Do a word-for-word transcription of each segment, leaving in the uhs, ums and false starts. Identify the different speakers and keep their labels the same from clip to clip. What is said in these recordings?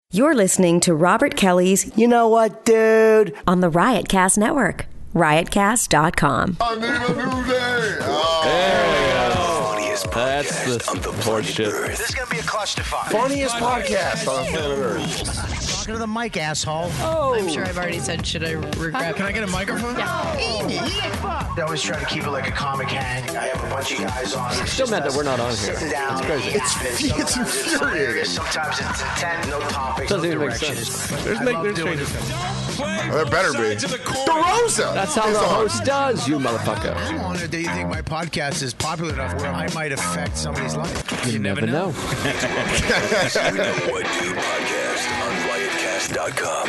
Speaker 1: You're listening to Robert Kelly's You Know What, Dude? On the Riotcast Network. riotcast dot com.
Speaker 2: I need a new day. Oh.
Speaker 3: There we go.
Speaker 4: Funniest
Speaker 3: That's
Speaker 4: podcast
Speaker 3: the
Speaker 4: on the
Speaker 3: horse shit.
Speaker 4: Earth. This is going to be a clusterfuck.
Speaker 2: Funniest podcast on planet Earth.
Speaker 5: Talking to the mic, asshole.
Speaker 3: Oh,
Speaker 6: I'm sure I've already said, should I regret?
Speaker 5: Can I get a microphone?
Speaker 4: I always try to keep it like a comic hang. I have a bunch of guys on. It's
Speaker 3: Still
Speaker 4: just
Speaker 3: mad that
Speaker 4: us
Speaker 3: we're not on here.
Speaker 4: Sitting down.
Speaker 3: It's crazy.
Speaker 4: It's,
Speaker 2: it's
Speaker 4: sometimes
Speaker 2: infuriating.
Speaker 4: hilarious, Sometimes it's intent, no topics,
Speaker 3: Doesn't
Speaker 4: no
Speaker 3: even make
Speaker 4: directions.
Speaker 3: sense.
Speaker 5: There's
Speaker 4: I
Speaker 5: make
Speaker 4: love
Speaker 5: there's
Speaker 4: doing
Speaker 5: changes.
Speaker 2: Oh, there better be. DeRosa.
Speaker 3: that's how
Speaker 2: is
Speaker 3: the
Speaker 2: on.
Speaker 3: host does, you motherfucker.
Speaker 5: I'm honored that you think my podcast is popular enough where I might affect somebody's life.
Speaker 3: You, never know.
Speaker 4: You Know What Dude podcast on riotcast dot com.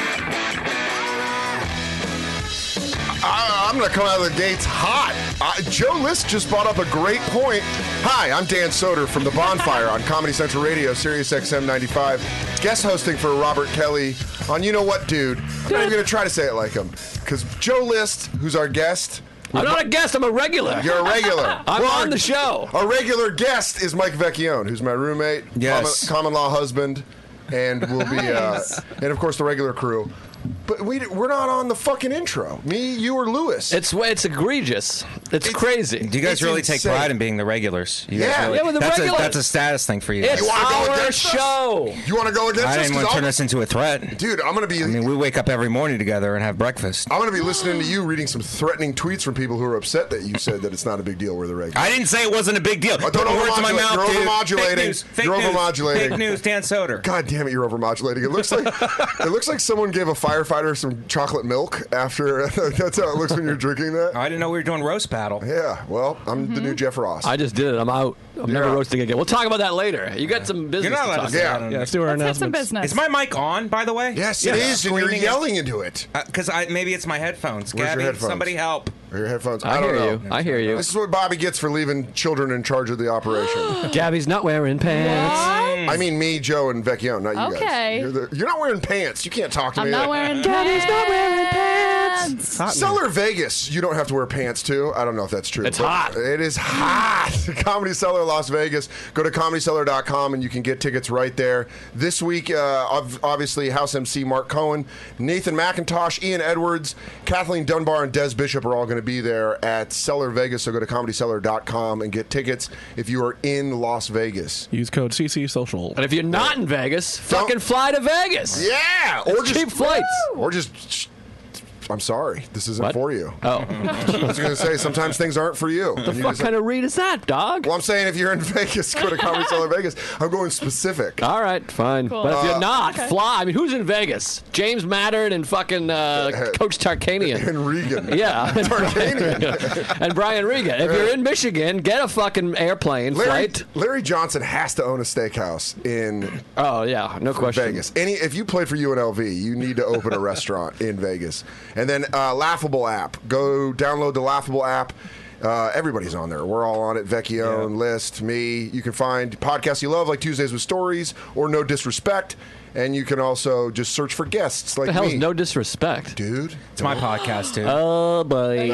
Speaker 2: I, I'm going to come out of the gates hot. Uh, Joe List just brought up a great point. Hi, I'm Dan Soder from The Bonfire on Comedy Central Radio, Sirius X M ninety-five. Guest hosting for Robert Kelly on You Know What, Dude. I'm not even going to try to say it like him. Because Joe List, who's our guest,
Speaker 3: I'm not a guest, I'm a regular.
Speaker 2: you're a regular.
Speaker 3: I'm
Speaker 2: Well,
Speaker 3: on
Speaker 2: our-
Speaker 3: the show.
Speaker 2: Our regular guest is Mike Vecchione, who's my roommate,
Speaker 7: Yes.
Speaker 2: common, common law husband, and will be, uh, and of course the regular crew. But we we're not on the fucking intro. Me, you, or Lewis.
Speaker 3: It's it's egregious. It's,
Speaker 2: It's-
Speaker 3: crazy.
Speaker 7: Do you guys
Speaker 2: It's
Speaker 7: really
Speaker 2: insane.
Speaker 7: take pride in being the regulars? You guys
Speaker 2: Yeah.
Speaker 7: really-
Speaker 3: Yeah, with the
Speaker 7: that's
Speaker 3: regulars.
Speaker 7: A, that's a status thing for you.
Speaker 3: It's
Speaker 2: You wanna go
Speaker 3: our
Speaker 2: against us?
Speaker 3: show.
Speaker 2: You want to go against
Speaker 7: I
Speaker 2: us?
Speaker 7: didn't
Speaker 2: 'Cause
Speaker 7: want to
Speaker 2: I'll-
Speaker 7: turn this into a threat.
Speaker 2: Dude, I'm gonna be.
Speaker 7: I mean, we wake up every morning together and have breakfast.
Speaker 2: I'm gonna be listening to you reading some threatening tweets from people who are upset that you said that it's not a big deal where the regulars.
Speaker 7: I didn't say it wasn't a big deal.
Speaker 2: don't
Speaker 7: Put words in my
Speaker 2: overmodulate.
Speaker 7: mouth,
Speaker 2: You're
Speaker 7: dude.
Speaker 2: overmodulating.
Speaker 7: Fake news. Fake
Speaker 2: You're
Speaker 7: news.
Speaker 2: overmodulating.
Speaker 7: Fake news. Dan Soder.
Speaker 2: God damn it, you're overmodulating. It looks like it looks like someone gave a firefighter some chocolate milk after. That's how it looks when you're drinking that.
Speaker 7: I didn't know we were doing roast battle.
Speaker 2: Yeah, well, I'm the new Jeff Ross.
Speaker 3: I just did it. I'm out. I'm never
Speaker 2: out.
Speaker 3: roasting again. We'll talk about that later. You got some business
Speaker 7: You're not
Speaker 3: to
Speaker 7: allowed
Speaker 3: talk
Speaker 7: to say
Speaker 2: Yeah.
Speaker 7: that.
Speaker 2: Yeah,
Speaker 5: let's do our
Speaker 6: Let's have some
Speaker 5: announcements.
Speaker 6: business.
Speaker 7: Is my mic on, by the way?
Speaker 2: yes, it
Speaker 7: Yeah.
Speaker 2: is, and you're
Speaker 7: Screaming
Speaker 2: yelling into it.
Speaker 7: Because I maybe it's my headphones.
Speaker 2: Where's your
Speaker 7: Gabby,
Speaker 2: headphones?
Speaker 7: somebody help.
Speaker 2: Or your headphones.
Speaker 3: I,
Speaker 2: I, don't
Speaker 3: hear
Speaker 2: know.
Speaker 3: you. I hear you.
Speaker 2: This is what Bobby gets for leaving children in charge of the operation.
Speaker 3: Gabby's not wearing pants.
Speaker 2: I mean, me, Joe, and Vecchione, not you guys.
Speaker 6: Okay.
Speaker 2: You're, the, you're not wearing pants. You can't talk to
Speaker 6: I'm
Speaker 2: me.
Speaker 6: not wearing
Speaker 3: Gabby's not wearing
Speaker 6: pants.
Speaker 2: Cellar Vegas, you don't have to wear pants too. I don't know if that's true.
Speaker 3: It's
Speaker 2: but
Speaker 3: hot.
Speaker 2: It is hot. Comedy Cellar Las Vegas. Go to comedy cellar dot com and you can get tickets right there. This week, uh, ob- obviously, House M C Mark Cohen, Nathan McIntosh, Ian Edwards, Kathleen Dunbar, and Des Bishop are all going to be there at Cellar Vegas. So go to comedy cellar dot com and get tickets if you are in Las Vegas.
Speaker 5: Use code C C Social.
Speaker 3: And if you're not in Vegas, fucking fly to Vegas.
Speaker 2: Yeah, or
Speaker 3: It's
Speaker 2: just
Speaker 3: cheap flights.
Speaker 2: or just. I'm sorry, this isn't
Speaker 3: What?
Speaker 2: for you.
Speaker 3: Oh,
Speaker 2: I was going to say sometimes things aren't for you.
Speaker 3: the
Speaker 2: You
Speaker 3: fuck
Speaker 2: just-
Speaker 3: kind of read is that, dog?
Speaker 2: Well, I'm saying if you're in Vegas, go to Comedy Cellar Vegas. I'm going specific.
Speaker 3: All right, fine.
Speaker 6: Cool.
Speaker 3: But if
Speaker 2: Uh,
Speaker 3: you're not, fly. I mean, who's in Vegas? James Mattern and fucking uh, Coach Tarkanian.
Speaker 2: And Regan.
Speaker 3: Yeah.
Speaker 2: Tarkanian.
Speaker 3: And Brian Regan. If you're in Michigan, get a fucking airplane
Speaker 2: Larry,
Speaker 3: flight.
Speaker 2: Larry Johnson has to own a steakhouse in
Speaker 3: Oh, yeah, no question.
Speaker 2: Vegas. Any if you played for U N L V, you need to open a restaurant in Vegas. And then uh, Laughable app. Go download the Laughable app. Uh, everybody's on there. We're all on it. Vecchione, List, me. You can find podcasts you love like Tuesdays with Stories or No Disrespect. And you can also just search for guests like
Speaker 3: What the hell's
Speaker 2: me.
Speaker 3: no disrespect?
Speaker 2: Dude.
Speaker 7: It's my podcast, too.
Speaker 3: Oh, buddy.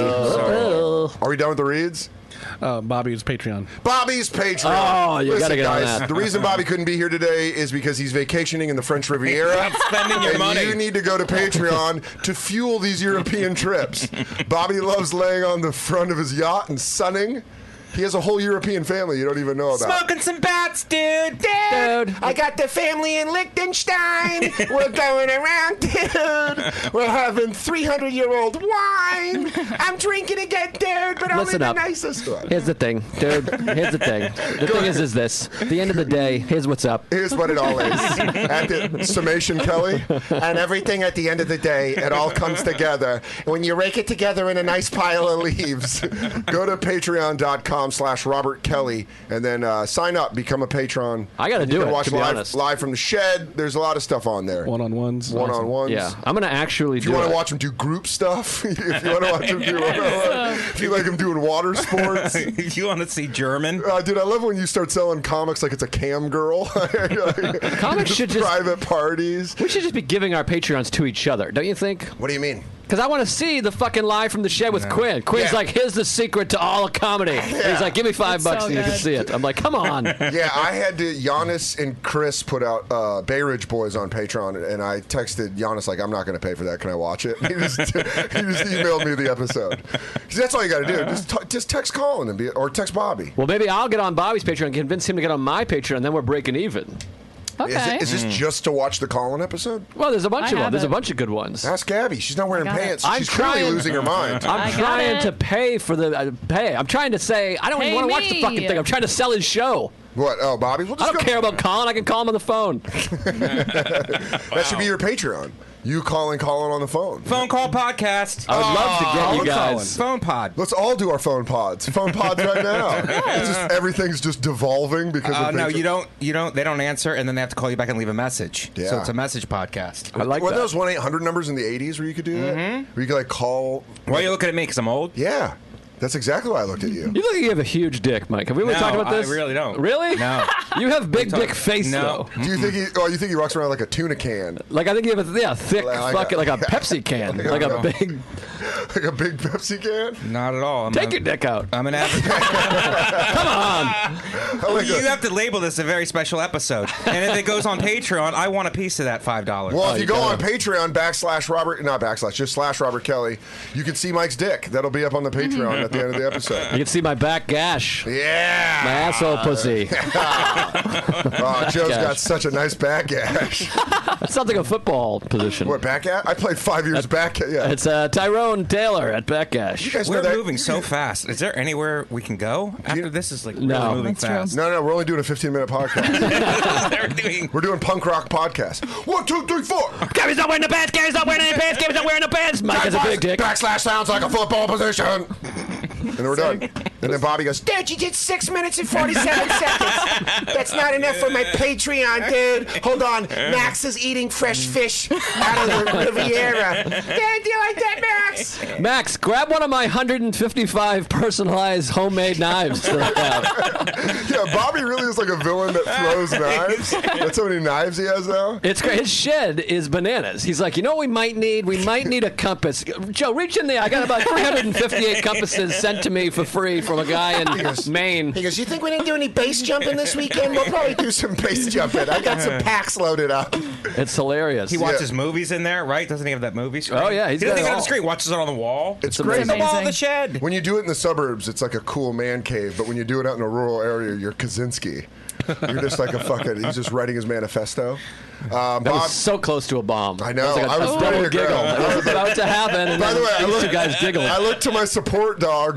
Speaker 3: Oh.
Speaker 2: Are we done with the reads?
Speaker 5: Uh, Bobby's Patreon.
Speaker 2: Bobby's Patreon.
Speaker 3: Oh, you
Speaker 2: Listen,
Speaker 3: gotta get on
Speaker 2: guys,
Speaker 3: that.
Speaker 2: The reason Bobby couldn't be here today is because he's vacationing in the French Riviera.
Speaker 7: Stop spending your
Speaker 2: and
Speaker 7: money.
Speaker 2: You need to go to Patreon to fuel these European trips. Bobby loves laying on the front of his yacht and sunning. He has a whole European family you don't even know about.
Speaker 7: Smoking some bats, dude.
Speaker 3: Dude.
Speaker 2: I got the family in Liechtenstein. We're going around, dude. We're having three hundred year old wine. I'm drinking again, dude, but only
Speaker 3: Listen
Speaker 2: the
Speaker 3: up.
Speaker 2: nicest one.
Speaker 3: Here's the thing, dude. Here's the thing. The thing is, is this. At the end of the day, here's what's up.
Speaker 2: Here's what it all is. At the summation, Kelly. And everything at the end of the day, it all comes together. When you rake it together in a nice pile of leaves, go to patreon.com slash Robert Kelly and then uh, sign up, become a patron.
Speaker 3: I gotta
Speaker 2: You
Speaker 3: do
Speaker 2: can
Speaker 3: it,
Speaker 2: watch
Speaker 3: to be
Speaker 2: live,
Speaker 3: honest.
Speaker 2: live from the shed. There's a lot of stuff on there.
Speaker 5: One-on-ones.
Speaker 2: One-on-ones.
Speaker 3: Yeah, I'm going to actually
Speaker 2: If
Speaker 3: do
Speaker 2: you want
Speaker 3: it.
Speaker 2: to watch them do group stuff, if you want to watch them do, if you like them doing water sports.
Speaker 7: You want to see German?
Speaker 2: Uh, dude, I love when you start selling comics like it's a cam girl.
Speaker 3: Comics should just-
Speaker 2: private parties.
Speaker 3: We should just be giving our Patreons to each other, don't you think?
Speaker 2: What do you mean?
Speaker 3: Because I want to see the fucking Live from the Shed with Quinn. Quinn's
Speaker 2: Yeah.
Speaker 3: like, here's the secret to all of comedy. And he's like, give me five
Speaker 6: It's
Speaker 3: bucks
Speaker 6: so
Speaker 3: and you can
Speaker 6: good.
Speaker 3: see it. I'm like, come on.
Speaker 2: Yeah, I had to. Giannis and Chris put out uh, Bay Ridge Boys on Patreon, and I texted Giannis like, "I'm not going to pay for that. Can I watch it?" He just, he just emailed me the episode. 'Cause that's all you got to do. Just t- just text Colin and be, or text Bobby.
Speaker 3: Well, maybe I'll get on Bobby's Patreon and convince him to get on my Patreon, and then we're breaking even.
Speaker 6: Okay.
Speaker 2: Is, it, is this just to watch the Colin episode?
Speaker 3: Well, there's a bunch
Speaker 6: I
Speaker 3: of them.
Speaker 6: have
Speaker 3: There's a
Speaker 6: it.
Speaker 3: bunch of good ones.
Speaker 2: Ask Gabby. She's not wearing
Speaker 6: got it.
Speaker 2: pants.
Speaker 3: I'm
Speaker 2: She's clearly
Speaker 3: trying-
Speaker 2: losing her mind.
Speaker 3: I'm
Speaker 6: I got
Speaker 3: trying
Speaker 6: it.
Speaker 3: to pay for the uh, pay. I'm trying to say I don't
Speaker 6: Pay
Speaker 3: even want to watch the
Speaker 6: me.
Speaker 3: fucking thing. I'm trying to sell his show.
Speaker 2: What? Oh, Bobby. We'll
Speaker 3: I
Speaker 2: just
Speaker 3: don't
Speaker 2: go-
Speaker 3: care about Colin. I can call him on the phone.
Speaker 2: That should be your Patreon. You calling Colin on the phone.
Speaker 7: Phone call podcast.
Speaker 3: I would love to get
Speaker 2: Oh,
Speaker 3: you
Speaker 2: Colin.
Speaker 3: guys.
Speaker 7: Phone pod.
Speaker 2: Let's all do our phone pods. Phone pods right now. It's just, everything's just devolving because
Speaker 7: Uh,
Speaker 2: of
Speaker 7: no,
Speaker 2: Patreon.
Speaker 7: you don't. You don't. They don't answer, and then they have to call you back and leave a message.
Speaker 2: Yeah.
Speaker 7: So it's a message podcast.
Speaker 3: I like
Speaker 2: Were
Speaker 3: that.
Speaker 2: those one eight hundred numbers in the eighties where you could do that? Where you could like call.
Speaker 7: Why are you looking at me? Because I'm old.
Speaker 2: Yeah, that's exactly why I looked at you.
Speaker 3: You look like you have a huge dick, Mike. Have we ever
Speaker 7: No,
Speaker 3: talked about this?
Speaker 7: I really don't.
Speaker 3: Really?
Speaker 7: No.
Speaker 3: You have big
Speaker 7: What are you
Speaker 3: dick
Speaker 7: talking-
Speaker 3: face,
Speaker 7: No.
Speaker 3: though.
Speaker 2: Do you think he? Oh, you think he walks around like a tuna can,
Speaker 3: Like, I think you have a yeah, thick,
Speaker 2: Like a-
Speaker 3: fucking, like a Pepsi can.
Speaker 2: Like a-
Speaker 3: Like a big.
Speaker 2: like a big Pepsi can?
Speaker 7: Not at all. I'm
Speaker 3: Take
Speaker 7: a-
Speaker 3: your dick out.
Speaker 7: I'm an average.
Speaker 3: Come on.
Speaker 2: I like
Speaker 7: You
Speaker 2: a-
Speaker 7: have to label this a very special episode, and if it goes on Patreon, I want a piece of that five dollars.
Speaker 2: well,
Speaker 3: Oh,
Speaker 2: if you
Speaker 3: you
Speaker 2: go
Speaker 3: gotta-
Speaker 2: on Patreon backslash Robert, not backslash, just slash Robert Kelly, you can see Mike's dick. That'll be up on the Patreon at the end of the episode.
Speaker 3: You can see my back gash.
Speaker 2: Yeah.
Speaker 3: My asshole pussy.
Speaker 2: Oh, Joe's
Speaker 3: Gash.
Speaker 2: got such a nice back gash.
Speaker 3: That sounds like a football position.
Speaker 2: What, back gash? I played five years back. Yeah.
Speaker 3: It's uh, Tyrone Taylor at back gash.
Speaker 2: You guys know
Speaker 7: We're
Speaker 2: that?
Speaker 7: moving so fast. Is there anywhere we can go after this? Is like
Speaker 3: No.
Speaker 7: really moving
Speaker 6: That's true.
Speaker 7: fast.
Speaker 2: No, no, we're only doing a fifteen minute podcast.
Speaker 7: They're doing.
Speaker 2: We're doing punk rock podcast. One, two, three, four.
Speaker 3: Gary's not wearing the pants. Gary's not wearing any pants. Gary's not wearing the pants. Mike has a big dick.
Speaker 2: Backslash sounds like a football position. And then we're done. And then Bobby goes,
Speaker 8: Dude, you did six minutes and forty-seven seconds. That's not enough for my Patreon, dude. Hold on. Max is eating fresh fish out of the Riviera. Dad, do you like that, Max?
Speaker 3: Max, grab one of my one hundred fifty-five personalized homemade knives that I have.
Speaker 2: yeah, Bobby really is like a villain that throws knives. That's how many knives he has now.
Speaker 3: It's great. His shed is bananas. He's like, you know what we might need? We might need a compass. Joe, reach in there. I got about three hundred fifty-eight compasses sent to me for free from a guy in Maine.
Speaker 8: He goes, you think we didn't do any base jumping this weekend? We'll probably do some base jumping. I got some packs loaded up.
Speaker 3: It's hilarious.
Speaker 7: He watches movies in there, right? Doesn't he have that movie screen?
Speaker 3: Oh, yeah, he's
Speaker 7: he doesn't
Speaker 3: got it
Speaker 7: even have
Speaker 3: all.
Speaker 7: a screen. Watches it on the wall.
Speaker 2: It's
Speaker 3: It's
Speaker 2: great.
Speaker 3: amazing.
Speaker 7: the wall of the
Speaker 6: Amazing.
Speaker 7: shed.
Speaker 2: When you do it in the suburbs, it's like a cool man cave. But when you do it out in a rural area, you're Kaczynski. You're just like a fucking. He's just writing his manifesto. Um,
Speaker 3: That
Speaker 2: Bob,
Speaker 3: was so close to a bomb.
Speaker 2: I know.
Speaker 3: That
Speaker 2: I was
Speaker 3: a
Speaker 2: ready
Speaker 3: double
Speaker 2: to
Speaker 3: giggle.
Speaker 2: grab.
Speaker 3: It was about to happen, and
Speaker 2: By
Speaker 3: then
Speaker 2: the way, I
Speaker 3: these
Speaker 2: look,
Speaker 3: two guys giggled.
Speaker 2: I look to my support dog.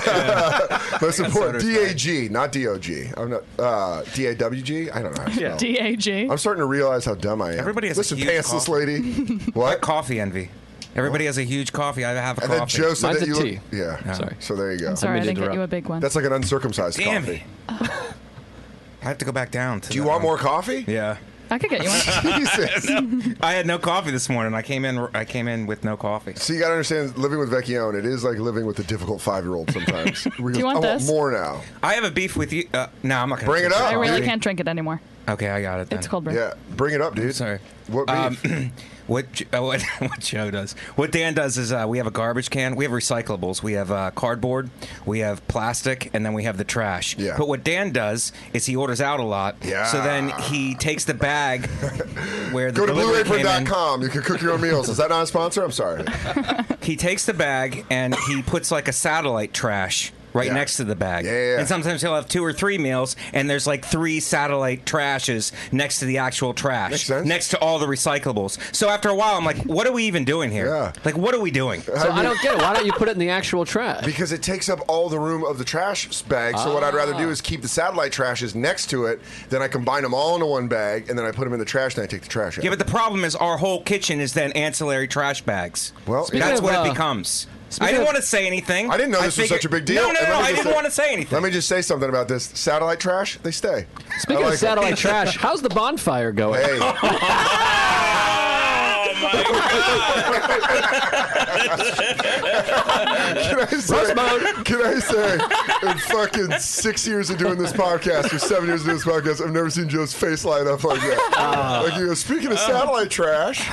Speaker 2: my support
Speaker 7: so
Speaker 2: D A G, not D O G. I'm not uh, D A W G. I don't know. How to spell.
Speaker 6: D A G.
Speaker 2: I'm starting to realize how dumb I am.
Speaker 7: Everybody has a
Speaker 2: Listen,
Speaker 7: huge
Speaker 2: pantsless
Speaker 7: cough.
Speaker 2: lady. What?
Speaker 7: Coffee envy. Everybody has a huge coffee. I have a
Speaker 2: And then
Speaker 7: coffee.
Speaker 2: Joe said
Speaker 3: Mine's
Speaker 2: that
Speaker 3: a
Speaker 2: you
Speaker 3: tea.
Speaker 2: look. Yeah.
Speaker 3: Sorry.
Speaker 2: So there you go.
Speaker 6: Sorry, I
Speaker 3: Let me
Speaker 6: didn't get
Speaker 3: interrupt.
Speaker 6: you a big one.
Speaker 2: That's like an uncircumcised
Speaker 7: Damn
Speaker 2: coffee.
Speaker 7: it. I have to go back down. To
Speaker 2: Do you
Speaker 7: that
Speaker 2: want
Speaker 7: one.
Speaker 2: more coffee?
Speaker 7: Yeah.
Speaker 6: I could get you one.
Speaker 2: Jesus.
Speaker 7: I had no coffee this morning. I came in. I came in with no coffee.
Speaker 2: So you got to understand, living with Vecchione, it is like living with a difficult five-year-old sometimes. Do
Speaker 6: you want
Speaker 2: I
Speaker 6: this?
Speaker 2: want more now.
Speaker 7: I have a beef with you. Uh, no, I'm not gonna
Speaker 2: Bring it
Speaker 7: drink
Speaker 2: up.
Speaker 6: I really
Speaker 2: dude.
Speaker 6: can't drink it anymore.
Speaker 7: Okay, I got it. Then.
Speaker 6: It's cold brew.
Speaker 2: Yeah, bring it up, dude.
Speaker 7: Sorry.
Speaker 2: What beef?
Speaker 7: Um, what, J- uh, what what Joe does? What Dan does is uh, we have a garbage can. We have recyclables. We have uh, cardboard. We have plastic, and then we have the trash.
Speaker 2: Yeah.
Speaker 7: But what Dan does is he orders out a lot.
Speaker 2: Yeah.
Speaker 7: So then he takes the bag where the
Speaker 2: Go to blue
Speaker 7: delivery
Speaker 2: apron
Speaker 7: came
Speaker 2: dot
Speaker 7: in.
Speaker 2: com. You can cook your own meals. Is that not a sponsor? I'm sorry.
Speaker 7: He takes the bag and he puts like a satellite trash right
Speaker 2: Yeah.
Speaker 7: next to the bag.
Speaker 2: Yeah, yeah, yeah.
Speaker 7: And sometimes he'll have two or three meals, and there's like three satellite trashes next to the actual trash.
Speaker 2: Makes sense.
Speaker 7: Next to all the recyclables. So after a while, I'm like, what are we even doing here?
Speaker 2: Yeah.
Speaker 7: Like, what are we doing?
Speaker 3: So I don't get it. Why don't you put it in the actual trash?
Speaker 2: Because it takes up all the room of the trash bag. So what I'd rather do is keep the satellite trashes next to it. Then I combine them all into one bag, and then I put them in the trash, and I take the trash out.
Speaker 7: Yeah, but the problem is our whole kitchen is then ancillary trash bags.
Speaker 2: Well,
Speaker 7: that's
Speaker 3: Speaking
Speaker 7: what
Speaker 3: of,
Speaker 7: it
Speaker 3: uh,
Speaker 7: becomes. I
Speaker 3: speaking
Speaker 7: didn't
Speaker 3: of-
Speaker 7: want to say anything.
Speaker 2: I didn't know this was
Speaker 7: figured-
Speaker 2: such a big deal.
Speaker 7: No, no,
Speaker 2: And
Speaker 7: no,
Speaker 2: let me
Speaker 7: I
Speaker 2: just
Speaker 7: didn't
Speaker 2: say-
Speaker 7: want to say anything.
Speaker 2: Let me just say something about this. Satellite trash, they stay.
Speaker 3: Speaking
Speaker 2: I
Speaker 3: of
Speaker 2: like
Speaker 3: satellite
Speaker 2: it.
Speaker 3: trash, how's the bonfire going?
Speaker 2: Hey. Can I say, can I say, in fucking six years of doing this podcast, or seven years of doing this podcast, I've never seen Joe's face light up like that.
Speaker 3: Uh,
Speaker 2: like he goes, speaking of satellite trash.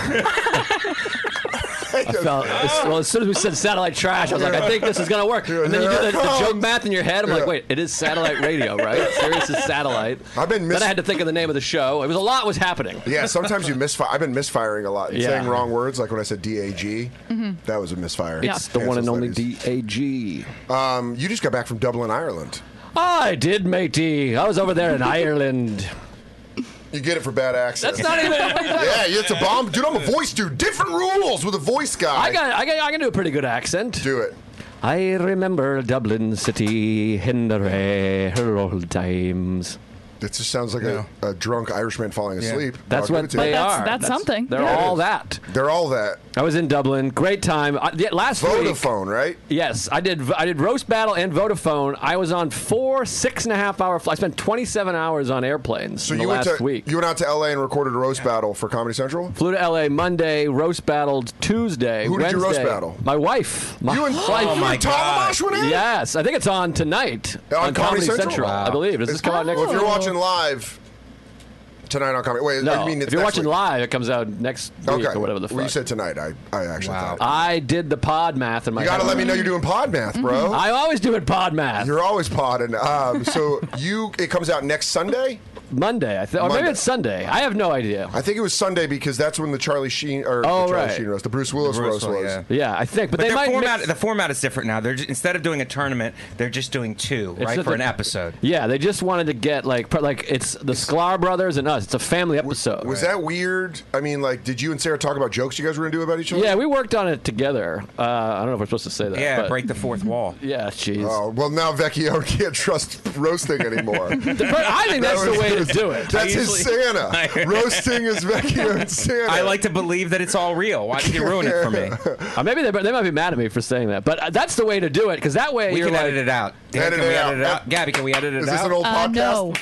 Speaker 3: I felt, as, well, as soon as we said satellite trash, I was like, I think this is going to work. And then you do the, the joke math in your head. I'm
Speaker 2: Yeah.
Speaker 3: like, wait, it is satellite radio, right? Sirius is satellite.
Speaker 2: I've been mis-
Speaker 3: Then I had to think of the name of the show. It was a lot was happening.
Speaker 2: Yeah, sometimes you misfire. I've been misfiring a lot. And
Speaker 3: Yeah.
Speaker 2: saying wrong words, like when I said D A G.
Speaker 6: Mm-hmm.
Speaker 2: That was a misfire.
Speaker 3: It's the one and only D A G.
Speaker 2: Um, you just got back from Dublin, Ireland.
Speaker 3: I did, matey. I was over there in Ireland.
Speaker 2: You get it for bad accents.
Speaker 3: That's not even.
Speaker 2: Yeah, it's a bomb. Dude, I'm a voice dude. Different rules with a voice guy.
Speaker 3: I got. I got. I can do a pretty good accent.
Speaker 2: Do it.
Speaker 3: I remember Dublin City in the rare old times.
Speaker 2: It just sounds like a, a drunk Irishman falling asleep.
Speaker 3: That's
Speaker 2: I'll
Speaker 3: what
Speaker 2: give it to
Speaker 3: they
Speaker 2: you.
Speaker 6: That's-
Speaker 3: are.
Speaker 6: that's something.
Speaker 3: They're
Speaker 6: Yeah.
Speaker 3: all that.
Speaker 2: They're all that.
Speaker 3: I was in Dublin. Great time. I, yeah, last week.
Speaker 2: Vodafone, right?
Speaker 3: Yes, I did. I did roast battle and Vodafone. I was on four six and a half hour flights. I spent twenty-seven hours on airplanes
Speaker 2: So
Speaker 3: in
Speaker 2: you
Speaker 3: the
Speaker 2: went
Speaker 3: last
Speaker 2: to
Speaker 3: week.
Speaker 2: you went out to L A and recorded a roast battle for Comedy Central.
Speaker 3: Flew to L A Monday. Roast battled Tuesday.
Speaker 2: Who did you roast
Speaker 3: Wednesday.
Speaker 2: battle?
Speaker 3: My wife. My
Speaker 2: You and
Speaker 3: wife.
Speaker 7: Oh, my
Speaker 2: you and Tom
Speaker 7: God.
Speaker 2: Amash went in?
Speaker 3: Yes, I think it's on tonight
Speaker 2: On Comedy Central?
Speaker 3: I believe. Does this come out next
Speaker 2: Well, if
Speaker 3: week?
Speaker 2: you're watching live tonight on Comedy, wait,
Speaker 3: No,
Speaker 2: you mean it's
Speaker 3: if you're
Speaker 2: next
Speaker 3: watching
Speaker 2: week?
Speaker 3: live, it comes out next week
Speaker 2: Okay,
Speaker 3: or whatever the fuck.
Speaker 2: well, you said tonight. I, I actually
Speaker 7: Wow.
Speaker 2: thought.
Speaker 3: I did the pod math in my
Speaker 2: You got to
Speaker 3: head.
Speaker 2: let me know you're doing pod math, bro.
Speaker 3: I always do it pod math.
Speaker 2: You're always podding. Um, so you, it comes out next Sunday.
Speaker 3: Monday, I think, or
Speaker 2: Monday.
Speaker 3: maybe it's Sunday. I have no idea.
Speaker 2: I think it was Sunday because that's when the Charlie Sheen or
Speaker 3: Oh,
Speaker 2: the Charlie
Speaker 3: right.
Speaker 2: Sheen roast, the Bruce Willis
Speaker 7: Bruce
Speaker 2: roast
Speaker 7: Willis,
Speaker 2: was.
Speaker 7: yeah.
Speaker 3: Yeah, I think, but,
Speaker 7: But
Speaker 3: they
Speaker 7: their
Speaker 3: might
Speaker 7: format,
Speaker 3: mix-
Speaker 7: the format is different now. They're just, instead of doing a tournament, they're just doing two,
Speaker 3: It's
Speaker 7: right,
Speaker 3: just
Speaker 7: for
Speaker 3: a-
Speaker 7: an episode.
Speaker 3: Yeah, they just wanted to get like pr- like it's the Sklar brothers and us. It's a family episode.
Speaker 2: Was that weird? I mean, like, did you and Sarah talk about jokes you guys were gonna do about each other?
Speaker 3: Yeah, we worked on it together. Uh, I don't know if we're supposed to say that.
Speaker 7: Yeah,
Speaker 3: but-
Speaker 7: break the fourth wall.
Speaker 3: Yeah, jeez.
Speaker 2: Oh well, now Vecchio can't trust roasting anymore.
Speaker 3: The per- I think that's
Speaker 2: That
Speaker 3: the
Speaker 2: was-
Speaker 3: way to do it.
Speaker 2: That's
Speaker 7: I
Speaker 2: his
Speaker 7: usually-
Speaker 2: Santa. Roasting is Vecchio and Santa.
Speaker 7: I like to believe that it's all real. Why did you ruin it for me?
Speaker 3: Uh, maybe they, they might be mad at me for saying that, but uh, that's the way to do it because that way
Speaker 7: We
Speaker 3: you're
Speaker 7: can
Speaker 3: like,
Speaker 7: edit it out. Dan,
Speaker 2: Edit
Speaker 7: can
Speaker 2: it
Speaker 7: we
Speaker 2: out.
Speaker 7: edit it out? Gabby, can we edit it
Speaker 2: Is
Speaker 7: out?
Speaker 2: this an old
Speaker 6: Uh,
Speaker 2: podcast?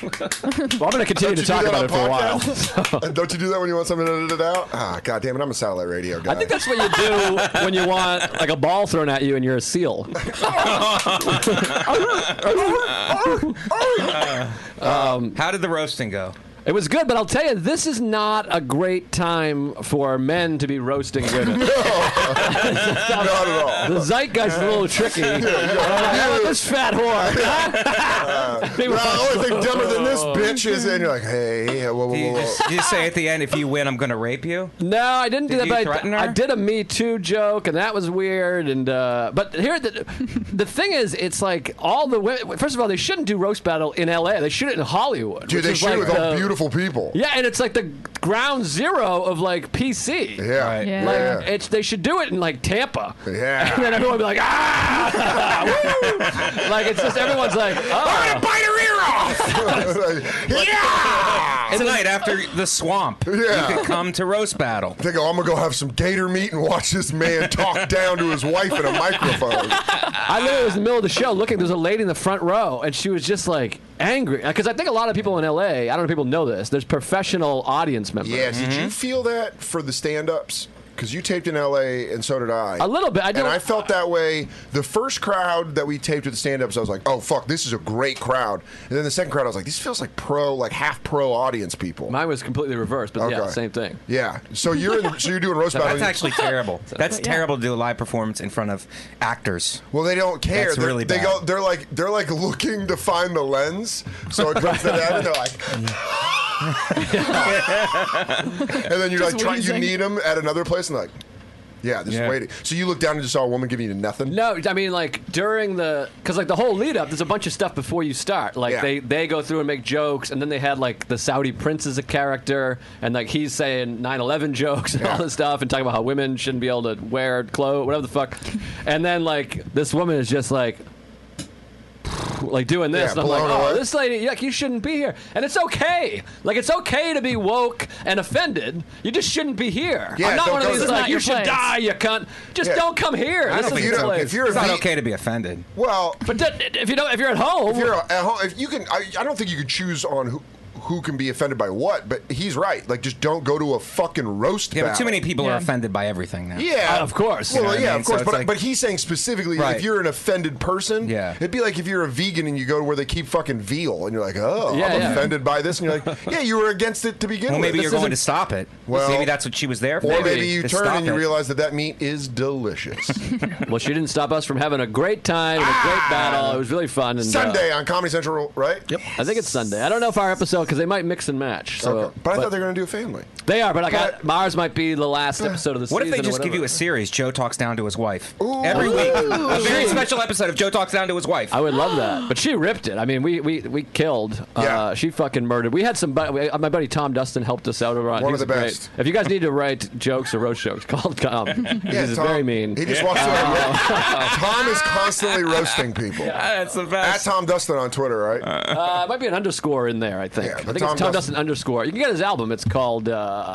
Speaker 6: no.
Speaker 3: Well, I'm going to continue
Speaker 2: Don't
Speaker 3: to
Speaker 2: you do
Speaker 3: talk
Speaker 2: that
Speaker 3: about it for a
Speaker 2: on
Speaker 3: while.
Speaker 2: podcasts? Don't you do that when you want something edited out? Ah, God damn it, I'm a satellite radio guy.
Speaker 3: I think that's what you do when you want like a ball thrown at you and you're a seal.
Speaker 7: How did the roasting go?
Speaker 3: It was good, but I'll tell you, this is not a great time for men to be roasting women.
Speaker 2: Not at all.
Speaker 3: The zeitgeist is a little tricky. Oh, this fat whore.
Speaker 2: Well, the only thing dumber than this bitch is, and you're like, hey, whoa, whoa,
Speaker 7: Do you
Speaker 2: whoa, whoa.
Speaker 7: just, do you say at the end, if you win, I'm going to rape you?
Speaker 3: No, I didn't do
Speaker 7: Did
Speaker 3: that.
Speaker 7: you
Speaker 3: But
Speaker 7: threaten
Speaker 3: I,
Speaker 7: her?
Speaker 3: I did a Me Too joke, and that was weird. And uh, but here, the, the thing is, it's like all the women. First of all, they shouldn't do roast battle in L A. They shoot it in Hollywood.
Speaker 2: Dude,
Speaker 3: which
Speaker 2: they
Speaker 3: is
Speaker 2: shoot
Speaker 3: like
Speaker 2: with all
Speaker 3: the-
Speaker 2: beautiful people.
Speaker 3: Yeah, and it's like the ground zero of like P C.
Speaker 2: Yeah.
Speaker 7: Right.
Speaker 6: Yeah.
Speaker 3: Like
Speaker 2: yeah.
Speaker 3: it's they should do it in like Tampa.
Speaker 2: Yeah.
Speaker 3: And then everyone would be like, ah, woo! Like it's just everyone's like, oh.
Speaker 2: Bite her ear off! yeah!
Speaker 7: Tonight, after the swamp,
Speaker 2: Yeah.
Speaker 7: you could come to roast battle.
Speaker 2: They go, I'm gonna go have some gator meat and watch this man talk down to his wife in a microphone.
Speaker 3: I literally was in the middle of the show looking. There's a lady in the front row, and she was just like angry because I think a lot of people in L A. I don't know if people know this. There's professional audience members.
Speaker 2: Yeah, did you feel that for the stand-ups? Because you taped in L A and so did I.
Speaker 3: A little bit. I
Speaker 2: and
Speaker 3: don't-
Speaker 2: I felt that way. The first crowd that we taped with the stand-ups, I was like, oh, fuck, this is a great crowd. And then the second crowd, I was like, this feels like pro, like half pro audience people.
Speaker 3: Mine was completely reversed, but yeah,
Speaker 2: Okay.
Speaker 3: same thing.
Speaker 2: Yeah. So you're in, so you're doing roast battle.
Speaker 7: That's actually terrible. That's
Speaker 6: Yeah.
Speaker 7: terrible to do a live performance in front of actors.
Speaker 2: Well, they don't care.
Speaker 7: That's
Speaker 2: they're,
Speaker 7: really
Speaker 2: they
Speaker 7: bad.
Speaker 2: go. They're like they're like looking to find the lens. So it comes to them, and they're like. and then you're
Speaker 6: Just
Speaker 2: like trying. You
Speaker 6: wheezing.
Speaker 2: need them at another place, and like, yeah, this
Speaker 7: Yeah.
Speaker 2: is waiting. So you look down and just saw a woman giving you nothing.
Speaker 3: No, I mean like during the because like the whole lead up, there's a bunch of stuff before you start. Like
Speaker 2: Yeah.
Speaker 3: they they go through and make jokes, and then they had like the Saudi prince as a character, and like he's saying nine eleven jokes and all this stuff, and talking about how women shouldn't be able to wear clothes, whatever the fuck. And then like this woman is just like. Like doing this,
Speaker 2: Yeah,
Speaker 3: and I'm like,
Speaker 2: blown
Speaker 3: oh,
Speaker 2: away.
Speaker 3: this lady, like, you shouldn't be here, and it's okay. Like, it's okay to be woke and offended. You just shouldn't be here.
Speaker 2: Yeah,
Speaker 3: I'm not
Speaker 2: don't
Speaker 3: one of
Speaker 2: go-
Speaker 3: these
Speaker 2: This is
Speaker 3: like
Speaker 6: not
Speaker 3: you
Speaker 6: your
Speaker 3: should
Speaker 6: place.
Speaker 3: die, you cunt. Just
Speaker 2: Yeah.
Speaker 3: don't come here.
Speaker 7: I
Speaker 3: This
Speaker 7: don't
Speaker 3: is
Speaker 7: think
Speaker 3: the
Speaker 2: you know,
Speaker 3: place.
Speaker 2: if you're a
Speaker 7: It's not
Speaker 2: V-
Speaker 7: okay to be offended.
Speaker 2: Well,
Speaker 3: But that, if you don't, if you're at home,
Speaker 2: if you're at home, if you can, I, I don't think you could choose on who who can be offended by what, but he's right. Like, just don't go to a fucking roast
Speaker 7: Yeah,
Speaker 2: battle.
Speaker 7: but too many people
Speaker 6: Yeah.
Speaker 7: are offended by everything now.
Speaker 2: Yeah,
Speaker 3: Uh, of course.
Speaker 2: Well,
Speaker 7: You know what I
Speaker 2: yeah,
Speaker 7: mean?
Speaker 2: of course.
Speaker 7: So it's
Speaker 2: but
Speaker 7: like-
Speaker 2: but he's saying specifically,
Speaker 7: Right.
Speaker 2: if you're an offended person,
Speaker 7: Yeah.
Speaker 2: it'd be like if you're a vegan and you go to where they keep fucking veal, and you're like, oh,
Speaker 3: Yeah,
Speaker 2: I'm
Speaker 3: yeah.
Speaker 2: offended by this, and you're like, yeah, you were against it to begin
Speaker 7: Well,
Speaker 2: with.
Speaker 7: maybe
Speaker 2: This
Speaker 7: you're going
Speaker 2: isn't-
Speaker 7: to stop it.
Speaker 2: Well,
Speaker 7: maybe that's what she was there for.
Speaker 2: Or maybe you
Speaker 7: to
Speaker 2: turn
Speaker 7: stop
Speaker 2: and you
Speaker 7: it.
Speaker 2: realize that that meat is delicious.
Speaker 3: Well, she didn't stop us from having a great time, and a great battle. It was really fun. And,
Speaker 2: Sunday
Speaker 3: uh,
Speaker 2: on Comedy Central, right? Yep.
Speaker 3: I think it's Sunday. I don't know if our episode, because they might mix and match. So,
Speaker 2: Okay. But I thought they were going to do a family.
Speaker 3: they are, but I got
Speaker 2: But-
Speaker 3: Mars might be the last episode of the
Speaker 7: What
Speaker 3: season.
Speaker 7: if they
Speaker 3: or
Speaker 7: just give
Speaker 3: whatever.
Speaker 7: you a series? Joe talks down to his wife every week. A very special episode of Joe talks down to his wife.
Speaker 3: I would love that, but she ripped it. I mean, we we, we killed.
Speaker 2: Yeah.
Speaker 3: Uh, she fucking murdered. We had some. bu- we- My buddy Tom Dustin helped us out over on.
Speaker 2: One
Speaker 3: he's
Speaker 2: of the
Speaker 3: great.
Speaker 2: best.
Speaker 3: If you guys need to write jokes or roast jokes, call Tom.
Speaker 2: Yeah,
Speaker 3: He's
Speaker 2: Tom,
Speaker 3: very mean.
Speaker 2: He just walks around. Tom is constantly roasting people.
Speaker 7: That's the
Speaker 2: At
Speaker 7: best.
Speaker 2: Tom Dustin on Twitter, right?
Speaker 3: Uh, it might be an underscore in there. I think.
Speaker 2: Yeah,
Speaker 3: I
Speaker 2: but
Speaker 3: think
Speaker 2: Tom
Speaker 3: it's Tom
Speaker 2: Dustin-
Speaker 3: Dustin underscore. You can get his album. It's called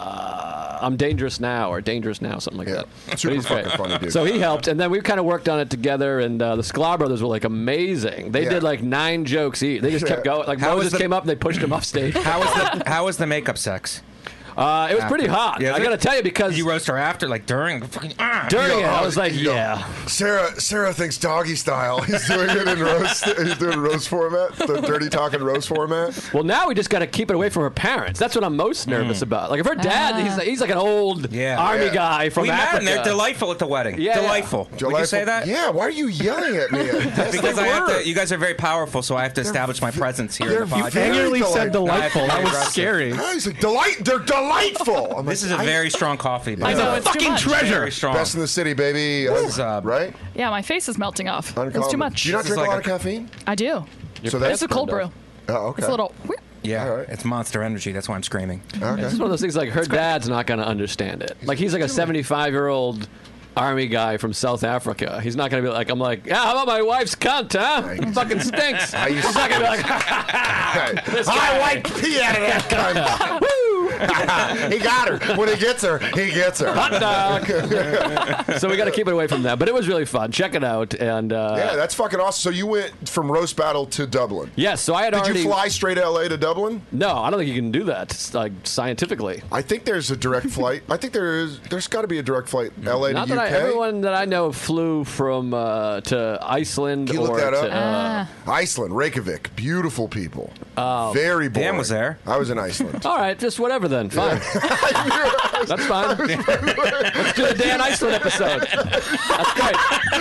Speaker 3: uh, "I'm Dangerous Now" or "Dangerous Now," something like
Speaker 2: Yeah.
Speaker 3: that.
Speaker 2: Super
Speaker 3: But he's great.
Speaker 2: fucking funny dude.
Speaker 3: So he helped, and then we kind of worked on it together. And uh, the Sklar brothers were like amazing. They
Speaker 2: Yeah.
Speaker 3: did like nine jokes each. They just kept
Speaker 2: Yeah.
Speaker 3: going. Like
Speaker 7: How was
Speaker 3: Moses
Speaker 7: the-
Speaker 3: came up and they pushed him off stage.
Speaker 7: How was the How was the makeup sex?
Speaker 3: Uh, it was pretty hot.
Speaker 7: Yeah,
Speaker 3: I got to tell you because
Speaker 7: Did you roast her after, like during? Fucking, ah.
Speaker 3: during
Speaker 2: Yo,
Speaker 3: it, I
Speaker 2: oh,
Speaker 3: was like,
Speaker 2: yo.
Speaker 3: yeah.
Speaker 2: Sarah Sarah thinks doggy style. He's doing it in roast. He's doing roast format, the dirty talking roast format.
Speaker 3: Well, now we just got to keep it away from her parents. That's what I'm most nervous about. Like if her dad,
Speaker 6: Ah.
Speaker 3: he's like, he's like an old
Speaker 7: Yeah.
Speaker 3: army
Speaker 2: Yeah.
Speaker 3: guy from
Speaker 7: we met,
Speaker 3: Africa.
Speaker 7: and they're delightful at the wedding.
Speaker 3: Yeah, yeah.
Speaker 7: delightful. Would you
Speaker 2: Delightful-
Speaker 7: say that?
Speaker 2: Yeah. Why are you yelling at me? Yes,
Speaker 7: Because
Speaker 2: they
Speaker 7: I have
Speaker 2: were.
Speaker 7: to. You guys are very powerful, so I have to establish my presence here in the
Speaker 2: they're
Speaker 7: podcast.
Speaker 2: very
Speaker 9: Angrily said
Speaker 2: delightful.
Speaker 9: delightful. That was
Speaker 7: Aggressive.
Speaker 9: scary.
Speaker 2: Ah, he's like, delight. They're delightful. I'm
Speaker 7: This
Speaker 2: like,
Speaker 7: is a
Speaker 2: I-
Speaker 7: very strong coffee. by
Speaker 6: I
Speaker 7: the
Speaker 6: know,
Speaker 7: way.
Speaker 6: it's too
Speaker 9: Fucking
Speaker 6: much.
Speaker 9: treasure.
Speaker 7: Very strong.
Speaker 2: best in the city, baby.
Speaker 7: is, uh,
Speaker 2: right?
Speaker 6: Yeah, my face is melting off. It's
Speaker 2: Uncommon.
Speaker 6: too much.
Speaker 2: Do you not
Speaker 7: This is
Speaker 2: drink a
Speaker 7: like
Speaker 2: lot
Speaker 7: a-
Speaker 2: of caffeine?
Speaker 6: I do.
Speaker 2: So that's
Speaker 6: It's a cold brew.
Speaker 2: Oh, okay.
Speaker 6: It's a little.
Speaker 7: Yeah,
Speaker 2: All right.
Speaker 7: it's Monster Energy. That's why I'm screaming.
Speaker 2: Okay.
Speaker 3: It's one of those things like her dad's not going to understand it. Like he's like a seventy-five year old army guy from South Africa. He's not going to be like, I'm like, yeah, how about my wife's cunt, huh? Fucking stinks.
Speaker 2: I used
Speaker 3: He's not going to be like,
Speaker 2: Hey, I wipe pee out of that cunt. He got her. When he gets her, he gets her.
Speaker 3: hot dog. So we got to keep it away from that. But it was really fun. Check it out. And uh,
Speaker 2: Yeah, that's fucking awesome. So you went from roast battle to Dublin.
Speaker 3: yes, so I had
Speaker 2: Did
Speaker 3: already.
Speaker 2: you fly straight L A to Dublin?
Speaker 3: No, I don't think you can do that. It's like scientifically.
Speaker 2: I think there's a direct flight. I think there is. There's got to be a direct flight L A to
Speaker 3: Not
Speaker 2: U K.
Speaker 3: that I, everyone that I know flew from uh, to Iceland
Speaker 2: Can you
Speaker 3: or
Speaker 2: look that up?
Speaker 3: to. Uh,
Speaker 2: Iceland, Reykjavik, beautiful people. Oh, very boring.
Speaker 7: Dan was there.
Speaker 2: I was in Iceland.
Speaker 3: all right, just whatever then. Fine. That's fine. Let's do the Dan Iceland episode. That's great.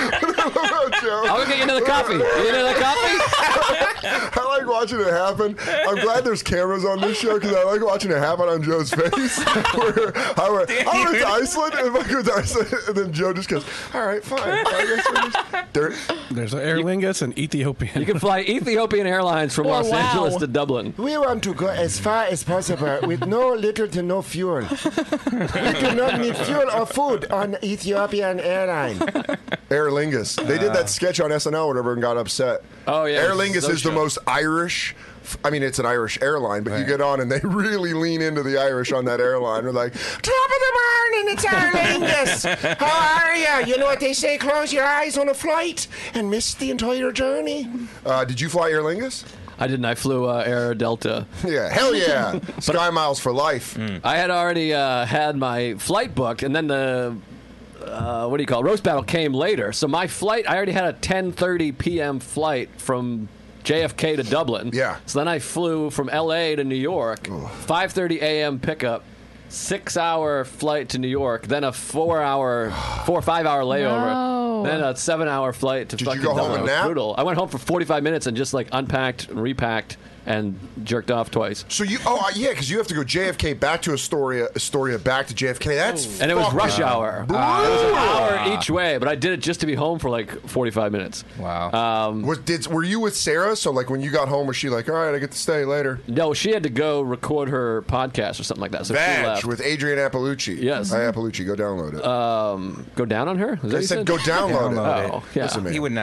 Speaker 2: Joe.
Speaker 3: I'll go get you another coffee. You need another coffee?
Speaker 2: I like watching it happen. I'm glad there's cameras on this show because I like watching it happen on Joe's face. Where I went, I went to Iceland, and Mike went to Iceland, and then Joe just goes, "All right, fine." I guess we're just- There-
Speaker 9: There's Aer Lingus and Ethiopian.
Speaker 3: You can fly Ethiopian Airlines from
Speaker 6: Oh,
Speaker 3: Los
Speaker 6: wow.
Speaker 3: Angeles to Dublin.
Speaker 8: We want to go as far as possible with no little to no fuel. We do not need fuel or food on Ethiopian Airline.
Speaker 2: Aer Lingus. They did that sketch on S N L or whatever and got upset.
Speaker 3: Oh, yeah,
Speaker 2: Aer
Speaker 3: it was
Speaker 2: Lingus
Speaker 3: so
Speaker 2: is the
Speaker 3: show.
Speaker 2: most Irish. I mean, it's an Irish airline, but you
Speaker 7: Right.
Speaker 2: get on and they really lean into the Irish on that airline. They're like,
Speaker 8: Top of the morning, it's Aer Lingus. How are you? You know what they say, close your eyes on a flight and miss the entire journey.
Speaker 2: uh, "Did you fly Aer Lingus?"
Speaker 3: I didn't. I flew uh, Air Delta.
Speaker 2: Yeah, hell yeah. Sky Miles for life.
Speaker 3: I had already uh, had my flight booked, and then the uh, what do you call it? Roast battle came later. So my flight, I already had a ten thirty p.m. flight from J F K to Dublin.
Speaker 2: Yeah.
Speaker 3: So then I flew from L A to New York, five thirty a.m. pickup, six hour flight to New York, then a four hour, four or five hour layover,
Speaker 6: No.
Speaker 3: then a seven hour flight to
Speaker 2: Did you
Speaker 3: fucking
Speaker 2: go home
Speaker 3: Dublin.
Speaker 2: and
Speaker 3: It was
Speaker 2: nap?
Speaker 3: brutal. I went home for forty-five minutes and just like unpacked and repacked and jerked off twice.
Speaker 2: So you, oh uh, yeah, because you have to go J F K back to Astoria, Astoria back to J F K. That's
Speaker 3: And it was
Speaker 2: fucking
Speaker 3: rush hour.
Speaker 2: brutal.
Speaker 3: Uh, it was an hour each way, but I did it just to be home for like forty-five minutes.
Speaker 7: Wow.
Speaker 3: Um,
Speaker 2: Was, did, were you with Sarah? So like when you got home, was she like, "All right, I get to stay later"?
Speaker 3: no, she had to go record her podcast or something like that. So she
Speaker 2: Badge
Speaker 3: left.
Speaker 2: with Adrian Appalucci.
Speaker 3: Yes.
Speaker 2: Hi Appalucci, go download it.
Speaker 3: Um, go down on her? Is that what
Speaker 2: I
Speaker 3: you
Speaker 2: said, go download,
Speaker 7: Download
Speaker 2: it.
Speaker 3: Oh, yeah.
Speaker 2: Listen, man.
Speaker 7: He would never.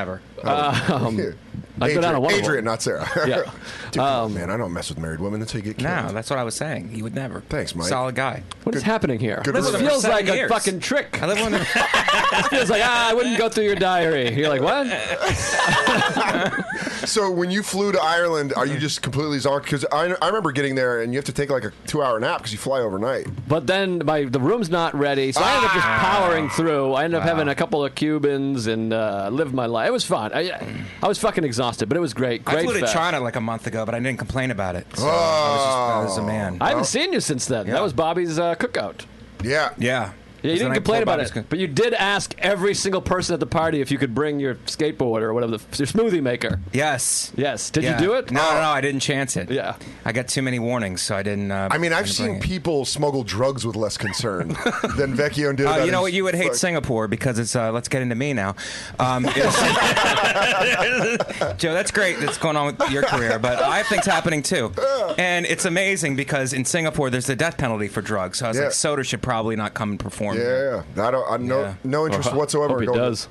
Speaker 3: Um, I'd
Speaker 2: Adrian,
Speaker 3: go down on one of them.
Speaker 2: Adrian, not Sarah.
Speaker 3: Yeah.
Speaker 2: Dude, come on, man, I don't mess with married women until you get killed.
Speaker 7: No, that's what I was saying. He would never.
Speaker 2: Thanks, Mike.
Speaker 7: Solid guy.
Speaker 3: What is happening here?
Speaker 2: good
Speaker 3: This
Speaker 2: riddance.
Speaker 3: feels
Speaker 7: Seven
Speaker 3: like
Speaker 7: years.
Speaker 3: a fucking trick.
Speaker 7: I live on the.
Speaker 3: It feels like, ah, I wouldn't go through your diary. You're like, what?
Speaker 2: So when you flew to Ireland, are you just completely zonked? Because I, I remember getting there and you have to take like a two-hour nap because you fly overnight.
Speaker 3: But then my the room's not ready, so I ended up just powering through. I ended up having a couple of Cubans and uh, lived my life. It was fun. I, I was fucking exhausted, but it was great.
Speaker 7: I
Speaker 3: Great
Speaker 7: flew to
Speaker 3: fest.
Speaker 7: China like a month ago, but I didn't complain about it. So I was just I was a man.
Speaker 3: I haven't seen you since then.
Speaker 7: Yeah.
Speaker 3: That was Bobby's uh, cookout.
Speaker 2: Yeah.
Speaker 7: Yeah.
Speaker 3: Yeah, you
Speaker 7: Was the
Speaker 3: didn't
Speaker 7: night
Speaker 3: complain
Speaker 7: before
Speaker 3: about
Speaker 7: Bobby's
Speaker 3: it,
Speaker 7: co-
Speaker 3: but you did ask every single person at the party if you could bring your skateboard or whatever, the, your smoothie maker.
Speaker 7: Yes.
Speaker 3: Yes. Did
Speaker 7: Yeah.
Speaker 3: you do it?
Speaker 7: No, no, no, I didn't chance it.
Speaker 3: Yeah.
Speaker 7: I got too many warnings, so I didn't. Uh,
Speaker 2: I mean, I've
Speaker 7: didn't bring
Speaker 2: seen
Speaker 7: it.
Speaker 2: people smuggle drugs with less concern than Vecchio did.
Speaker 7: Uh,
Speaker 2: about
Speaker 7: you know
Speaker 2: his
Speaker 7: what? You would hate
Speaker 2: fuck-
Speaker 7: Singapore because it's. Uh, let's get into me now, um, it's- Joe. That's great. That's going on with your career, but I have things happening too, and it's amazing because in Singapore there's the death penalty for drugs. So I was
Speaker 2: Yeah.
Speaker 7: like, Soda should probably not come and perform.
Speaker 2: Yeah, I don't. I no
Speaker 7: Yeah.
Speaker 2: no interest
Speaker 3: Hope
Speaker 2: whatsoever.
Speaker 3: he
Speaker 2: in going
Speaker 3: does.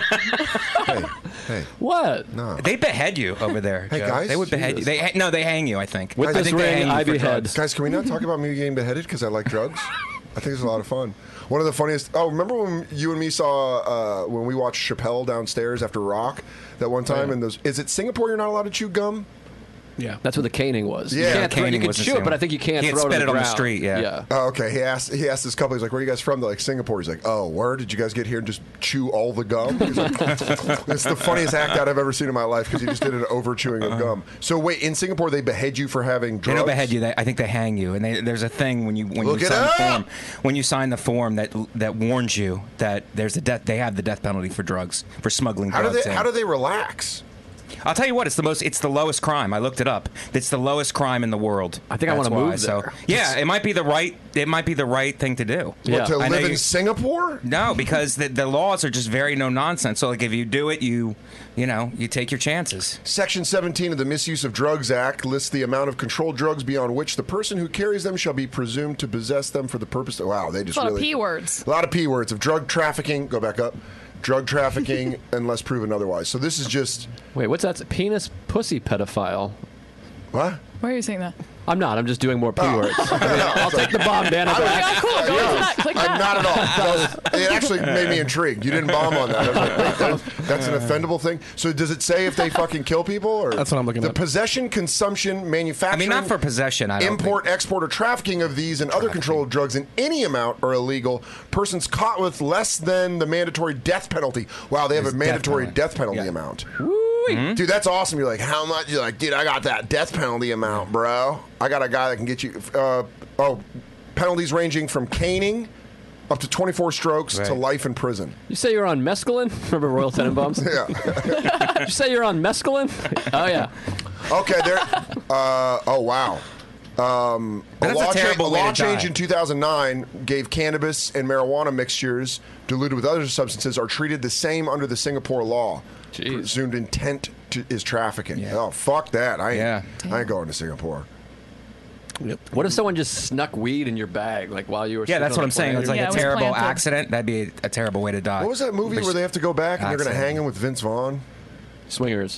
Speaker 2: hey, hey,
Speaker 3: What?
Speaker 2: no.
Speaker 7: They behead you over there.
Speaker 2: Hey,
Speaker 7: Joe.
Speaker 2: guys,
Speaker 7: They would behead
Speaker 2: Jesus.
Speaker 7: you. They no, they hang you. I think.
Speaker 3: With
Speaker 7: I
Speaker 3: this
Speaker 7: think they
Speaker 3: ring,
Speaker 7: hang you
Speaker 3: I
Speaker 7: for
Speaker 3: behead.
Speaker 7: drugs.
Speaker 2: Guys, can we not talk about me getting beheaded because I like drugs? I think it's a lot of fun. One of the funniest. Oh, remember when you and me saw uh, when we watched Chappelle downstairs after Rock that one time?
Speaker 3: yeah.
Speaker 2: And those is it Singapore? You're not allowed to chew gum.
Speaker 9: Yeah.
Speaker 3: That's what the caning was.
Speaker 2: Yeah,
Speaker 3: you can't throw, you
Speaker 7: caning
Speaker 3: can
Speaker 7: was the
Speaker 3: chew it,
Speaker 7: same
Speaker 3: but I
Speaker 7: one.
Speaker 3: think you can't
Speaker 7: He had
Speaker 3: throw
Speaker 7: spit
Speaker 3: it
Speaker 7: it
Speaker 3: on
Speaker 7: on
Speaker 3: the
Speaker 7: the
Speaker 3: ground.
Speaker 7: street, yeah.
Speaker 3: yeah.
Speaker 2: Oh, okay. He asked. He asked this couple. He's like, "Where are you guys from?" They're like, "Singapore." He's like, "Oh, where did you guys get here and just chew all the gum?" He's like, it's the funniest act out I've ever seen in my life because he just did an over chewing of gum. So wait, in Singapore they behead you for having
Speaker 7: They
Speaker 2: drugs.
Speaker 7: don't behead you. They, I think they hang you. And they, there's a thing when you when
Speaker 2: Look
Speaker 7: you
Speaker 2: it
Speaker 7: sign the
Speaker 2: up!
Speaker 7: form when you sign the form that that warns you that there's a death. They have the death penalty for drugs for smuggling
Speaker 2: How do
Speaker 7: drugs.
Speaker 2: they?
Speaker 7: in.
Speaker 2: How do they relax?
Speaker 7: I'll tell you what. It's the most. It's the lowest crime. I looked it up. It's the lowest crime in the world.
Speaker 3: I think I
Speaker 7: That's
Speaker 3: wanna
Speaker 7: why.
Speaker 3: move
Speaker 7: So
Speaker 3: there.
Speaker 7: yeah, it might be the right. It might be the right thing to do.
Speaker 3: Yeah.
Speaker 2: What, to
Speaker 7: I know
Speaker 2: live in
Speaker 7: you-
Speaker 2: Singapore?
Speaker 7: No, because the, the laws are just very no nonsense. So like if you do it, you you know you take your chances.
Speaker 2: Section seventeen of the Misuse of Drugs Act lists the amount of controlled drugs beyond which the person who carries them shall be presumed to possess them for the purpose of. Wow, they just
Speaker 6: A lot
Speaker 2: really.
Speaker 6: of P words.
Speaker 2: A lot of P words of drug trafficking. Go back up. Drug trafficking unless proven otherwise. So this is just.
Speaker 3: Wait, what's that? Penis pussy pedophile.
Speaker 2: What?
Speaker 6: Why are you saying that?
Speaker 3: I'm not. I'm just doing more P
Speaker 2: Oh.
Speaker 3: words. I mean, I'll take the bomb, Dan.
Speaker 2: I was-
Speaker 3: back.
Speaker 6: Oh, cool. Go
Speaker 2: Yeah.
Speaker 6: into that. Click
Speaker 2: I'm
Speaker 6: that.
Speaker 2: not at all. That was- it actually made me intrigued. You didn't bomb on that. I was like, wait, that, that's an offendable thing. So does it say if they fucking kill people? Or
Speaker 9: That's what I'm looking
Speaker 2: the
Speaker 9: at.
Speaker 2: possession, consumption,
Speaker 7: I
Speaker 2: manufacturing,
Speaker 7: mean, not for possession. I don't
Speaker 2: import, export, or trafficking of these and other controlled drugs in any amount are illegal. Persons caught with less than the mandatory death penalty. Wow, they have
Speaker 7: There's
Speaker 2: a
Speaker 7: death
Speaker 2: mandatory
Speaker 7: penalty.
Speaker 2: death penalty
Speaker 7: Yeah.
Speaker 2: amount.
Speaker 7: Hmm?
Speaker 2: Dude, that's awesome. You're like, how much? You're like, dude, I got that death penalty amount, bro. I got a guy that can get you. Uh, oh, penalties ranging from caning up to twenty-four strokes to
Speaker 7: Right.
Speaker 2: life in prison.
Speaker 3: You say you're on mescaline? Remember Royal Tenenbaums?
Speaker 2: Yeah.
Speaker 3: Did you say you're on mescaline? Oh, yeah.
Speaker 2: Okay. There. Uh, oh wow. Um, a
Speaker 7: That's a
Speaker 2: law, cha-
Speaker 7: terrible
Speaker 2: a
Speaker 7: way
Speaker 2: law
Speaker 7: to
Speaker 2: change
Speaker 7: die.
Speaker 2: in two thousand nine gave cannabis and marijuana mixtures diluted with other substances are treated the same under the Singapore law.
Speaker 3: Jeez.
Speaker 2: Presumed intent to, is trafficking.
Speaker 7: Yeah.
Speaker 2: Oh fuck that! I ain't,
Speaker 7: Yeah.
Speaker 2: I ain't going to Singapore.
Speaker 3: What if someone just snuck weed in your bag, like while you were?
Speaker 7: Yeah,
Speaker 3: sitting
Speaker 7: that's
Speaker 3: on
Speaker 7: what I'm
Speaker 3: the
Speaker 7: saying.
Speaker 3: plane?
Speaker 7: It's like
Speaker 6: Yeah,
Speaker 7: a
Speaker 6: it was
Speaker 7: terrible
Speaker 6: planted.
Speaker 7: accident. That'd be a, a terrible way to die.
Speaker 2: What was that movie
Speaker 7: But-
Speaker 2: where they have to go back and they're going to
Speaker 7: Accident.
Speaker 2: hang him with Vince Vaughn?
Speaker 3: Swingers.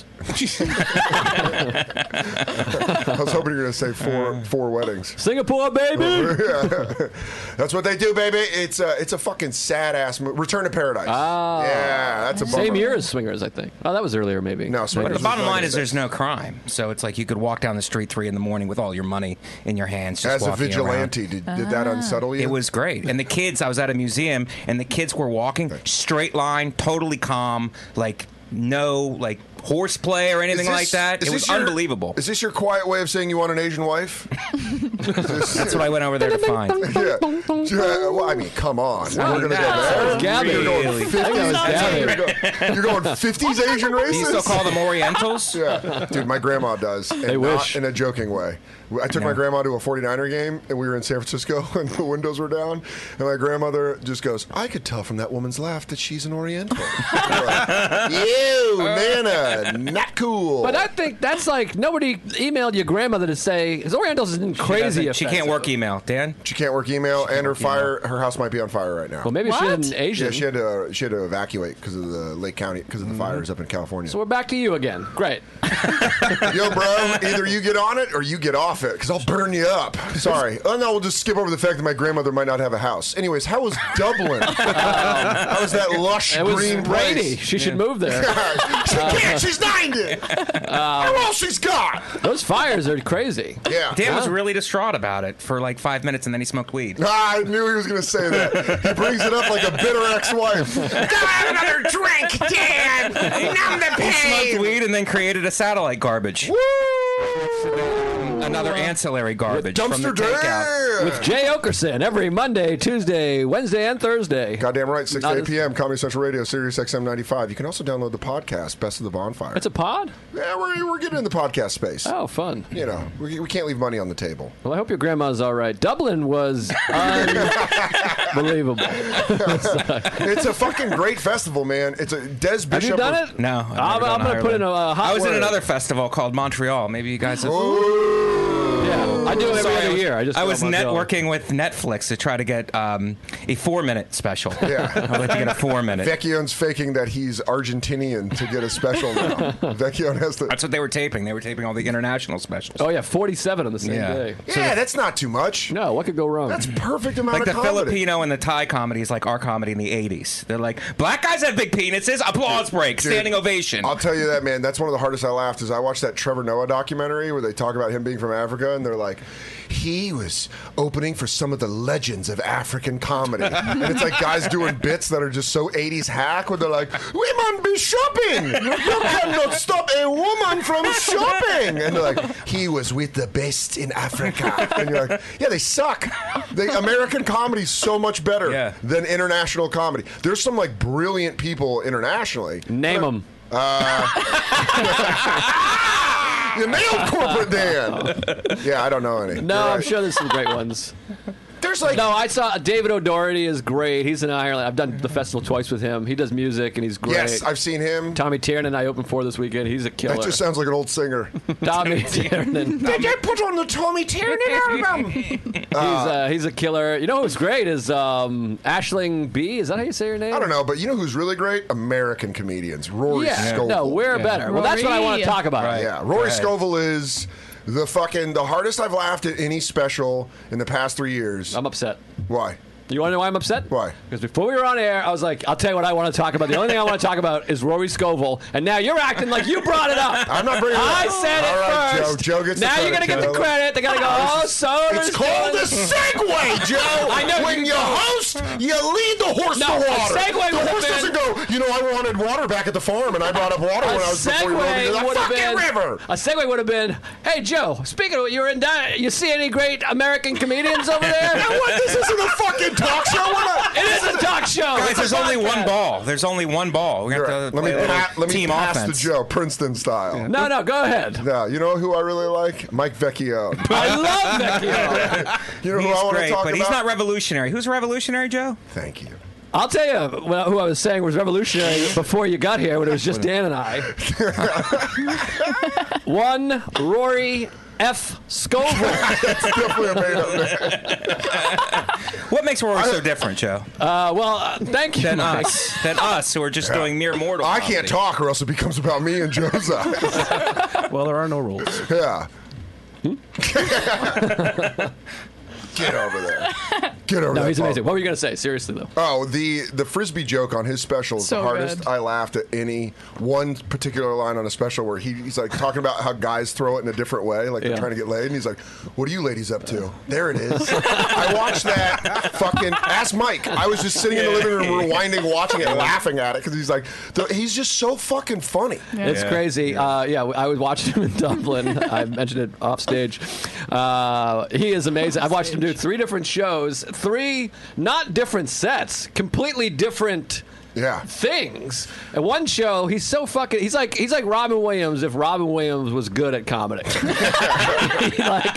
Speaker 2: I was hoping you were going to say four four weddings.
Speaker 3: Singapore, baby.
Speaker 2: That's what they do, baby. It's a it's a fucking sad ass movie. Return to Paradise.
Speaker 3: Ah.
Speaker 2: Yeah, that's a bummer.
Speaker 3: Same year as Swingers, I think. Oh, that was earlier, maybe.
Speaker 2: No,
Speaker 7: But
Speaker 2: Swingers
Speaker 7: the bottom
Speaker 2: was
Speaker 7: line is
Speaker 2: ninety-six.
Speaker 7: there's no crime. So it's like you could walk down the street three in the morning with all your money in your hands. Just
Speaker 2: As a
Speaker 7: walking
Speaker 2: vigilante,
Speaker 7: around.
Speaker 2: did, did that unsettle you?
Speaker 7: It was great. And the kids, I was at a museum, and the kids were walking straight line, totally calm, like no like horseplay or anything
Speaker 2: Is this-
Speaker 7: like that.
Speaker 2: is
Speaker 7: It was
Speaker 2: this your-
Speaker 7: unbelievable.
Speaker 2: Is this your quiet way of saying you want an Asian wife?
Speaker 7: That's what I went over there to find.
Speaker 2: Yeah. Yeah, well, I mean, come on. We're gonna go there.
Speaker 3: Gabby.
Speaker 2: You're going
Speaker 3: Really?
Speaker 2: fifties.
Speaker 3: I think that was Gabby.
Speaker 2: You're going- You're going fifties Asian
Speaker 7: Do
Speaker 2: races.
Speaker 7: you still call them Orientals?
Speaker 2: Yeah, dude, my grandma does. And
Speaker 3: They
Speaker 2: not
Speaker 3: wish.
Speaker 2: in a joking way. I took my grandma to a forty-niner game, and we were in San Francisco, and the windows were down. And my grandmother just goes, "I could tell from that woman's laugh that she's an Oriental." We're like, you, Nana, not cool.
Speaker 3: But I think that's like nobody emailed your grandmother to say Zori Anderson isn't crazy.
Speaker 7: She can't work email, Dan.
Speaker 2: She can't work email, and her fire, her house might be on fire right now.
Speaker 3: Well, maybe she's an Asian.
Speaker 2: Yeah, she had to she had to evacuate because of the Lake County because of the fires up in California.
Speaker 3: So we're back to you again. Great.
Speaker 2: Yo, bro, either you get on it or you get off it because I'll burn you up. Sorry. Oh no, we'll just skip over the fact that my grandmother might not have a house. Anyways, how was Dublin? How was that lush
Speaker 3: It was
Speaker 2: green
Speaker 3: rainy.
Speaker 2: place?
Speaker 3: She should move there.
Speaker 2: She can't. She's ninety. How all she's got?
Speaker 3: Those fires are crazy.
Speaker 2: Yeah.
Speaker 7: Dan
Speaker 3: Huh?
Speaker 7: was really distraught about it for like five minutes, and then he smoked weed.
Speaker 2: Ah, I knew he was going to say that. He brings it up like a bitter ex-wife.
Speaker 8: Go have another drink, Dan. Numb the
Speaker 7: He smoked
Speaker 8: pain.
Speaker 7: weed and then created a satellite garbage. Another ancillary garbage from the
Speaker 2: Dumpster
Speaker 7: takeout.
Speaker 2: day.
Speaker 3: With Jay Okerson every Monday, Tuesday, Wednesday, and Thursday.
Speaker 2: Goddamn right, six
Speaker 3: Not
Speaker 2: to eight
Speaker 3: as-
Speaker 2: p.m. Comedy Central Radio, Sirius X M ninety-five. You can also download the podcast, Best of the Bonfire.
Speaker 3: It's a pod?
Speaker 2: Yeah, we're, we're getting in the podcast space.
Speaker 3: Oh, fun.
Speaker 2: You know, we, we can't leave money on the table.
Speaker 3: Well, I hope your grandma's all right. Dublin was unbelievable.
Speaker 2: It's a fucking great festival, man. It's a Des Bishop.
Speaker 3: Have you done
Speaker 2: was-
Speaker 3: it?
Speaker 7: No, I've
Speaker 3: I'm,
Speaker 7: never
Speaker 3: I'm
Speaker 7: done
Speaker 3: going to put in a uh, hot
Speaker 7: I was in
Speaker 3: word.
Speaker 7: another festival called Montreal. Maybe you guys have.
Speaker 3: Yeah, I do it every
Speaker 7: Sorry,
Speaker 3: other
Speaker 7: I was,
Speaker 3: year. I just
Speaker 7: I
Speaker 3: go
Speaker 7: was
Speaker 3: on Montreal.
Speaker 7: networking with Netflix to try to get um, a four-minute special.
Speaker 2: Yeah.
Speaker 7: I'd like to get a four-minute.
Speaker 2: Vecchione's faking that he's Argentinian to get a special now. Vecchione has to.
Speaker 7: That's what they were taping. They were taping all the international specials.
Speaker 3: Oh, yeah, forty-seven on the same
Speaker 7: Yeah.
Speaker 3: day.
Speaker 2: Yeah, that's not too much.
Speaker 3: No, what could go wrong?
Speaker 2: That's perfect amount
Speaker 7: Like the
Speaker 2: of comedy.
Speaker 7: Filipino and the Thai comedy is like our comedy in the eighties. They're like, black guys have big penises, applause break,
Speaker 2: Dude,
Speaker 7: standing ovation.
Speaker 2: I'll tell you that, man. That's one of the hardest I laughed is I watched that Trevor Noah documentary where they talk about him being from Africa, and they're like, he was opening for some of the legends of African comedy. And it's like guys doing bits that are just so eighties hack where they're like, women be shopping. You cannot stop a woman from shopping. And they're like, he was with the best in Africa. And you're like, yeah, they suck. The American comedy's so much better
Speaker 7: Yeah.
Speaker 2: than international comedy. There's some like brilliant people internationally.
Speaker 3: Name them.
Speaker 2: You nailed Corporate Dan. Yeah, I don't know any.
Speaker 3: No,
Speaker 2: You're
Speaker 3: I'm
Speaker 2: right.
Speaker 3: sure there's some great ones.
Speaker 2: There's like
Speaker 3: No, I saw David O'Doherty is great. He's in Ireland. I've done the festival twice with him. He does music and he's great.
Speaker 2: yes, I've seen him.
Speaker 3: Tommy Tiernan I opened for this weekend. He's a killer.
Speaker 2: That just sounds like an old singer.
Speaker 3: Tommy Tiernan.
Speaker 8: Did they put on the Tommy Tiernan album?
Speaker 3: He's uh, he's a killer. You know who's great is um, Aisling B. Is that how you say your name?
Speaker 2: I don't know, but you know who's really great? American comedians. Rory
Speaker 3: Yeah.
Speaker 2: Scovel.
Speaker 3: No, we're better. Well, that's what I want to
Speaker 6: Rory.
Speaker 3: talk about.
Speaker 2: Yeah, Rory
Speaker 7: Right.
Speaker 2: Scovel is the fucking the hardest I've laughed at any special in the past three years.
Speaker 3: I'm upset.
Speaker 2: Why?
Speaker 3: You want to know why I'm upset?
Speaker 2: Why?
Speaker 3: Because before we were on air, I was like, I'll tell you what I want to talk about. The only thing I want to talk about is Rory Scovel. And now you're acting like you brought it up.
Speaker 2: I'm not bringing it
Speaker 3: I
Speaker 2: up.
Speaker 3: said it
Speaker 2: All right,
Speaker 3: first.
Speaker 2: Joe. Joe gets the
Speaker 3: now you're
Speaker 2: credit,
Speaker 3: going to get
Speaker 2: Joe.
Speaker 3: the credit. They're going to go, oh, so
Speaker 2: It's called a segue, Joe.
Speaker 3: I know,
Speaker 2: When
Speaker 3: you
Speaker 2: you
Speaker 3: know.
Speaker 2: host, you lead the horse
Speaker 3: No,
Speaker 2: to
Speaker 3: a
Speaker 2: water.
Speaker 3: segue
Speaker 2: the
Speaker 3: would've
Speaker 2: horse
Speaker 3: been-
Speaker 2: doesn't go, you know, I wanted water back at the farm, and I brought up water when I
Speaker 3: A
Speaker 2: was before you rode into
Speaker 3: segue
Speaker 2: that
Speaker 3: would have
Speaker 2: fucking
Speaker 3: been
Speaker 2: river.
Speaker 3: a segue would have been. Hey Joe, speaking of you're in Di- you see any great American comedians over there?
Speaker 2: Now what? This isn't a fucking talk show. We're not-
Speaker 3: It is a talk show.
Speaker 7: Guys,
Speaker 3: It's a
Speaker 7: there's only
Speaker 3: podcast.
Speaker 7: one ball. There's only one ball. We have
Speaker 2: You're
Speaker 7: to
Speaker 2: right. Let
Speaker 7: play
Speaker 2: me,
Speaker 7: a little
Speaker 2: pa- let me
Speaker 7: team
Speaker 2: pass
Speaker 7: offense.
Speaker 2: to Joe, Princeton style.
Speaker 3: No, no, go ahead.
Speaker 2: Yeah, you know who I really like? Mike Vecchione.
Speaker 3: I love Vecchio.
Speaker 2: You know who
Speaker 7: He's
Speaker 2: I want
Speaker 7: great,
Speaker 2: to talk
Speaker 7: but
Speaker 2: about?
Speaker 7: he's not revolutionary. Who's revolutionary, Joe?
Speaker 2: Thank you.
Speaker 3: I'll tell you well, who I was saying was revolutionary before you got here when it was just Dan and I. One, Rory F. Scovel.
Speaker 2: That's definitely a made-up name.
Speaker 7: What makes Rory so different, Joe?
Speaker 3: Uh, well, uh, thank you,
Speaker 7: Than
Speaker 3: Mike.
Speaker 7: us. Than us, who are just doing mere mortal
Speaker 2: I
Speaker 7: comedy.
Speaker 2: can't talk or else it becomes about me and Joe's eyes.
Speaker 9: Well, there are no rules.
Speaker 2: Yeah. Get over there. Get over
Speaker 3: No,
Speaker 2: there.
Speaker 3: he's amazing. What were you going to say? Seriously, though.
Speaker 2: Oh, the the frisbee joke on his special is
Speaker 6: So
Speaker 2: the hardest.
Speaker 6: good.
Speaker 2: I laughed at any one particular line on a special where he, he's like talking about how guys throw it in a different way, like
Speaker 3: Yeah.
Speaker 2: they're trying to get laid, and he's like, "What are you ladies up to?" There it is. I watched that. Fucking ask Mike. I was just sitting in the living room, rewinding, watching it, laughing at it because he's like, th- he's just so fucking funny.
Speaker 3: It's
Speaker 7: Yeah.
Speaker 3: crazy. Uh, yeah, I was watching him in Dublin. I mentioned it off stage. Uh, he is amazing. I've watched him do three different shows, three not different sets, completely different
Speaker 2: Yeah.
Speaker 3: things. And one show, he's so fucking. He's like he's like Robin Williams if Robin Williams was good at comedy. He, like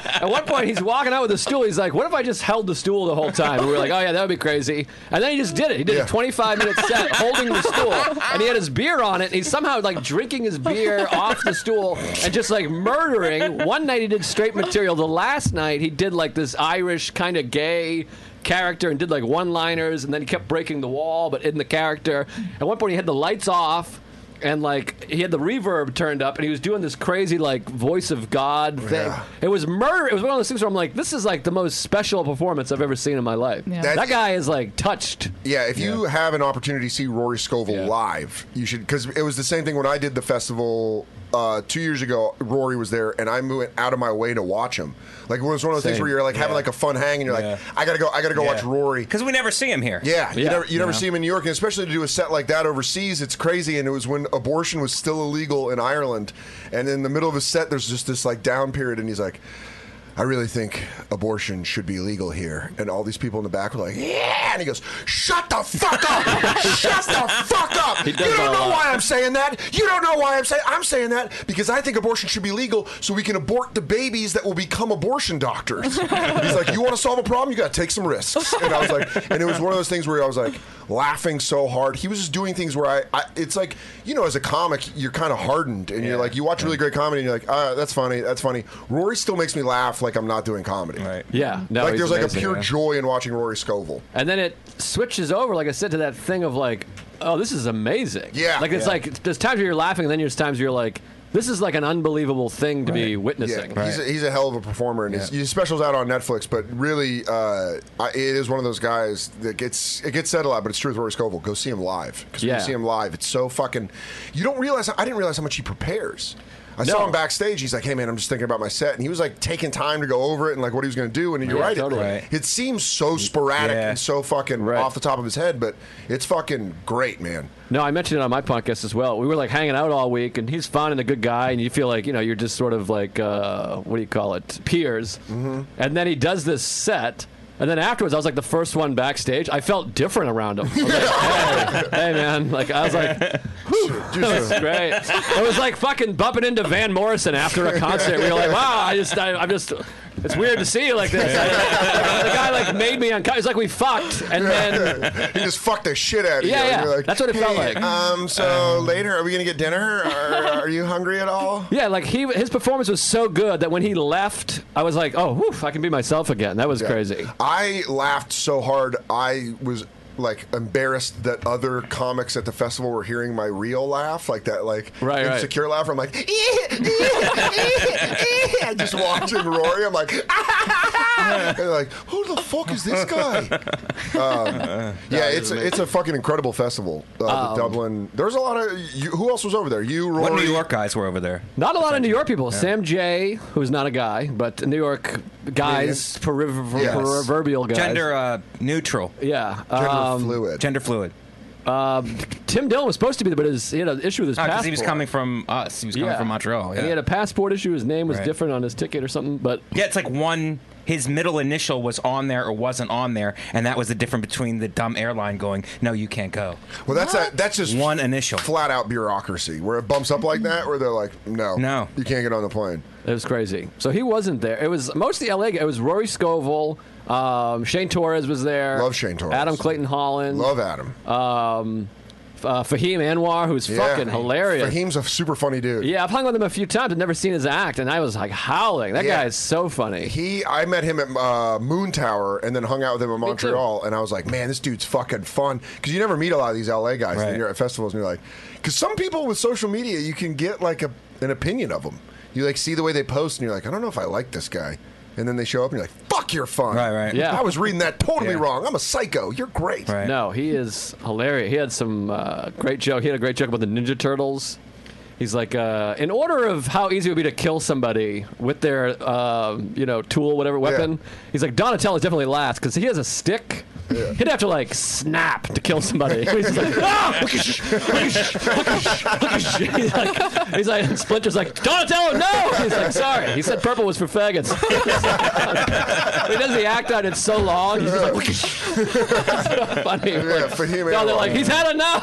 Speaker 3: at one point, he's walking out with a stool. He's like, what if I just held the stool the whole time? And we were like, oh, yeah, that would be crazy. And then he just did it. He did
Speaker 2: Yeah.
Speaker 3: a twenty-five minute set holding the stool. And he had his beer on it. And he's somehow, like, drinking his beer off the stool and just, like, murdering. One night he did straight material. The last night he did, like, this Irish kind of gay character and did, like, one-liners. And then he kept breaking the wall, but in the character. At one point he had the lights off. And, like, he had the reverb turned up, and he was doing this crazy, like, voice of God thing.
Speaker 2: Yeah.
Speaker 3: It was murder. It was one of those things where I'm like, this is, like, the most special performance I've ever seen in my life.
Speaker 6: Yeah.
Speaker 2: That-
Speaker 3: That guy is, like, touched.
Speaker 2: Yeah, if you have an opportunity to see Rory Scovel
Speaker 3: Yeah.
Speaker 2: live, you should, because it was the same thing when I did the festival uh, two years ago. Rory was there, and I went out of my way to watch him. Like, it was one of those things
Speaker 3: Same.
Speaker 2: where you're like having
Speaker 7: Yeah.
Speaker 2: like a fun hang, and you're
Speaker 7: Yeah.
Speaker 2: like, I gotta go, I gotta go watch Rory.
Speaker 7: Because we never see him here.
Speaker 2: Yeah, you
Speaker 3: Yeah.
Speaker 2: never, you never
Speaker 7: Yeah.
Speaker 2: see him in New York, and especially to do a set like that overseas, it's crazy. And it was when abortion was still illegal in Ireland, and in the middle of his set, there's just this like down period, and he's like, I really think abortion should be legal here. And all these people in the back were like, yeah. And he goes, shut the fuck up. Shut the fuck up. You
Speaker 3: does that
Speaker 2: don't
Speaker 3: a
Speaker 2: know
Speaker 3: lot.
Speaker 2: why I'm saying that. You don't know why I'm saying I'm saying that because I think abortion should be legal so we can abort the babies that will become abortion doctors. He's like, you want to solve a problem? You got to take some risks. And I was like, and it was one of those things where I was like laughing so hard. He was just doing things where I, I it's like, you know, as a comic, you're kind of hardened and you're like, you watch really great comedy and you're like, ah, that's funny. That's funny. Rory still makes me laugh like I'm not doing comedy.
Speaker 7: Right.
Speaker 3: Yeah. No,
Speaker 2: like
Speaker 3: he's
Speaker 2: there's like a
Speaker 3: amazing.
Speaker 2: pure joy in watching Rory Scovel.
Speaker 3: And then it switches over, like I said, to that thing of like, oh, this is amazing.
Speaker 2: Yeah.
Speaker 3: Like it's
Speaker 2: Yeah.
Speaker 3: like there's times where you're laughing, and then there's times where you're like, this is like an unbelievable thing to be witnessing.
Speaker 2: Yeah, he's, a, he's a hell of a performer, and his, his special's out on Netflix. But really, uh, I, it is one of those guys that gets it gets said a lot, but it's true with Rory Scovel. Go see him live because when
Speaker 3: Yeah.
Speaker 2: you see him live, it's so fucking. You don't realize. I didn't realize how much he prepares. I
Speaker 3: No.
Speaker 2: saw him backstage. He's like, "Hey man, I'm just thinking about my set," and he was like taking time to go over it and like what he was going to do. And you're
Speaker 3: Yeah,
Speaker 2: right,
Speaker 3: totally.
Speaker 2: it,
Speaker 7: Right.
Speaker 2: it seems so sporadic
Speaker 7: Yeah.
Speaker 2: and so fucking
Speaker 3: Right.
Speaker 2: off the top of his head, but it's fucking great, man.
Speaker 3: No, I mentioned it on my podcast as well. We were like hanging out all week, and he's fun and a good guy, and you feel like you know you're just sort of like uh, what do you call it, peers. Mm-hmm. And then he does this set. And then afterwards, I was like the first one backstage. I felt different around him. I was like, hey, hey, man. Like, I was like, whew, that was great. It was like fucking bumping into Van Morrison after a concert. We were like, wow, I just, I, I'm just, it's weird to see you like this. I, the guy like made me uncomfortable. It's like we fucked. And then,
Speaker 2: he just fucked the shit out of
Speaker 3: Yeah,
Speaker 2: you.
Speaker 3: yeah.
Speaker 2: And you're like,
Speaker 3: That's what it felt
Speaker 2: "Hey,
Speaker 3: like."
Speaker 2: Um, so later, are we going to get dinner? Or are you hungry at all?
Speaker 3: yeah, like he, his performance was so good that when he left, I was like, oh, whew, I can be myself again. That was
Speaker 2: Yeah.
Speaker 3: crazy.
Speaker 2: I laughed so hard, I was like embarrassed that other comics at the festival were hearing my real laugh, like that, like
Speaker 3: Right, right.
Speaker 2: insecure laugh. I'm like, just watching Rory. I'm like, and they're like, who the fuck is this guy? Um, yeah, it's a, it's a fucking incredible festival. Uh,
Speaker 3: Um,
Speaker 2: the Dublin. There's a lot of. You, who else was over there? You, Rory.
Speaker 7: What New York guys were over there?
Speaker 3: Not a lot of New York people. Sam J, who's not a guy, but New York guys, perver-
Speaker 2: Yes.
Speaker 3: proverbial guys.
Speaker 7: Gender uh, neutral.
Speaker 3: Yeah.
Speaker 2: Gender
Speaker 3: Um,
Speaker 2: fluid.
Speaker 7: Gender fluid.
Speaker 3: um, Tim Dillon was supposed to be there, but his, he had an issue with his
Speaker 7: Because
Speaker 3: passport.
Speaker 7: he was coming from us. He was coming
Speaker 3: Yeah.
Speaker 7: from Montreal.
Speaker 3: And
Speaker 7: Yeah.
Speaker 3: he had a passport issue. His name was
Speaker 7: Right.
Speaker 3: different on his ticket or something. But
Speaker 7: Yeah, it's like one. His middle initial was on there or wasn't on there, and that was the difference between the dumb airline going, "No, you can't go."
Speaker 2: Well, that's a, that's just
Speaker 7: One initial.
Speaker 2: flat out bureaucracy where it bumps up like that, where they're like, no,
Speaker 7: No.
Speaker 2: you can't get on the plane.
Speaker 3: it was crazy. So he wasn't there. It was mostly L A. It was Rory Scovel. Um, Shane Torres was there.
Speaker 2: Love Shane Torres.
Speaker 3: Adam Clayton Holland.
Speaker 2: Love Adam.
Speaker 3: Um, uh, Fahim Anwar, who's fucking hilarious.
Speaker 2: Fahim's a super funny dude.
Speaker 3: Yeah, I've hung with him a few times. I've never seen his act, and I was like howling. That
Speaker 2: Yeah.
Speaker 3: guy is so funny.
Speaker 2: He, I met him at uh, Moon Tower and then hung out with him in
Speaker 3: too.
Speaker 2: Montreal, and I was like, man, this dude's fucking fun. Because you never meet a lot of these L A guys
Speaker 7: Right.
Speaker 2: when you're at festivals, and you're like, because some people with social media, you can get like a, an opinion of them. You like see the way they post, and you're like, I don't know if I like this guy. And then they show up, and you're like, fuck, you're fun.
Speaker 7: Right, right.
Speaker 3: Yeah.
Speaker 2: I was reading that totally
Speaker 7: Yeah.
Speaker 2: wrong. I'm a psycho. You're great.
Speaker 7: Right.
Speaker 3: No, he is hilarious. He had some uh, great joke. He had a great joke about the Ninja Turtles. He's like, uh, in order of how easy it would be to kill somebody with their, uh, you know, tool, whatever weapon. He's like, Donatello's definitely last because he has a stick. He'd have to like snap to kill somebody. He's just like, ah! he's like, he's like, Splinter's like, Donatello, no! He's like, sorry. He said purple was for faggots. He does the act out. It's so long. He's just like, it's so funny.
Speaker 2: Yeah,
Speaker 3: like,
Speaker 2: Fahim
Speaker 3: no, they're
Speaker 2: Anwar.
Speaker 3: like, he's had enough.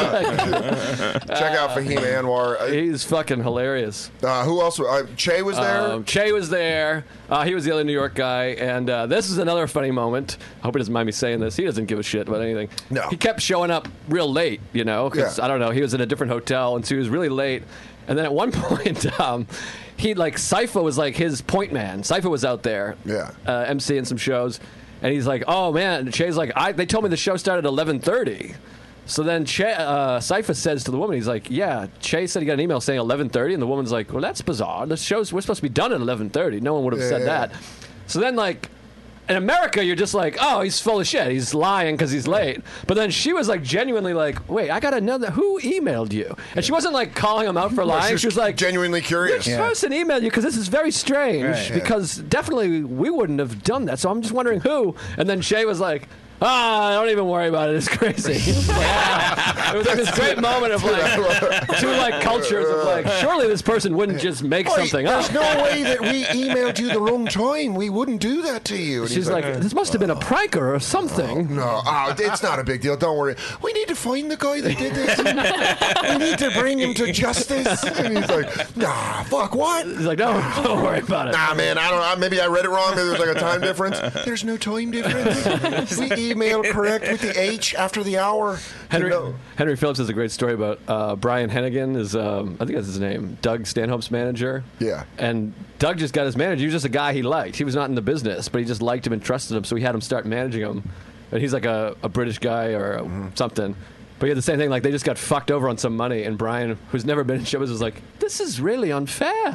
Speaker 2: Check out Fahim Anwar.
Speaker 3: He's fucking hilarious.
Speaker 2: Uh, who else? Uh, Che was there.
Speaker 3: Um, che was there. Uh, he was the other New York guy. And uh, this is another funny moment. I hope he doesn't mind me saying this. He doesn't give a shit about anything.
Speaker 2: No.
Speaker 3: He kept showing up real late, you know, because,
Speaker 2: Yeah.
Speaker 3: I don't know, he was in a different hotel, and so he was really late. And then at one point, um, he, like, Cypher was, like, his point man. Cypher was out there
Speaker 2: Yeah.
Speaker 3: uh, emceeing some shows. And he's like, oh, man. Che's like, I, they told me the show started at eleven thirty. So then che, uh, Cypher says to the woman, he's like, yeah, Che said he got an email saying eleven thirty, and the woman's like, well, that's bizarre. The show's, we're supposed to be done at eleven thirty. No one would have
Speaker 2: Yeah,
Speaker 3: said
Speaker 2: yeah.
Speaker 3: that. So then, like, in America, you're just like, oh, he's full of shit. He's lying because he's late. But then she was like genuinely like, wait, I got to know that. Who emailed you? And she wasn't like calling him out for lying. She was like,
Speaker 2: genuinely curious.
Speaker 3: which person emailed you? Because this is very strange.
Speaker 7: Right, yeah.
Speaker 3: Because definitely we wouldn't have done that. So I'm just wondering who. And then Shay was like, ah, don't even worry about it. It's crazy. It was, like, ah. It was like this great moment of like two like cultures of like, surely this person wouldn't just make
Speaker 2: Oi,
Speaker 3: something up.
Speaker 2: there's no way that we emailed you the wrong time. We wouldn't do that to you. And
Speaker 3: She's
Speaker 2: he's
Speaker 3: like, this must have been a pranker or something.
Speaker 2: no, oh, it's not a big deal. Don't worry. We need to find the guy that did this. We need to bring him to justice. And he's like, nah, fuck, what?
Speaker 3: He's like, no, don't worry about it.
Speaker 2: Nah, man, I don't know. Maybe I read it wrong. Maybe there's like a time difference. There's no time difference. We email correct with the H after the hour.
Speaker 3: Henry,
Speaker 2: No.
Speaker 3: Henry Phillips has a great story about uh, Brian Hennigan is um, I think that's his name, Doug Stanhope's manager.
Speaker 2: Yeah.
Speaker 3: And Doug just got his manager. He was just a guy he liked. He was not in the business, but he just liked him and trusted him, so he had him start managing him. And he's like a, a British guy or a,
Speaker 2: Mm-hmm.
Speaker 3: something. But he had the same thing, like they just got fucked over on some money, and Brian, who's never been in shows, was like, this is really unfair.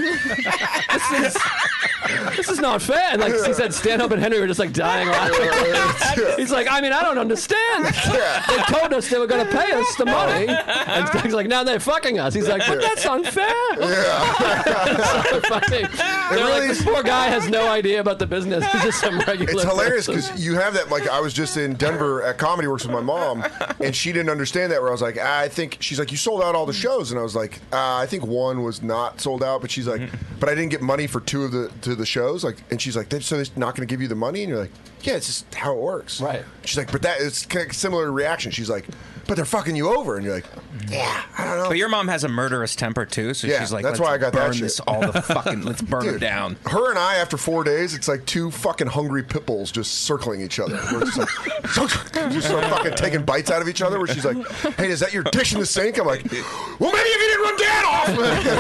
Speaker 3: this is this is not fair. And like he said, Stanhope and Henry were just like dying laughing. He's like, I mean, I don't understand. They told us they were going to pay us the money, and Doug's like, now they're fucking us. He's like, but that's unfair. It's so funny. They're
Speaker 2: really
Speaker 3: like,
Speaker 2: is-
Speaker 3: this poor guy has no idea about the business. He's just some regular.
Speaker 2: It's hilarious
Speaker 3: person.
Speaker 2: because you have that. Like, I was just in Denver at Comedy Works with my mom, and she didn't understand that. Where I was like, I think she's like, you sold out all the shows, and I was like, uh, I think one was not sold out, but she's like, but I didn't get money for two of the to the shows. Like, and she's like, so they're not going to give you the money, and you're like, yeah, it's just how it works.
Speaker 3: Right.
Speaker 2: She's like, but that is kind of similar reaction. She's like, but they're fucking you over, and you're like, yeah, I don't know.
Speaker 7: But your mom has a murderous temper too, so
Speaker 2: Yeah,
Speaker 7: she's like,
Speaker 2: that's
Speaker 7: let's
Speaker 2: why I got that
Speaker 7: burn
Speaker 2: shit.
Speaker 7: this all the fucking, let's burn her
Speaker 2: Dude,
Speaker 7: down.
Speaker 2: Her and I, after four days, it's like two fucking hungry pit bulls just circling each other. We're just like, just start fucking taking bites out of each other. Where she's like, "Hey, is that your dish in the sink?" I'm like, "Well, maybe if you didn't run Dad off."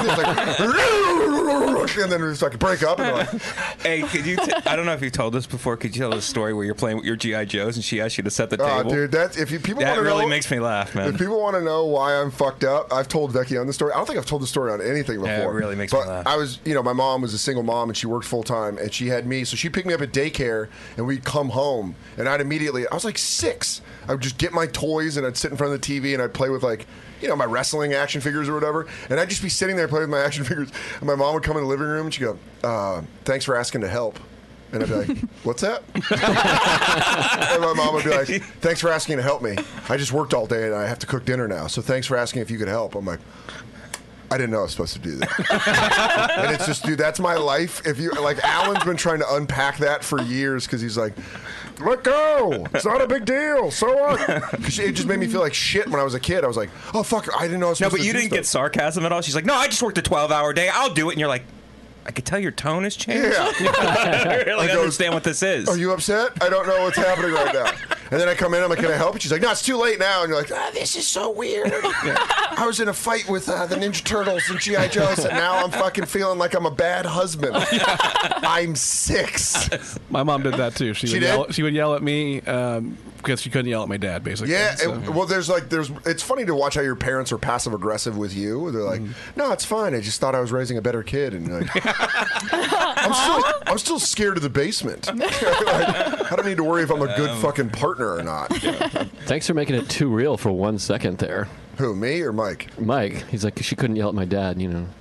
Speaker 2: It's like, and then we just like break up. And we're like,
Speaker 7: Hey, could you? T- I don't know if you told this before. Could you tell a story where you're playing with your G I Joes and she asked you to set the
Speaker 2: "Oh,
Speaker 7: table?
Speaker 2: dude, that's if you people
Speaker 7: that
Speaker 2: want to
Speaker 7: really
Speaker 2: know."
Speaker 7: makes me laugh, man.
Speaker 2: If people want to know why I'm fucked up, I've told Becky on the story. I don't think I've told the story on anything before.
Speaker 7: Yeah, it really makes
Speaker 2: but
Speaker 7: me laugh.
Speaker 2: I was, you know, my mom was a single mom and she worked full time and she had me. So she picked me up at daycare and we'd come home and I'd immediately, I was like six. I would just get my toys and I'd sit in front of the T V and I'd play with like, you know, my wrestling action figures or whatever. And I'd just be sitting there playing with my action figures. And my mom would come in the living room and she'd go, uh, thanks for asking to help. And I'd be like, what's that? And my mom would be like, thanks for asking to help me. I just worked all day and I have to cook dinner now. So thanks for asking if you could help. I'm like, I didn't know I was supposed to do that. And it's just, dude, that's my life. If you, like, Alan's been trying to unpack that for years because he's like, let go. It's not a big deal. So what? 'Cause it just made me feel like shit when I was a kid. I was like, oh, fuck, I didn't know I was
Speaker 7: No,
Speaker 2: supposed
Speaker 7: but
Speaker 2: to
Speaker 7: you
Speaker 2: do
Speaker 7: didn't get
Speaker 2: stuff.
Speaker 7: sarcasm at all. She's like, no, I just worked a twelve-hour day. I'll do it. And you're like, I could tell your tone has changed.
Speaker 2: Yeah.
Speaker 7: I really
Speaker 2: I go,
Speaker 7: understand what this is.
Speaker 2: Are you upset? I don't know what's happening right now. And then I come in, I'm like, can I help? And she's like, no, it's too late now. And you're like, ah, this is so weird. I was in a fight with uh, the Ninja Turtles and G I Joes, and now I'm fucking feeling like I'm a bad husband. I'm six.
Speaker 9: My mom did that too. She,
Speaker 2: She
Speaker 9: would
Speaker 2: did?
Speaker 9: yell. She would yell at me um, because she couldn't yell at my dad. Basically.
Speaker 2: Yeah,
Speaker 9: So-
Speaker 2: it- well, there's like, there's. It's funny to watch how your parents are passive aggressive with you. They're like, no, it's fine. I just thought I was raising a better kid, and you're like, I'm still, I'm still scared of the basement. Like, I don't need to worry if I'm a good fucking partner or not.
Speaker 3: Thanks for making it too real for one second there.
Speaker 2: Who, me or Mike?
Speaker 3: Mike, he's like, she couldn't yell at my dad, you know.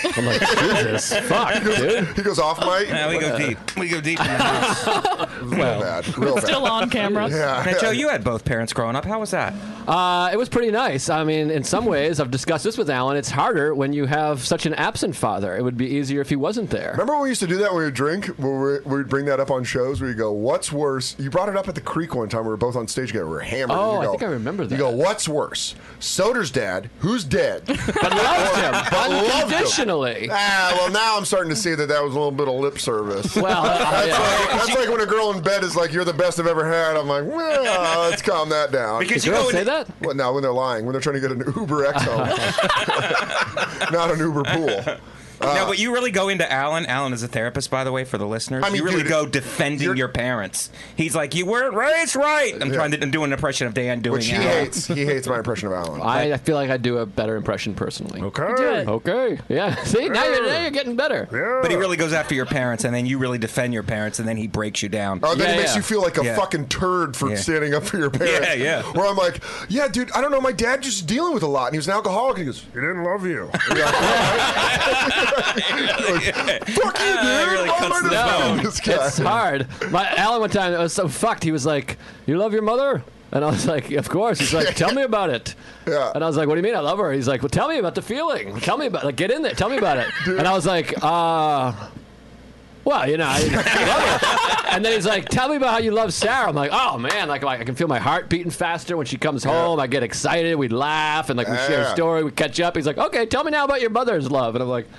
Speaker 3: I'm like, Jesus, fuck, dude.
Speaker 2: He goes off mic.
Speaker 7: Yeah, we go deep. We go deep in the house.
Speaker 2: Real bad. Real bad.
Speaker 6: Still on camera.
Speaker 2: Yeah.
Speaker 7: Now, Joe, you had both parents growing up. How was that?
Speaker 3: Uh, it was pretty nice. I mean, in some ways, I've discussed this with Alan. It's harder when you have such an absent father. It would be easier if he wasn't there.
Speaker 2: Remember when we used to do that when we would drink? Where we- we'd bring that up on shows where you go, what's worse? You brought it up at the Creek one time. We were both on stage together. We were hammered.
Speaker 3: Oh,
Speaker 2: and you
Speaker 3: I
Speaker 2: go,
Speaker 3: think I remember that.
Speaker 2: You go, what's worse? Soder's dad, who's dead,
Speaker 3: But loved him
Speaker 2: but loved him.
Speaker 3: unconditionally.
Speaker 2: Ah, well, now I'm starting to see that that was a little bit of lip service.
Speaker 3: Well, uh,
Speaker 2: That's,
Speaker 3: yeah.
Speaker 2: like, that's like when a girl in bed is like, "You're the best I've ever had." I'm like, "Well, let's calm that down."
Speaker 7: Because
Speaker 3: Did
Speaker 7: you go
Speaker 3: girls say
Speaker 7: into-
Speaker 3: that?
Speaker 2: Well, no, when they're lying, when they're trying to get an Uber X home, not an Uber pool.
Speaker 7: no, but you really go into Alan. Alan is a therapist, by the way, for the listeners.
Speaker 2: I mean,
Speaker 7: you really
Speaker 2: dude,
Speaker 7: go defending
Speaker 2: you're-
Speaker 7: your parents. He's like, you weren't raised right. I'm
Speaker 2: Yeah.
Speaker 7: trying to do an impression of Dan doing
Speaker 2: Which he
Speaker 7: Alan.
Speaker 2: hates. He hates my impression of Alan.
Speaker 3: I, I feel like I do a better impression personally.
Speaker 2: Okay.
Speaker 6: Do it.
Speaker 3: Okay. Yeah. See, now you're, now you're getting better.
Speaker 7: But he really goes after your parents, and then you really defend your parents, and then he breaks you down.
Speaker 2: Oh, then
Speaker 3: Yeah,
Speaker 2: he makes
Speaker 3: yeah.
Speaker 2: you feel like a
Speaker 7: Yeah.
Speaker 2: fucking turd for
Speaker 7: Yeah.
Speaker 2: standing up for your parents.
Speaker 7: Yeah, yeah.
Speaker 2: Where I'm like, yeah, dude, I don't know. My dad just dealing with a lot, and he was an alcoholic. And he goes, he didn't love you. You're like, "All right." Like, fuck you, dude.
Speaker 7: it really
Speaker 2: Why am I
Speaker 7: cuts to the
Speaker 2: defending
Speaker 7: bone.
Speaker 2: this guy?
Speaker 3: It's hard. My Alan one time, I was so fucked. He was like, "You love your mother?" And I was like, "Of course." He's like, "Tell me about it."
Speaker 2: Yeah.
Speaker 3: And I was like, "What do you mean I love her?" He's like, "Well, tell me about the feeling. Tell me about like get in there. Tell me about it." And I was like, "Uh." Well, you know, I love her. And then he's like, "Tell me about how you love Sarah." I'm like, "Oh man, like I can feel my heart beating faster when she comes home. I get excited. We laugh and like we share a
Speaker 2: Yeah.
Speaker 3: story. We catch up." He's like, "Okay, tell me now about your mother's love." And I'm like,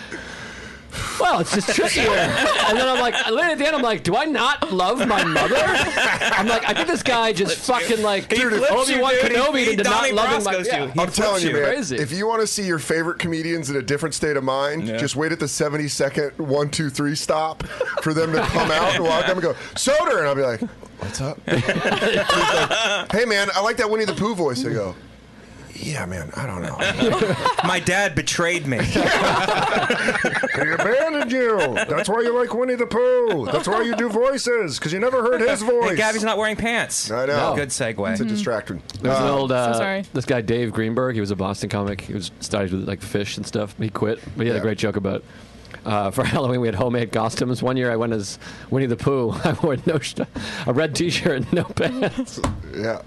Speaker 3: well, it's just trickier. And then I'm like, literally at the end, I'm like, do I not love my mother? I'm like, I think this guy just fucking like,
Speaker 7: Dude, flips
Speaker 3: Obi-Wan
Speaker 7: you, dude.
Speaker 3: Kenobi
Speaker 7: He-
Speaker 3: into not
Speaker 7: Donnie
Speaker 3: loving my.
Speaker 7: Brasco's
Speaker 3: Yeah.
Speaker 7: you. He
Speaker 2: I'm telling you,
Speaker 7: flips
Speaker 2: man.
Speaker 3: Crazy.
Speaker 2: If you want to see your favorite comedians in a different state of mind,
Speaker 7: Yeah.
Speaker 2: just wait at the seventy second one, two, three stop for them to come out and walk up and go, Soder! And I'll be like, what's up? He's like, hey, man, I like that Winnie the Pooh voice. I go, yeah, man, I don't know.
Speaker 7: My dad betrayed me.
Speaker 2: He abandoned you. That's why you like Winnie the Pooh. That's why you do voices, because you never heard his voice.
Speaker 7: Hey, Gabby's not wearing pants.
Speaker 2: I know.
Speaker 7: Good segue.
Speaker 2: It's a distraction.
Speaker 3: There was an
Speaker 2: Uh,
Speaker 3: old uh,
Speaker 6: So sorry.
Speaker 3: this guy Dave Greenberg. He was a Boston comic. He was studied with like fish and stuff. He quit, but he had
Speaker 2: Yeah.
Speaker 3: a great joke about. Uh, for Halloween, we had homemade costumes. One year, I went as Winnie the Pooh. I wore no sh- a red T-shirt and no pants.
Speaker 2: Yeah.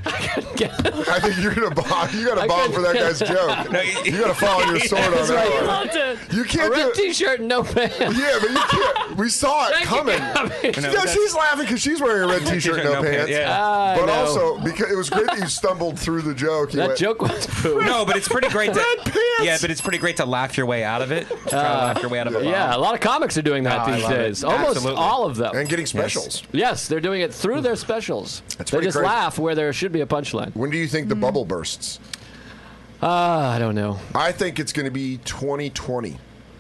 Speaker 2: I think you're gonna bomb. You got to
Speaker 3: I
Speaker 2: bomb
Speaker 3: couldn't
Speaker 2: for that
Speaker 3: get
Speaker 2: guy's
Speaker 3: it.
Speaker 2: joke.
Speaker 7: No, you-
Speaker 2: You got to fall on your sword on
Speaker 3: That's
Speaker 2: that
Speaker 3: right.
Speaker 2: one.
Speaker 6: Loved it.
Speaker 2: You
Speaker 3: A
Speaker 2: can't do
Speaker 3: red
Speaker 2: it.
Speaker 3: T-shirt and no pants.
Speaker 2: Yeah, but you can't. We saw it
Speaker 3: Thank you,
Speaker 2: coming.
Speaker 3: Gabby.
Speaker 2: No,
Speaker 7: that's-
Speaker 2: she's laughing because she's wearing a red T-shirt, and no, pants.
Speaker 7: Yeah.
Speaker 3: I
Speaker 2: But
Speaker 3: know.
Speaker 2: also because it was great that you stumbled through the joke. You
Speaker 3: that
Speaker 2: went,
Speaker 3: joke was Pooh.
Speaker 7: No, but it's pretty great to.
Speaker 2: Red pants!
Speaker 7: Yeah, but it's pretty great to laugh your way out of it. To try to laugh your way out of it.
Speaker 3: Yeah, a lot of comics are doing that
Speaker 7: Oh, I
Speaker 3: these
Speaker 7: love it.
Speaker 3: days. Almost
Speaker 7: Absolutely.
Speaker 3: all of them.
Speaker 2: and getting specials.
Speaker 3: Yes, they're doing it through their specials.
Speaker 2: That's
Speaker 3: they
Speaker 2: pretty
Speaker 3: just
Speaker 2: crazy.
Speaker 3: laugh where there should be a punchline.
Speaker 2: When do you think the bubble bursts?
Speaker 3: Uh, I don't know.
Speaker 2: I think it's going to be twenty twenty.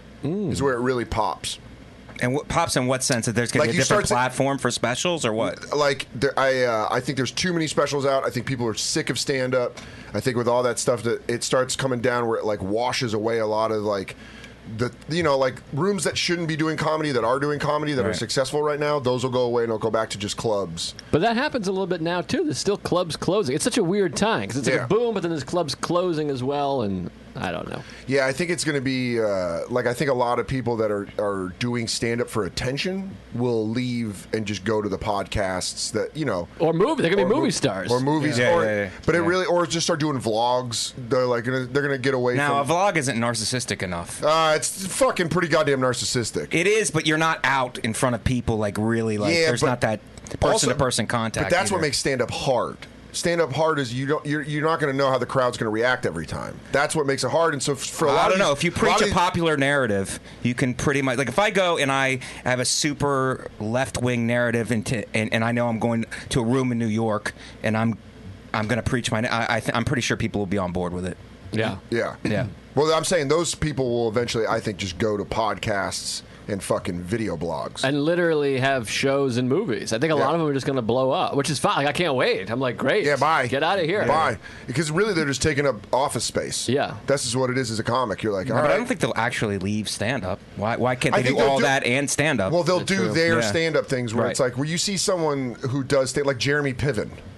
Speaker 2: Is where it really pops.
Speaker 7: And what pops in what sense? That there's going
Speaker 2: Like
Speaker 7: to be
Speaker 2: you
Speaker 7: a different
Speaker 2: start to-
Speaker 7: platform for specials or what?
Speaker 2: Like there, I, uh, I think there's too many specials out. I think people are sick of stand up. I think with all that stuff that it starts coming down where it like washes away a lot of like the you know like rooms that shouldn't be doing comedy that are doing comedy that are
Speaker 7: Right.
Speaker 2: successful right now. Those will go away and it'll go back to just clubs.
Speaker 3: But that happens a little bit now too. There's still clubs closing. It's such a weird time because it's like
Speaker 2: Yeah.
Speaker 3: a boom, but then there's clubs closing as well, and I don't know.
Speaker 2: Yeah, I think it's going to be uh, like I think a lot of people that are, are doing stand up for attention will leave and just go to the podcasts that you know
Speaker 3: Or movie. They could be
Speaker 2: or
Speaker 3: movie
Speaker 2: mo-
Speaker 3: stars.
Speaker 2: or movies,
Speaker 7: Yeah,
Speaker 2: or,
Speaker 7: yeah, yeah.
Speaker 2: but it
Speaker 7: Yeah.
Speaker 2: really or just start doing vlogs. They're like gonna, they're going to get away
Speaker 7: Now, a
Speaker 2: from.
Speaker 7: vlog isn't narcissistic enough.
Speaker 2: Uh, it's fucking pretty goddamn narcissistic.
Speaker 7: It is, but you're not out in front of people like really like.
Speaker 2: Yeah,
Speaker 7: there's
Speaker 2: but
Speaker 7: not that person to person contact.
Speaker 2: But that's what
Speaker 7: either.
Speaker 2: makes stand up hard. Stand up hard is you don't you're, you're not going to know how the crowd's going to react every time. That's what makes it hard. And so f- for a lot
Speaker 7: I
Speaker 2: of
Speaker 7: don't know.
Speaker 2: these-
Speaker 7: If you
Speaker 2: lot
Speaker 7: preach
Speaker 2: of
Speaker 7: a
Speaker 2: these-
Speaker 7: popular narrative, you can pretty much like if I go and I have a super left wing narrative into, and, and I know I'm going to a room in New York and I'm I'm going to preach my. I, I th- I'm pretty sure people will be on board with it.
Speaker 3: yeah.
Speaker 2: yeah,
Speaker 7: Yeah.
Speaker 2: Well, I'm saying those people will eventually, I think, just go to podcasts and fucking video blogs.
Speaker 3: And literally have shows and movies. I think a
Speaker 2: Yeah.
Speaker 3: lot of them are just going to blow up, which is fine. Like, I can't wait. I'm like, great.
Speaker 2: Yeah, bye.
Speaker 3: Get out of here.
Speaker 2: Bye. Because really, they're just taking up office space.
Speaker 3: Yeah.
Speaker 2: That's just what it is as a comic. You're like, all
Speaker 7: But
Speaker 2: right.
Speaker 7: I don't think they'll actually leave stand up. Why? Why can't
Speaker 2: I
Speaker 7: they
Speaker 2: think
Speaker 7: do
Speaker 2: they'll
Speaker 7: all
Speaker 2: do-
Speaker 7: that and stand up?
Speaker 2: Well, they'll do
Speaker 3: true.
Speaker 2: their
Speaker 7: Yeah.
Speaker 2: stand-up things where
Speaker 7: Right.
Speaker 2: it's like where you see someone who does stand, like Jeremy Piven.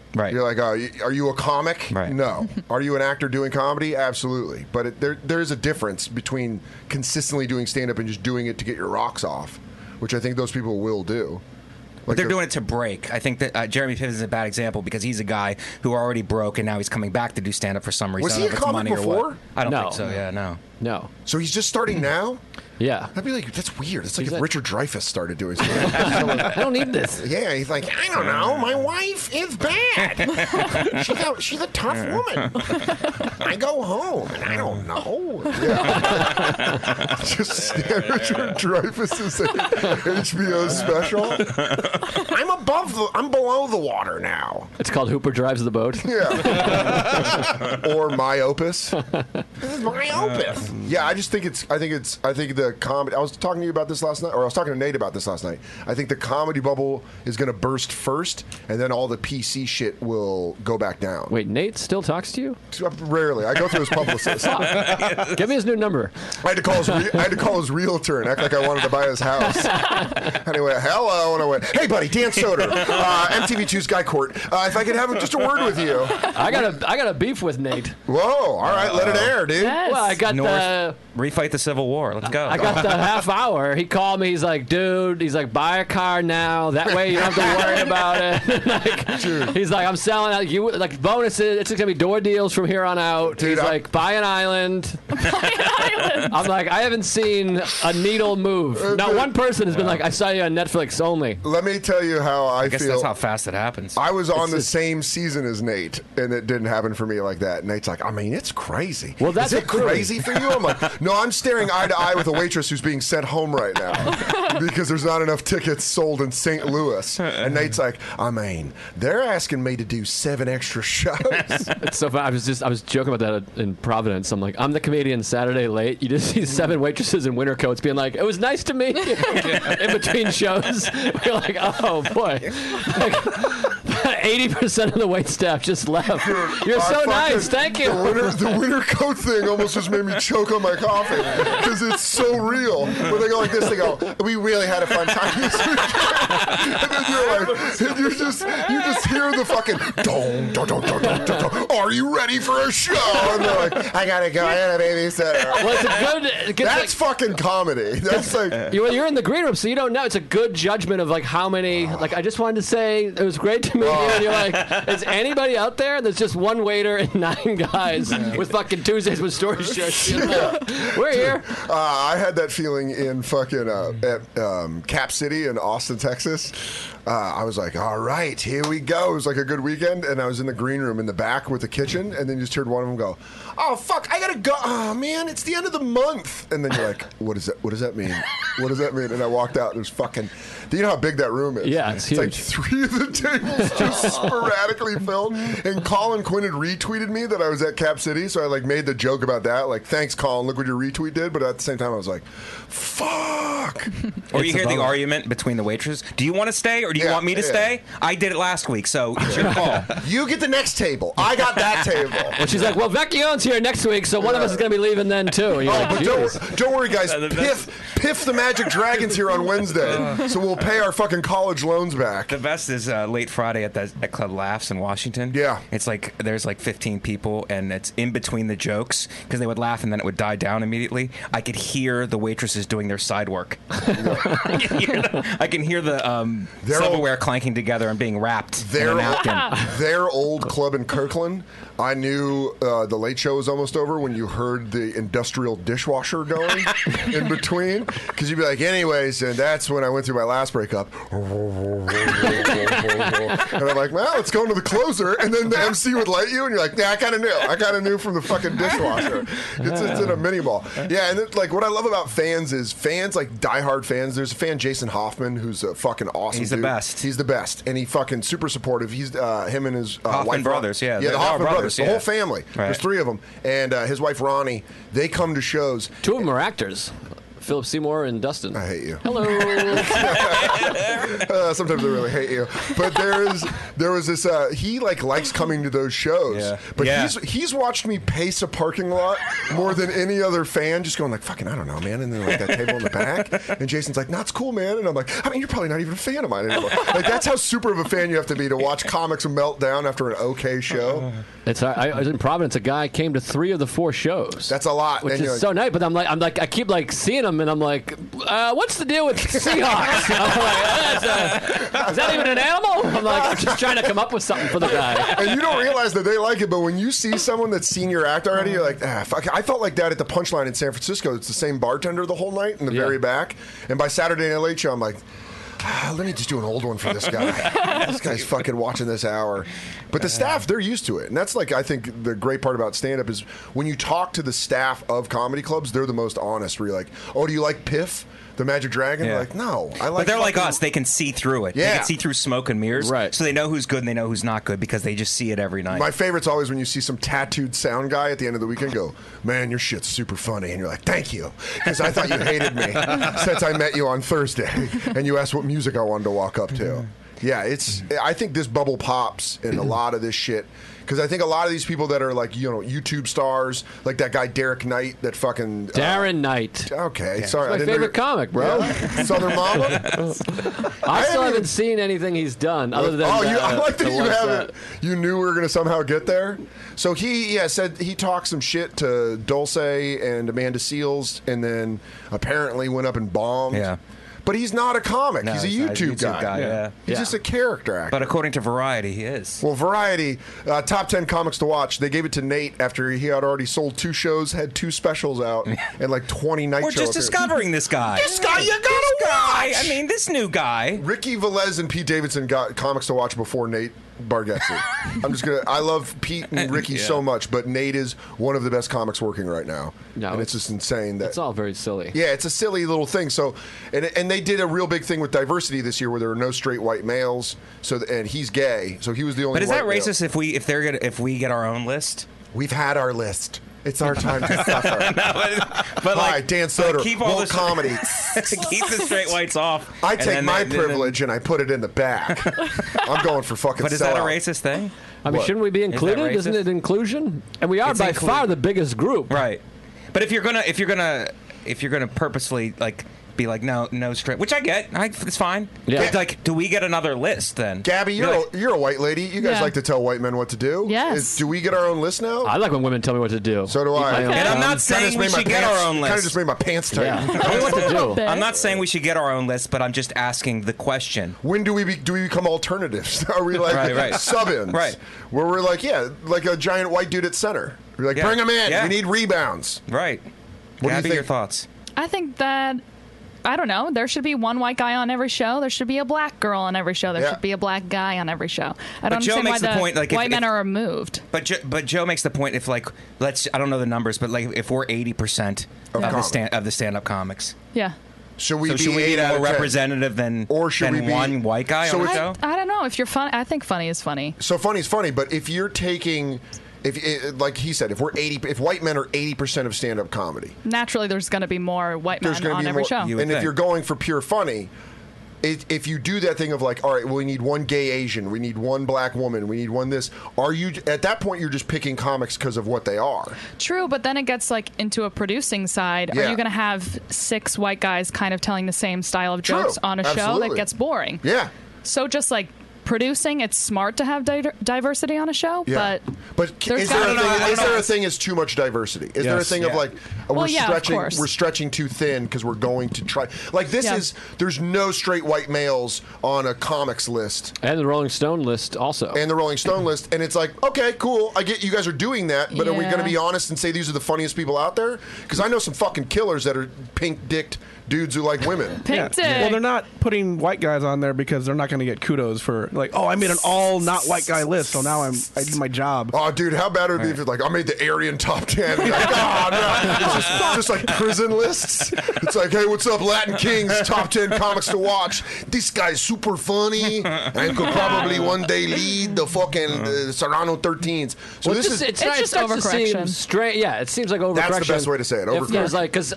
Speaker 7: Right.
Speaker 2: You're like, oh, y- are you a comic?
Speaker 7: Right.
Speaker 2: No. Are you an actor doing comedy? Absolutely. But it, there there is a difference between consistently doing stand-up and just doing it to get your rocks off, which I think those people will do.
Speaker 7: But they're doing it to break. I think that uh, Jeremy Piven is a bad example because he's a guy who already broke and now he's coming back to do stand-up for some reason.
Speaker 2: Was
Speaker 7: I
Speaker 2: he
Speaker 7: don't
Speaker 2: a
Speaker 7: know if it's
Speaker 2: comic
Speaker 7: money or what.
Speaker 2: before?
Speaker 7: I don't
Speaker 3: No.
Speaker 7: think so. Yeah, no.
Speaker 3: No.
Speaker 2: So he's just starting now?
Speaker 3: Yeah.
Speaker 2: That'd be like, that's weird. It's like
Speaker 3: He's
Speaker 2: if
Speaker 3: a-
Speaker 2: Richard Dreyfuss started doing something.
Speaker 3: I don't need this.
Speaker 2: Yeah, he's like, I don't know. My wife is bad. she's, a, she's a tough woman. I go home and I don't know. Yeah. Just stand Richard Dreyfuss's H B O special. I'm above the, I'm below the water now.
Speaker 3: It's called Hooper Drives the Boat.
Speaker 2: Yeah. Or My Opus. This is My Opus. Yeah, I just think it's, I think it's, I think the comedy, I was talking to you about this last night, or I was talking to Nate about this last night. I think the comedy bubble is going to burst first, and then all the P C shit will go back down.
Speaker 3: Wait, Nate still talks to you?
Speaker 2: Rarely. I go through his publicist.
Speaker 3: Give me his new number.
Speaker 2: I had to call his re- I had to call his realtor and act like I wanted to buy his house. Anyway, hello, and I went, hey buddy, Dan Soder, uh, M T V two's Guy Court. Uh, if I could have just a word with you.
Speaker 3: I got a I got a beef with Nate.
Speaker 2: Whoa, all right, let it air, dude.
Speaker 6: Yes.
Speaker 3: Well, I got
Speaker 7: North,
Speaker 3: the
Speaker 7: refight the Civil War. Let's go.
Speaker 3: I got the half hour. He called me. He's like, dude, he's like, buy a car now. That way you don't have to worry about it. like, he's like, I'm selling out you like bonuses. It's just gonna be door deals from here on out.
Speaker 2: Dude,
Speaker 3: he's
Speaker 2: I-
Speaker 3: like, buy an island. I'm like, I haven't seen a needle move. Not one person has been like, I saw you on Netflix only.
Speaker 2: Let me tell you how I,
Speaker 7: I guess
Speaker 2: feel.
Speaker 7: that's how fast it happens.
Speaker 2: I was on
Speaker 3: It's-
Speaker 2: the
Speaker 3: it's-
Speaker 2: same season as Nate, and it didn't happen for me like that. Nate's like, I mean, it's crazy.
Speaker 3: Well, that's
Speaker 2: Is it
Speaker 3: what really-
Speaker 2: crazy for you? I'm like, no, I'm staring eye to eye with a waitress who's being sent home right now because there's not enough tickets sold in Saint Louis. And Nate's like, I mean, they're asking me to do seven extra shows.
Speaker 3: It's so fun. I was just I was joking about that in Providence. I'm like, I'm the comedian Saturday late. You just see seven waitresses in winter coats being like, it was nice to meet you in between shows. We're like, oh boy. Like, eighty percent of the wait staff just left. You're
Speaker 2: I
Speaker 3: so
Speaker 2: fucking-
Speaker 3: nice. Thank you.
Speaker 2: The winter, the winter coat thing almost just made me choke on my coffee because it's so real. When they go like this, they go, "We really had a fun time this weekend." And then you're like, and you just you just hear the fucking dong, dong, dong, dong, dong, dong, dong. Are you ready for a show? And they're like, I gotta go. I gotta babysitter.
Speaker 3: Well, it's a good. good
Speaker 2: That's fucking comedy. That's like.
Speaker 3: you, well, you're in the green room, so you don't know. It's a good judgment of like how many. Like, I just wanted to say it was great to meet you. And you're like, is anybody out there? And there's just one waiter and nine guys with fucking Tuesdays with Story shirts. You know? We're here.
Speaker 2: Uh, I had that feeling in fucking uh, at um, Cap City in Austin, Texas. Uh, I was like, all right, here we go. It was like a good weekend, and I was in the green room in the back with the kitchen, and then you just heard one of them go, oh, fuck, I gotta go. Oh, man, it's the end of the month. And then you're like, what is that? What does that mean? What does that mean? And I walked out, and there's fucking, do you know how big that room is?
Speaker 3: Yeah, it's
Speaker 2: It's like
Speaker 3: huge.
Speaker 2: three of the tables just sporadically filled. And Colin Quinn had retweeted me that I was at Cap City, so I like made the joke about that. Like, thanks, Colin. Look what your retweet did. But at the same time, I was like, fuck.
Speaker 7: Or
Speaker 3: It's
Speaker 7: you
Speaker 3: a
Speaker 7: hear the
Speaker 3: bummer.
Speaker 7: argument between the waitresses. Do you want to stay or do you
Speaker 2: Yeah,
Speaker 7: want me to
Speaker 2: yeah.
Speaker 7: stay? I did it last week, so it's your call.
Speaker 2: You get the next table. I got that table.
Speaker 3: And she's like, well, Vecchione's here next week, so one of us is going to be leaving then, too. And you're
Speaker 2: Oh,
Speaker 3: like,
Speaker 2: but don't,
Speaker 3: "Jeez."
Speaker 2: wor- don't worry, guys. Piff, Piff the Magic Dragons here on Wednesday, so we'll pay our fucking college loans back.
Speaker 7: The best is uh, late Friday at the at Club Laughs in Washington.
Speaker 2: Yeah.
Speaker 7: It's like there's like fifteen people, and it's in between the jokes because they would laugh and then it would die down immediately. I could hear the waitresses doing their side work. I, can hear the, I can hear the um,
Speaker 2: They're
Speaker 7: silverware clanking together and being wrapped in
Speaker 2: Their,
Speaker 7: a napkin.
Speaker 2: their old club in Kirkland, I knew uh, the late show was almost over when you heard the industrial dishwasher going in between. Because you'd be like, anyways, and that's when I went through my last breakup. And I'm like, well, let's go into the closer. And then the M C would light you, and you're like, yeah, I kind of knew. I kind of knew from the fucking dishwasher. It's, it's in a mini ball. Yeah, and it, like what I love about fans is fans, like diehard fans. There's a fan, Jason Hoffman, who's a fucking awesome
Speaker 7: He's the
Speaker 2: dude.
Speaker 7: best.
Speaker 2: He's the best. And he fucking super supportive. He's uh, him and his uh,
Speaker 7: Hoffman
Speaker 2: wife
Speaker 7: brothers, yeah.
Speaker 2: Yeah,
Speaker 7: They're
Speaker 2: the
Speaker 7: all
Speaker 2: Hoffman brothers.
Speaker 7: brothers,
Speaker 2: The
Speaker 7: yeah.
Speaker 2: whole family.
Speaker 7: Right.
Speaker 2: There's three of them. And uh, his wife, Ronnie, they come to shows.
Speaker 3: Two of them are actors. Philip Seymour and Dustin.
Speaker 2: I hate you.
Speaker 3: Hello.
Speaker 2: uh, sometimes I really hate you. But there is there was this. Uh, he like likes coming to those shows.
Speaker 7: Yeah.
Speaker 2: But
Speaker 7: Yeah.
Speaker 2: he's he's watched me pace a parking lot more than any other fan. Just going like fucking I don't know, man. And then like that table in the back. And Jason's like, "No, it's cool, man." And I'm like, I mean, you're probably not even a fan of mine anymore. Like that's how super of a fan you have to be to watch comics melt down after an okay show.
Speaker 3: It's I, I was in Providence. A guy came to three of the four shows.
Speaker 2: That's a lot.
Speaker 3: Which
Speaker 2: And
Speaker 3: is
Speaker 2: you're like-
Speaker 3: so nice. But I'm like, I'm like, I keep like seeing him, and I'm like, uh, what's the deal with Seahawks? I'm like, that's a, is that even an animal? I'm like, I'm just trying to come up with something for the guy.
Speaker 2: And you don't realize that they like it, but when you see someone that's seen your act already, you're like, ah, fuck. I felt like that at the Punchline in San Francisco. It's the same bartender the whole night in the
Speaker 3: Yeah.
Speaker 2: very back. And by Saturday Night Late Show, I'm like, ah, let me just do an old one for this guy. This guy's fucking watching this hour. But the staff, they're used to it. And that's like, I think the great part about stand-up is when you talk to the staff of comedy clubs, they're the most honest. Where you're like, oh, do you like Piff? The Magic Dragon?
Speaker 7: Yeah.
Speaker 2: They're like, no. I like
Speaker 7: But they're like
Speaker 2: fucking-
Speaker 7: us. They can see through it. They
Speaker 2: Yeah.
Speaker 7: can see through smoke and mirrors.
Speaker 3: Right.
Speaker 7: So they know who's good and they know who's not good because they just see it every night.
Speaker 2: My favorite's always when you see some tattooed sound guy at the end of the weekend go, man, your shit's super funny. And you're like, thank you. Because I thought you hated me since I met you on Thursday. And you asked what music I wanted to walk up to. Yeah, it's. I think this bubble pops in a lot of this shit. Because I think a lot of these people that are like, you know, YouTube stars, like that guy Derek Knight, that fucking...
Speaker 3: Darren Knight.
Speaker 2: Uh, okay,
Speaker 3: Yeah.
Speaker 2: sorry.
Speaker 3: It's my
Speaker 2: I didn't know
Speaker 3: favorite
Speaker 2: you-
Speaker 3: comic, bro.
Speaker 2: Yeah. Southern Mama?
Speaker 3: I still
Speaker 2: haven't
Speaker 3: haven't seen anything he's done other than.
Speaker 2: oh, you,
Speaker 3: uh,
Speaker 2: I like that
Speaker 3: the
Speaker 2: you
Speaker 3: ones
Speaker 2: haven't. You knew we were going to somehow get there. So he, yeah, said he talked some shit to Dulce and Amanda Seals, and then apparently went up and bombed.
Speaker 7: Yeah.
Speaker 2: But he's not a comic.
Speaker 7: No,
Speaker 2: he's a
Speaker 7: he's not a
Speaker 2: YouTube,
Speaker 7: YouTube guy, yeah.
Speaker 2: He's
Speaker 7: Yeah.
Speaker 2: just a character actor.
Speaker 7: But according to Variety, he is.
Speaker 2: Well, Variety, uh, top ten comics to watch. They gave it to Nate after he had already sold two shows, had two specials out, and like twenty night
Speaker 7: We're
Speaker 2: shows.
Speaker 7: just discovering this guy.
Speaker 2: This guy you gotta
Speaker 7: This guy,
Speaker 2: watch!
Speaker 7: I mean, this new guy.
Speaker 2: Ricky Velez and Pete Davidson got comics to watch before Nate Bargatze. I'm just gonna. I love Pete and Ricky
Speaker 3: Yeah.
Speaker 2: so much, but Nate is one of the best comics working right now,
Speaker 3: No,
Speaker 2: and it's just insane that
Speaker 3: It's all very silly.
Speaker 2: yeah, it's a silly little thing. So, and and they did a real big thing with diversity this year, where there were no straight white males. So, and he's gay, so he was the only.
Speaker 7: But is that
Speaker 2: white male.
Speaker 7: racist if we if they're gonna, if we get our own list?
Speaker 2: We've had our list. It's our time to suffer.
Speaker 7: No, but, but
Speaker 2: Hi,
Speaker 7: like,
Speaker 2: Dan Soder.
Speaker 7: like, keep all
Speaker 2: Woke
Speaker 7: the
Speaker 2: comedy.
Speaker 7: keep the straight whites off.
Speaker 2: I
Speaker 7: and
Speaker 2: take
Speaker 7: then-
Speaker 2: my
Speaker 7: then- then-
Speaker 2: privilege and I put it in the back. I'm going for fucking.
Speaker 7: But is that a
Speaker 2: sellout.
Speaker 7: racist thing?
Speaker 3: I mean,
Speaker 2: What?
Speaker 3: shouldn't we be
Speaker 7: Is that
Speaker 3: included? Isn't
Speaker 7: racist?
Speaker 3: it inclusion? And we are
Speaker 7: It's
Speaker 3: by
Speaker 7: included.
Speaker 3: far the biggest group.
Speaker 7: Right. But if you're gonna if you're gonna if you're gonna purposely like be like no no straight, which I get, I, it's fine.
Speaker 3: Yeah.
Speaker 7: But, like, do we get another list then?
Speaker 2: Gabby, you're
Speaker 7: You're like-
Speaker 2: a, you're a white lady. You guys
Speaker 6: Yeah.
Speaker 2: like to tell white men what to do.
Speaker 6: Yes.
Speaker 2: Is- do we get our own list now?
Speaker 3: I like when women tell me what to do.
Speaker 2: So do I.
Speaker 3: Eat my own
Speaker 7: And I'm
Speaker 3: cum.
Speaker 7: not
Speaker 2: Kinda
Speaker 7: saying
Speaker 2: just
Speaker 7: we
Speaker 2: made my
Speaker 7: should get
Speaker 2: pants-
Speaker 7: our own
Speaker 2: Kind of
Speaker 7: list.
Speaker 2: just made my pants tight.
Speaker 3: Yeah. Tell me what to do.
Speaker 6: bit.
Speaker 7: I'm not saying we should get our own list, but I'm just asking the question.
Speaker 2: When do we be, do we become alternatives? Are we like
Speaker 7: Right, right.
Speaker 2: sub-ins?
Speaker 7: Right.
Speaker 2: Where we're like, yeah, like a giant white dude at center. We're like,
Speaker 7: Yeah.
Speaker 2: bring him in.
Speaker 7: Yeah.
Speaker 2: We need rebounds.
Speaker 7: Right.
Speaker 2: What do you
Speaker 7: Gabby,
Speaker 2: think?
Speaker 7: your thoughts?
Speaker 6: I think that I don't know. There should be one white guy on every show. There should be a black girl on every show. There
Speaker 2: Yeah.
Speaker 6: should be a black guy on every show. I don't
Speaker 7: But Joe
Speaker 6: understand
Speaker 7: makes
Speaker 6: why
Speaker 7: the
Speaker 6: the
Speaker 7: point, like, if-
Speaker 6: white men
Speaker 7: if-
Speaker 6: are removed.
Speaker 7: But jo- but Joe makes the point if like let's I don't know the numbers, but like if we're eighty percent of, the
Speaker 2: comics.
Speaker 7: stand of the stand up comics,
Speaker 6: Yeah.
Speaker 2: Should we
Speaker 7: so
Speaker 2: be
Speaker 7: should we
Speaker 2: eight
Speaker 7: be
Speaker 2: out
Speaker 7: more
Speaker 2: of ten?
Speaker 7: representative than
Speaker 2: Or should
Speaker 7: than
Speaker 2: we be-
Speaker 7: one white guy
Speaker 2: So
Speaker 7: on the
Speaker 2: it's-
Speaker 7: show?
Speaker 6: I don't know if you're funny. I think funny is funny.
Speaker 2: So funny's funny, but if you're taking, if it, like he said, if we're eighty, if white men are eighty percent of stand-up comedy,
Speaker 6: Naturally, there's going to be more white men
Speaker 2: there's going to
Speaker 6: on
Speaker 2: be
Speaker 6: every
Speaker 2: more.
Speaker 6: show.
Speaker 7: You would
Speaker 2: And if
Speaker 7: think.
Speaker 2: you're going for pure funny, it, if you do that thing of like, all right, well, we need one gay Asian, we need one black woman, we need one this. Are you at that point? You're just picking comics because of what they are.
Speaker 6: True, but then it gets like into a producing side.
Speaker 2: Yeah.
Speaker 6: Are you going to have six white guys kind of telling the same style of
Speaker 2: True.
Speaker 6: jokes on a show?
Speaker 2: Absolutely.
Speaker 6: That gets boring.
Speaker 2: Yeah.
Speaker 6: So just like producing, it's smart to have di- diversity on a show,
Speaker 2: Yeah.
Speaker 6: but
Speaker 2: But
Speaker 6: there's
Speaker 2: is there,
Speaker 6: gotta
Speaker 2: a
Speaker 6: be-
Speaker 2: thing,
Speaker 6: I don't
Speaker 2: is there
Speaker 6: know.
Speaker 2: a thing as too much diversity? Is there a
Speaker 9: Yes.
Speaker 2: thing of
Speaker 7: Yeah.
Speaker 2: like uh,
Speaker 6: Well,
Speaker 2: we're
Speaker 6: yeah, of
Speaker 2: stretching
Speaker 6: course.
Speaker 2: we're stretching too thin because we're going to try like this
Speaker 6: Yeah.
Speaker 2: is there's no straight white males on a comics list
Speaker 3: And the Rolling Stone list also.
Speaker 2: and the Rolling Stone list, and it's like, okay, cool, I get you guys are doing that, but are we
Speaker 6: Yeah.
Speaker 2: going to be honest and say these are the funniest people out there? Because I know some fucking killers that are pink-dicked dudes who like women.
Speaker 6: Pink dick.
Speaker 9: Well, they're not putting white guys on there because they're not going to get kudos for like, oh, I made an all not white guy list, so now I'm I did my job.
Speaker 2: Oh, dude, how bad would it be if it's like I made the Aryan top ten? Like, oh, no. It's just, just like prison lists. It's like, hey, what's up, Latin Kings? Top ten comics to watch. This guy's super funny and could probably one day lead the fucking uh, Serrano thirteens. So
Speaker 3: Well,
Speaker 2: this
Speaker 3: it's
Speaker 2: is
Speaker 3: just, it's,
Speaker 6: It's
Speaker 3: not-
Speaker 6: just
Speaker 3: it starts to seem
Speaker 6: overcorrection.
Speaker 3: straight. Yeah, it seems like overcorrection.
Speaker 2: That's the best way to say it,
Speaker 3: If there's
Speaker 2: overcorrection.
Speaker 3: like because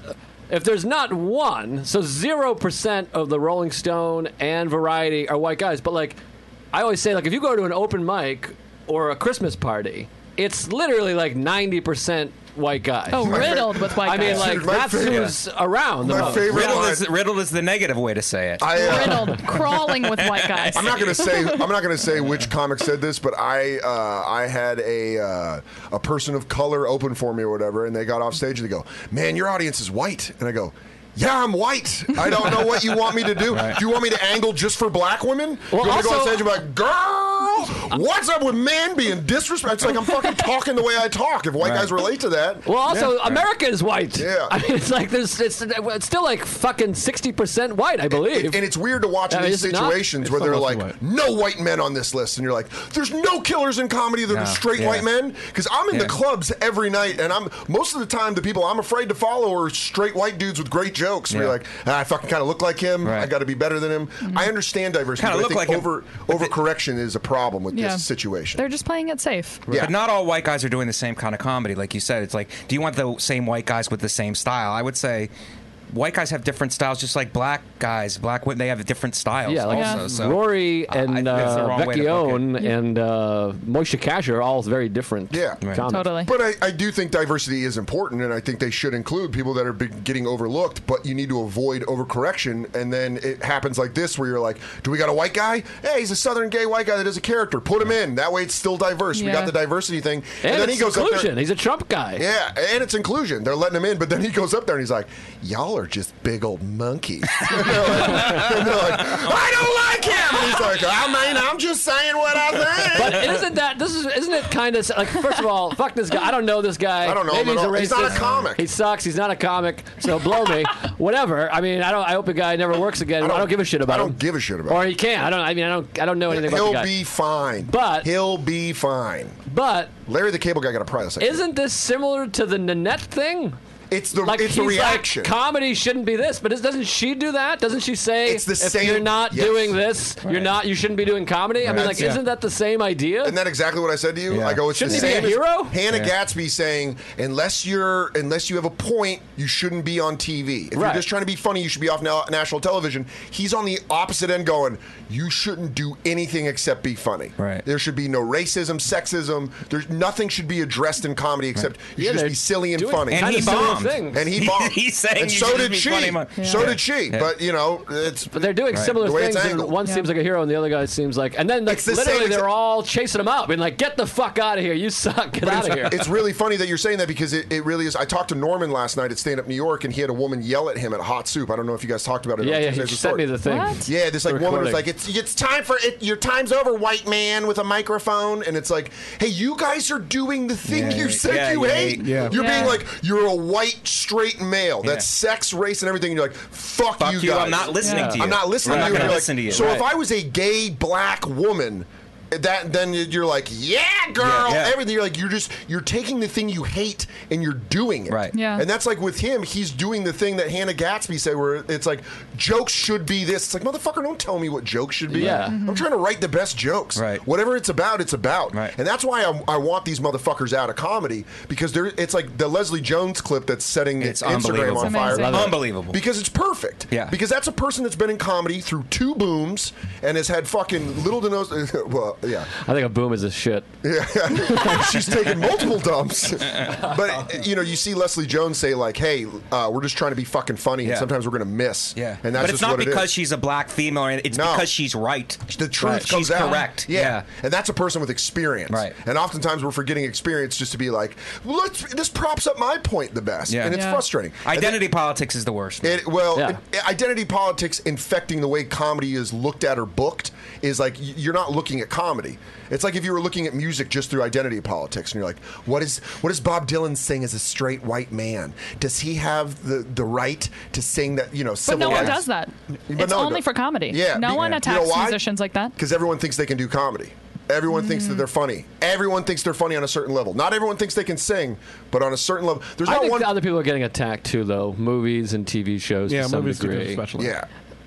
Speaker 3: if there's not one, so zero percent of the Rolling Stone and Variety are white guys. But like, I always say, like, if you go to an open mic or a Christmas party, it's literally like ninety percent white guys.
Speaker 6: Oh, riddled with white
Speaker 3: I mean,
Speaker 6: guys.
Speaker 3: like,
Speaker 2: Dude, my
Speaker 3: that's
Speaker 2: favorite-
Speaker 3: who's around the
Speaker 2: My
Speaker 3: most.
Speaker 2: favorite
Speaker 7: Riddle
Speaker 2: line-
Speaker 7: is riddle is the negative way to say it.
Speaker 2: I, uh,
Speaker 6: Riddled, crawling with white guys.
Speaker 2: I'm not gonna say I'm not gonna say which comic said this, but I uh, I had a uh, a person of color open for me or whatever, and they got off stage and they go, "Man, your audience is white," and I go, "Yeah, I'm white. I don't know what you want me to do. Do you want me to angle just for black women?
Speaker 3: Well,
Speaker 2: you want me to go on
Speaker 3: also-
Speaker 2: stage and be like, girls, what's up with men being disrespectful?" It's like I'm fucking talking the way I talk. If white
Speaker 7: Right.
Speaker 2: guys relate to that,
Speaker 3: Well, also, America is white.
Speaker 2: Yeah.
Speaker 3: I mean, it's like there's, it's, it's still like fucking sixty percent white, I believe.
Speaker 2: and it's weird to watch in
Speaker 3: Uh,
Speaker 2: these
Speaker 3: is it not?
Speaker 2: situations
Speaker 9: It's
Speaker 2: where they're
Speaker 9: almost
Speaker 2: like,
Speaker 9: white.
Speaker 2: no white men on this list, and you're like, there's no killers in comedy that
Speaker 7: No,
Speaker 2: are straight
Speaker 7: yeah.
Speaker 2: white men. Because I'm in
Speaker 7: Yeah.
Speaker 2: the clubs every night, and I'm most of the time the people I'm afraid to follow are straight white dudes with great jokes. Where
Speaker 7: Yeah.
Speaker 2: you're like, ah, I fucking kind of look like him.
Speaker 7: Right.
Speaker 2: I got to be better than him. I understand diversity.
Speaker 7: Kinda
Speaker 2: but
Speaker 7: look
Speaker 2: I think
Speaker 7: like him.
Speaker 2: over overcorrection is a problem with
Speaker 6: Yeah.
Speaker 2: this situation.
Speaker 6: They're just playing it safe.
Speaker 2: Yeah.
Speaker 7: But not all white guys are doing the same kind of comedy. Like you said, it's like, do you want the same white guys with the same style? I would say white guys have different styles, just like black guys. Black women, they have different styles
Speaker 3: Yeah, like
Speaker 7: also.
Speaker 6: Yeah.
Speaker 7: So
Speaker 3: Rory
Speaker 7: uh, I
Speaker 3: and
Speaker 7: think that's the
Speaker 3: uh,
Speaker 7: wrong way to book
Speaker 3: Vecchione
Speaker 7: it.
Speaker 3: and uh, Moishe Kasher are all very different.
Speaker 2: Yeah.
Speaker 7: Right.
Speaker 3: comics.
Speaker 6: Totally.
Speaker 2: But I, I do think diversity is important, and I think they should include people that are big, getting overlooked, but you need to avoid overcorrection, and then it happens like this, where you're like, do we got a white guy? Hey, he's a southern gay white guy that is a character. Put him in. That way it's still diverse. We
Speaker 6: Yeah.
Speaker 2: got the diversity thing.
Speaker 3: And,
Speaker 2: then
Speaker 3: it's
Speaker 2: he goes up
Speaker 3: inclusion.
Speaker 2: there.
Speaker 3: He's a Trump guy.
Speaker 2: Yeah, and it's inclusion. They're letting him in, but then he goes up there and he's like, y'all are just big old monkeys. and, they're like, and they're like, I don't like him. And he's like, I mean, I'm just saying what I think.
Speaker 3: But isn't that this is isn't it kind of like, first of all, fuck this guy. I don't know this guy.
Speaker 2: I don't know
Speaker 3: Maybe
Speaker 2: him
Speaker 3: he's
Speaker 2: at
Speaker 3: a
Speaker 2: all. He's not a
Speaker 3: racist.
Speaker 2: comic.
Speaker 3: He sucks. He's not a comic. So blow me. Whatever. I mean, I don't. I hope the guy never works again. I don't, give a shit about
Speaker 2: I
Speaker 3: him.
Speaker 2: don't give a shit about
Speaker 3: Or
Speaker 2: him.
Speaker 3: he can't. I don't. I mean, I don't. I don't know anything about
Speaker 2: He'll
Speaker 3: the guy.
Speaker 2: be fine.
Speaker 3: But-
Speaker 2: he'll be fine.
Speaker 3: But
Speaker 2: Larry the Cable Guy got a prize.
Speaker 3: isn't this similar to the Nanette thing?
Speaker 2: It's the
Speaker 3: Like
Speaker 2: it's the
Speaker 3: he's
Speaker 2: reaction.
Speaker 3: like, comedy shouldn't be this, but is, doesn't she do that? Doesn't she say
Speaker 2: It's the
Speaker 3: if
Speaker 2: same-
Speaker 3: you're not
Speaker 2: yes.
Speaker 3: doing this, you're not, you shouldn't be doing comedy? I mean, like,
Speaker 2: That's-
Speaker 3: isn't that the same idea?
Speaker 2: Isn't that exactly what I said to you?
Speaker 7: Yeah.
Speaker 2: I go, it's
Speaker 3: Shouldn't
Speaker 2: the
Speaker 3: he be
Speaker 2: same
Speaker 3: a
Speaker 2: as
Speaker 3: hero?
Speaker 2: Hannah
Speaker 7: Yeah.
Speaker 2: Gatsby saying, unless you're unless you have a point, you shouldn't be on T V. If
Speaker 3: Right.
Speaker 2: you're just trying to be funny, you should be off na- national television. He's on the opposite end going, you shouldn't do anything except be funny.
Speaker 7: Right.
Speaker 2: There should be no racism, sexism. There's nothing should be addressed in comedy except you
Speaker 3: Yeah,
Speaker 2: should just
Speaker 3: they're
Speaker 2: be silly and
Speaker 3: doing
Speaker 2: funny.
Speaker 7: And
Speaker 3: kind
Speaker 7: he
Speaker 3: of similar
Speaker 7: bombed.
Speaker 3: things.
Speaker 2: And he bombed.
Speaker 7: He's saying
Speaker 2: and
Speaker 7: you
Speaker 2: so
Speaker 7: should
Speaker 2: did
Speaker 7: be
Speaker 2: she.
Speaker 7: funny, man.
Speaker 2: So
Speaker 6: Yeah.
Speaker 2: did she.
Speaker 7: Yeah.
Speaker 2: But you know, it's
Speaker 3: But they're doing similar
Speaker 2: The way
Speaker 3: things,
Speaker 2: it's
Speaker 3: and
Speaker 2: angled.
Speaker 3: one
Speaker 6: Yeah.
Speaker 3: seems like a hero, and the other guy seems like, and then like
Speaker 2: It's the
Speaker 3: literally
Speaker 2: same
Speaker 3: they're
Speaker 2: exa-
Speaker 3: all chasing him up and like, get the fuck out of here, you suck, get out of here.
Speaker 2: It's really funny that you're saying that because it, it really is. I talked to Norman last night at Stand Up New York, and he had a woman yell at him at Hot Soup. I don't know if you guys talked about it.
Speaker 3: yeah,
Speaker 2: on
Speaker 3: yeah,
Speaker 2: Tuesdays
Speaker 3: he
Speaker 2: with
Speaker 3: sent me
Speaker 2: Sword.
Speaker 3: the thing.
Speaker 6: What?
Speaker 2: Yeah, this like
Speaker 3: The
Speaker 2: woman was
Speaker 3: recording.
Speaker 2: like, "It's it's time for it. Your time's over, white man with a microphone." And it's like, "Hey, you guys are doing the thing
Speaker 7: Yeah,
Speaker 2: you
Speaker 7: yeah,
Speaker 2: said
Speaker 7: yeah,
Speaker 2: you
Speaker 7: yeah,
Speaker 2: hate.
Speaker 9: yeah.
Speaker 2: You're
Speaker 6: Yeah.
Speaker 2: being like, you're a white straight male.
Speaker 7: Yeah.
Speaker 2: That's sex, race, and everything. And you're like, fuck,
Speaker 7: Fuck
Speaker 2: you,
Speaker 7: you,
Speaker 2: guys.
Speaker 7: I'm not listening
Speaker 6: Yeah.
Speaker 7: to you.
Speaker 2: I'm not listening
Speaker 7: I'm
Speaker 2: to
Speaker 7: not
Speaker 2: you.
Speaker 7: gonna
Speaker 2: You're like-
Speaker 7: listen to you.
Speaker 2: So if
Speaker 7: Right.
Speaker 2: I was a gay black woman, that then you're like, yeah, girl,
Speaker 7: Yeah, yeah.
Speaker 2: everything. You're like, you're just you're taking the thing you hate and you're doing it.
Speaker 7: Right.
Speaker 6: Yeah.
Speaker 2: And that's like with him, he's doing the thing that Hannah Gatsby said, where it's like jokes should be this. It's like, motherfucker, don't tell me what jokes should be.
Speaker 3: Yeah.
Speaker 2: I'm trying to write the best jokes.
Speaker 7: Right.
Speaker 2: Whatever it's about, it's about.
Speaker 7: Right.
Speaker 2: And that's why I, I want these motherfuckers out of comedy, because there it's like the Leslie Jones clip that's setting
Speaker 7: It's
Speaker 2: Instagram
Speaker 7: unbelievable.
Speaker 2: on
Speaker 6: It's
Speaker 2: fire.
Speaker 6: amazing.
Speaker 7: Unbelievable.
Speaker 2: Because it's perfect.
Speaker 7: Yeah.
Speaker 2: Because that's a person that's been in comedy through two booms and has had fucking little to no. Well, yeah.
Speaker 3: I think a boom is a shit.
Speaker 2: Yeah. She's taken multiple dumps. But, you know, you see Leslie Jones say, like, hey, uh, we're just trying to be fucking funny, and
Speaker 7: Yeah.
Speaker 2: sometimes we're going to miss.
Speaker 7: Yeah.
Speaker 2: And that's
Speaker 7: but it's
Speaker 2: just
Speaker 7: not
Speaker 2: what it
Speaker 7: because
Speaker 2: is.
Speaker 7: she's a black female. or anything. It's
Speaker 2: No.
Speaker 7: because she's right.
Speaker 2: The truth
Speaker 7: Right.
Speaker 2: comes
Speaker 7: She's
Speaker 2: out.
Speaker 7: correct.
Speaker 2: Yeah.
Speaker 7: Yeah.
Speaker 2: And that's a person with experience.
Speaker 7: Right.
Speaker 2: And oftentimes we're forgetting experience just to be like, well, let's, this props up my point the best.
Speaker 7: Yeah.
Speaker 2: And it's
Speaker 6: Yeah.
Speaker 2: frustrating. And
Speaker 7: Identity politics is the worst.
Speaker 2: It, well,
Speaker 3: Yeah.
Speaker 2: it- identity politics infecting the way comedy is looked at or booked is like y- you're not looking at comedy. It's like if you were looking at music just through identity politics, and you're like, "What is what does Bob Dylan sing as a straight white man? Does he have the, the right to sing that? You know,
Speaker 6: But
Speaker 2: civil
Speaker 6: no one
Speaker 2: rights?"
Speaker 6: does that.
Speaker 2: But
Speaker 6: It's
Speaker 2: no one
Speaker 6: only
Speaker 2: does.
Speaker 6: for comedy.
Speaker 2: Yeah,
Speaker 6: No
Speaker 2: be-
Speaker 6: one
Speaker 2: you know
Speaker 6: attacks
Speaker 2: why?
Speaker 6: musicians like that.
Speaker 2: Because everyone thinks they can do comedy. Everyone thinks that they're funny. Everyone thinks they're funny on a certain level. Not everyone thinks they can sing, but on a certain level, there's
Speaker 3: I
Speaker 2: not
Speaker 3: think
Speaker 2: one.
Speaker 3: the other people are getting attacked too, though. Movies and T V shows
Speaker 9: Yeah,
Speaker 3: to some
Speaker 9: movies do
Speaker 3: degree.
Speaker 9: especially.
Speaker 2: Yeah.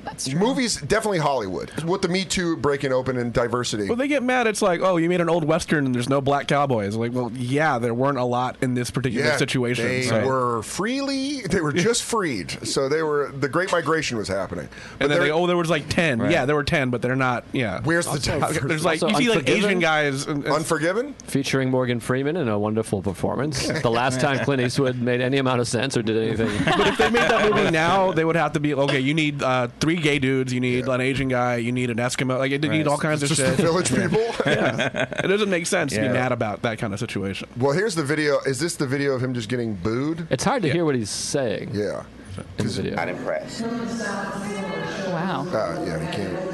Speaker 6: That's true.
Speaker 2: Movies, definitely Hollywood. With the Me Too breaking open and diversity.
Speaker 9: Well, they get mad. It's like, oh, you made an old Western and there's no black cowboys. Like, well, yeah, there weren't a lot in this particular
Speaker 2: Yeah,
Speaker 9: situation.
Speaker 2: they
Speaker 9: so.
Speaker 2: were freely, they were just freed. So they were, the Great Migration was happening. But
Speaker 9: And then
Speaker 2: they're-
Speaker 9: they, oh, there was like ten.
Speaker 7: Right.
Speaker 9: Yeah, there were ten, but they're not. Yeah.
Speaker 2: Where's the
Speaker 3: Also-
Speaker 2: diversity?
Speaker 9: There's like
Speaker 3: Also
Speaker 9: you see like
Speaker 3: Unforgiven?
Speaker 9: Asian guys. and- and-
Speaker 2: Unforgiven?
Speaker 3: Featuring Morgan Freeman in a wonderful performance. The last time Clint Eastwood made any amount of sense or did anything.
Speaker 9: But if they made that movie now, they would have to be okay. You need uh, three gay dudes. You need an Asian guy. You need an Eskimo. Like they need
Speaker 7: Right.
Speaker 9: all kinds of
Speaker 2: Just
Speaker 9: shit.
Speaker 2: the village people?
Speaker 9: Yeah. It doesn't make sense to
Speaker 7: Yeah.
Speaker 9: be mad about that kind of situation.
Speaker 2: Well, here's the video. Is this the video of him just getting booed?
Speaker 3: It's hard to hear what he's saying
Speaker 2: Yeah.
Speaker 3: in the video.
Speaker 8: impressed.
Speaker 6: Wow.
Speaker 2: Uh, yeah, he can't.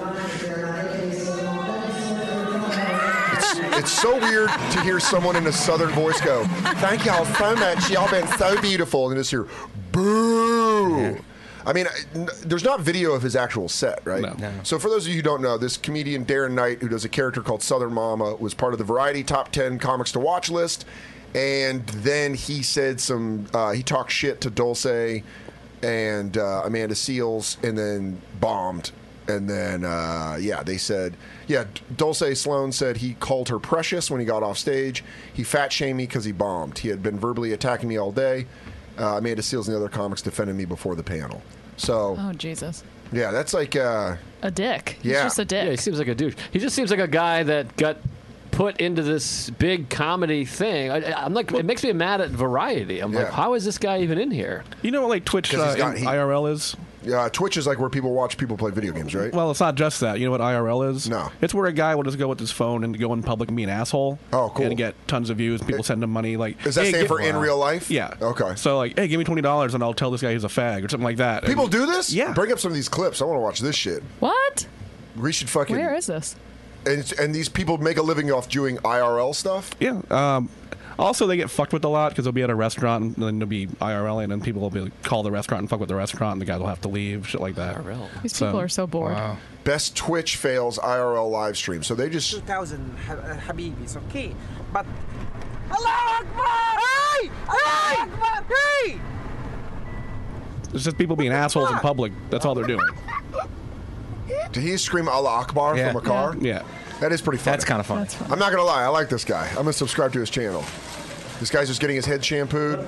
Speaker 2: It's, it's so weird to hear someone in a southern voice go, "Thank y'all so much. Y'all been so beautiful," and just hear, "Boo." I mean, I- n- there's not video of his actual set, right?
Speaker 9: No. No.
Speaker 2: So for those of you who don't know, this comedian Darren Knight, who does a character called Southern Mama, was part of the Variety Top ten Comics to Watch list, and then he said some, uh, he talked shit to Dulce and uh, Amanda Seals, and then bombed. And then, uh, yeah, they said, yeah, Dulce Sloan said he called her precious when he got off stage. He fat shamed me because he bombed. He had been verbally attacking me all day. Uh, Amanda Seals and the other comics defended me before the panel. So,
Speaker 6: Oh, Jesus.
Speaker 2: yeah, that's like, uh,
Speaker 6: A dick. He's
Speaker 2: Yeah.
Speaker 6: just a dick.
Speaker 3: Yeah, he seems like a douche. He just seems like a guy that got put into this big comedy thing. I, I'm like, it makes me mad at Variety. I'm like,
Speaker 2: Yeah.
Speaker 3: how is this guy even in here?
Speaker 9: You know what like Twitch
Speaker 2: 'Cause he's
Speaker 9: uh,
Speaker 2: got
Speaker 9: in
Speaker 2: heat.
Speaker 9: I R L is?
Speaker 2: uh, Twitch is like where people watch people play video games, right?
Speaker 9: Well, it's not just that. You know what I R L is?
Speaker 2: No.
Speaker 9: It's where a guy will just go with his phone and go in public and be an asshole.
Speaker 2: Oh, cool.
Speaker 9: And get tons of views. People send him money. Like,
Speaker 2: Does that
Speaker 9: hey,
Speaker 2: stand
Speaker 9: give-
Speaker 2: for in real life?
Speaker 9: Yeah.
Speaker 2: Okay.
Speaker 9: So like, hey, give me twenty dollars and I'll tell this guy he's a fag or something like that.
Speaker 2: People
Speaker 9: And-
Speaker 2: do this?
Speaker 9: Yeah.
Speaker 2: Bring up some of these clips. I want to watch this shit.
Speaker 6: What?
Speaker 2: We should fucking.
Speaker 6: Where is this?
Speaker 2: And, it's- and these people make a living off doing I R L stuff?
Speaker 9: Yeah. Um, also, they get fucked with a lot because they'll be at a restaurant and then they'll be I R L and then people will be call the restaurant and fuck with the restaurant and the guys will have to leave, shit like that.
Speaker 3: I R L.
Speaker 6: These
Speaker 9: So-
Speaker 6: people are so bored.
Speaker 2: Best Twitch fails I R L live stream. So they just.
Speaker 10: two thousand ha- uh, Habibis, okay? But Allah Akbar! Hey! Allah Akbar! Hey!
Speaker 9: It's just people being assholes in public. That's all they're doing.
Speaker 2: Did he scream Allah Akbar
Speaker 7: Yeah.
Speaker 2: from a car?
Speaker 9: Yeah.
Speaker 2: That is pretty funny.
Speaker 7: That's kind of funny.
Speaker 6: That's fun.
Speaker 2: I'm not going to lie. I like this guy. I'm going to subscribe to his channel. This guy's just getting his head shampooed.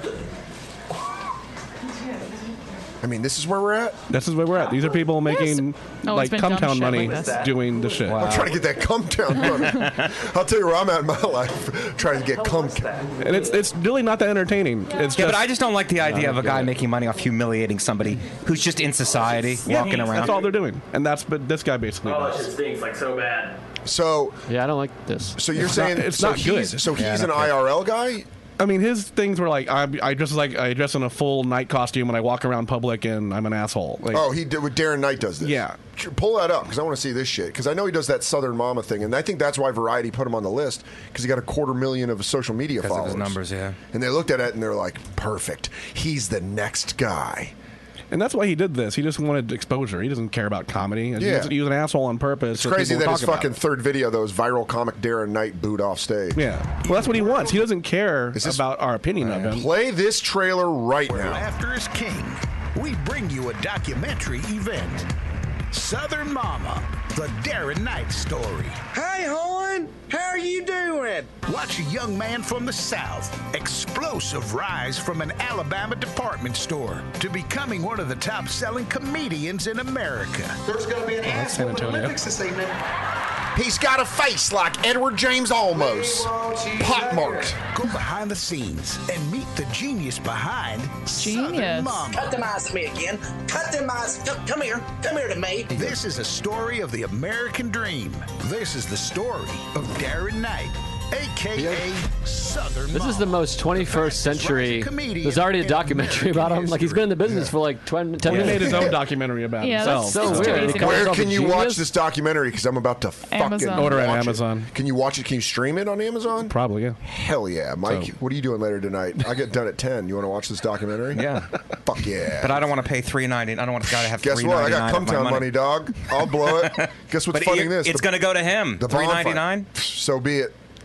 Speaker 2: I mean, this is where we're at.
Speaker 9: This is where we're at. These are people making
Speaker 6: Oh,
Speaker 9: like
Speaker 6: it's been dumb
Speaker 9: Cumtown
Speaker 6: shit
Speaker 9: money
Speaker 6: like this.
Speaker 9: doing the shit.
Speaker 2: I'm trying to get that cum down money. I'll tell you where I'm at in my life. Trying to get cum.
Speaker 9: And it's it's really not that entertaining. It's
Speaker 7: Yeah,
Speaker 9: just,
Speaker 7: but I just don't like the idea
Speaker 9: No,
Speaker 7: of a
Speaker 9: I
Speaker 7: guy
Speaker 9: get it.
Speaker 7: making money off humiliating somebody who's just in society,
Speaker 9: yeah,
Speaker 7: walking around.
Speaker 9: That's all they're doing, and that's but this guy basically
Speaker 11: Oh, that
Speaker 9: does.
Speaker 11: shit stinks like so bad.
Speaker 2: So,
Speaker 3: Yeah, I don't like this.
Speaker 2: so you're
Speaker 9: It's
Speaker 2: saying
Speaker 9: not- it's
Speaker 2: so
Speaker 9: not
Speaker 2: he's,
Speaker 9: good.
Speaker 2: So
Speaker 7: Yeah,
Speaker 2: he's
Speaker 7: I
Speaker 2: an
Speaker 7: don't care.
Speaker 2: I R L guy.
Speaker 9: I mean, his things were like I I dress like I dress in a full night costume and I walk around public and I'm an asshole. Like,
Speaker 2: Oh, he did. With Darren Knight does this.
Speaker 9: Yeah.
Speaker 2: Pull that up because I want to see this shit. Because I know he does that Southern Mama thing, and I think that's why Variety put him on the list because he got a quarter million of social media
Speaker 7: Because of
Speaker 2: followers.
Speaker 7: his numbers, yeah.
Speaker 2: And they looked at it and they're like, "Perfect. He's the next guy."
Speaker 9: and that's why he did this. He just wanted exposure. He doesn't care about comedy. And
Speaker 2: Yeah.
Speaker 9: he, was, he was an asshole on purpose.
Speaker 2: It's
Speaker 9: so
Speaker 2: crazy
Speaker 9: people
Speaker 2: that
Speaker 9: would
Speaker 2: his
Speaker 9: talk about
Speaker 2: fucking
Speaker 9: it.
Speaker 2: third video, though, is viral comic Darren Knight booed off stage.
Speaker 9: Yeah. Well, that's what he wants. He doesn't care
Speaker 2: Is this-
Speaker 9: about our opinion of him.
Speaker 2: Play this trailer right
Speaker 12: Where
Speaker 2: now.
Speaker 12: laughter is king, we bring you a documentary event. Southern Mama, the Darren Knight story.
Speaker 8: Hey, hon! How are you doing?
Speaker 12: Watch a young man from the South, explosive rise from an Alabama department store to becoming one of the top selling comedians in America.
Speaker 8: There's going to be an ass
Speaker 9: San
Speaker 8: whooping
Speaker 9: Antonio.
Speaker 8: Olympics this evening.
Speaker 2: He's got a face like Edward James Olmos. Pockmarked.
Speaker 12: Go behind the scenes and meet the genius behind Southern
Speaker 6: Genius.
Speaker 12: Mama.
Speaker 8: Cut them eyes to me again. Cut them eyes. Come, come here. Come here to me.
Speaker 12: This is a story of the American dream. This is the story of Darren Knight, a k a. Southern
Speaker 3: This
Speaker 12: Mama.
Speaker 3: is the most twenty-first century.
Speaker 12: Comedian
Speaker 3: There's already a
Speaker 12: in
Speaker 3: documentary about him. Like he's been in the business for like twenty, ten
Speaker 9: He
Speaker 3: years.
Speaker 9: made his own documentary about
Speaker 6: Yeah,
Speaker 9: himself.
Speaker 6: that's
Speaker 3: So
Speaker 6: It's too
Speaker 3: weird.
Speaker 6: easy
Speaker 3: He
Speaker 6: to
Speaker 3: calls
Speaker 2: Where
Speaker 3: himself a
Speaker 2: can you
Speaker 3: genius?
Speaker 2: watch this documentary? Because I'm about to fucking
Speaker 6: Amazon.
Speaker 9: Order at
Speaker 2: watch it.
Speaker 9: Amazon.
Speaker 2: Can you watch it? Can you stream it on Amazon?
Speaker 9: Probably, yeah.
Speaker 2: Hell yeah, Mike.
Speaker 9: So-
Speaker 2: What are you doing later tonight? I get done at ten. You want to watch this documentary?
Speaker 7: Yeah.
Speaker 2: Fuck yeah.
Speaker 7: But I don't want to pay three ninety. I don't want the guy to have
Speaker 2: Guess
Speaker 7: three
Speaker 2: what? I
Speaker 7: ninety
Speaker 2: got
Speaker 7: nine of my
Speaker 2: Cumtown
Speaker 7: money.
Speaker 2: money, dog. I'll blow it. Guess what's
Speaker 7: But
Speaker 2: funding
Speaker 7: it-
Speaker 2: this?
Speaker 7: it's
Speaker 2: The-
Speaker 7: going to go to him.
Speaker 2: the
Speaker 7: Three
Speaker 2: bonfire.
Speaker 7: ninety nine.
Speaker 2: So be it.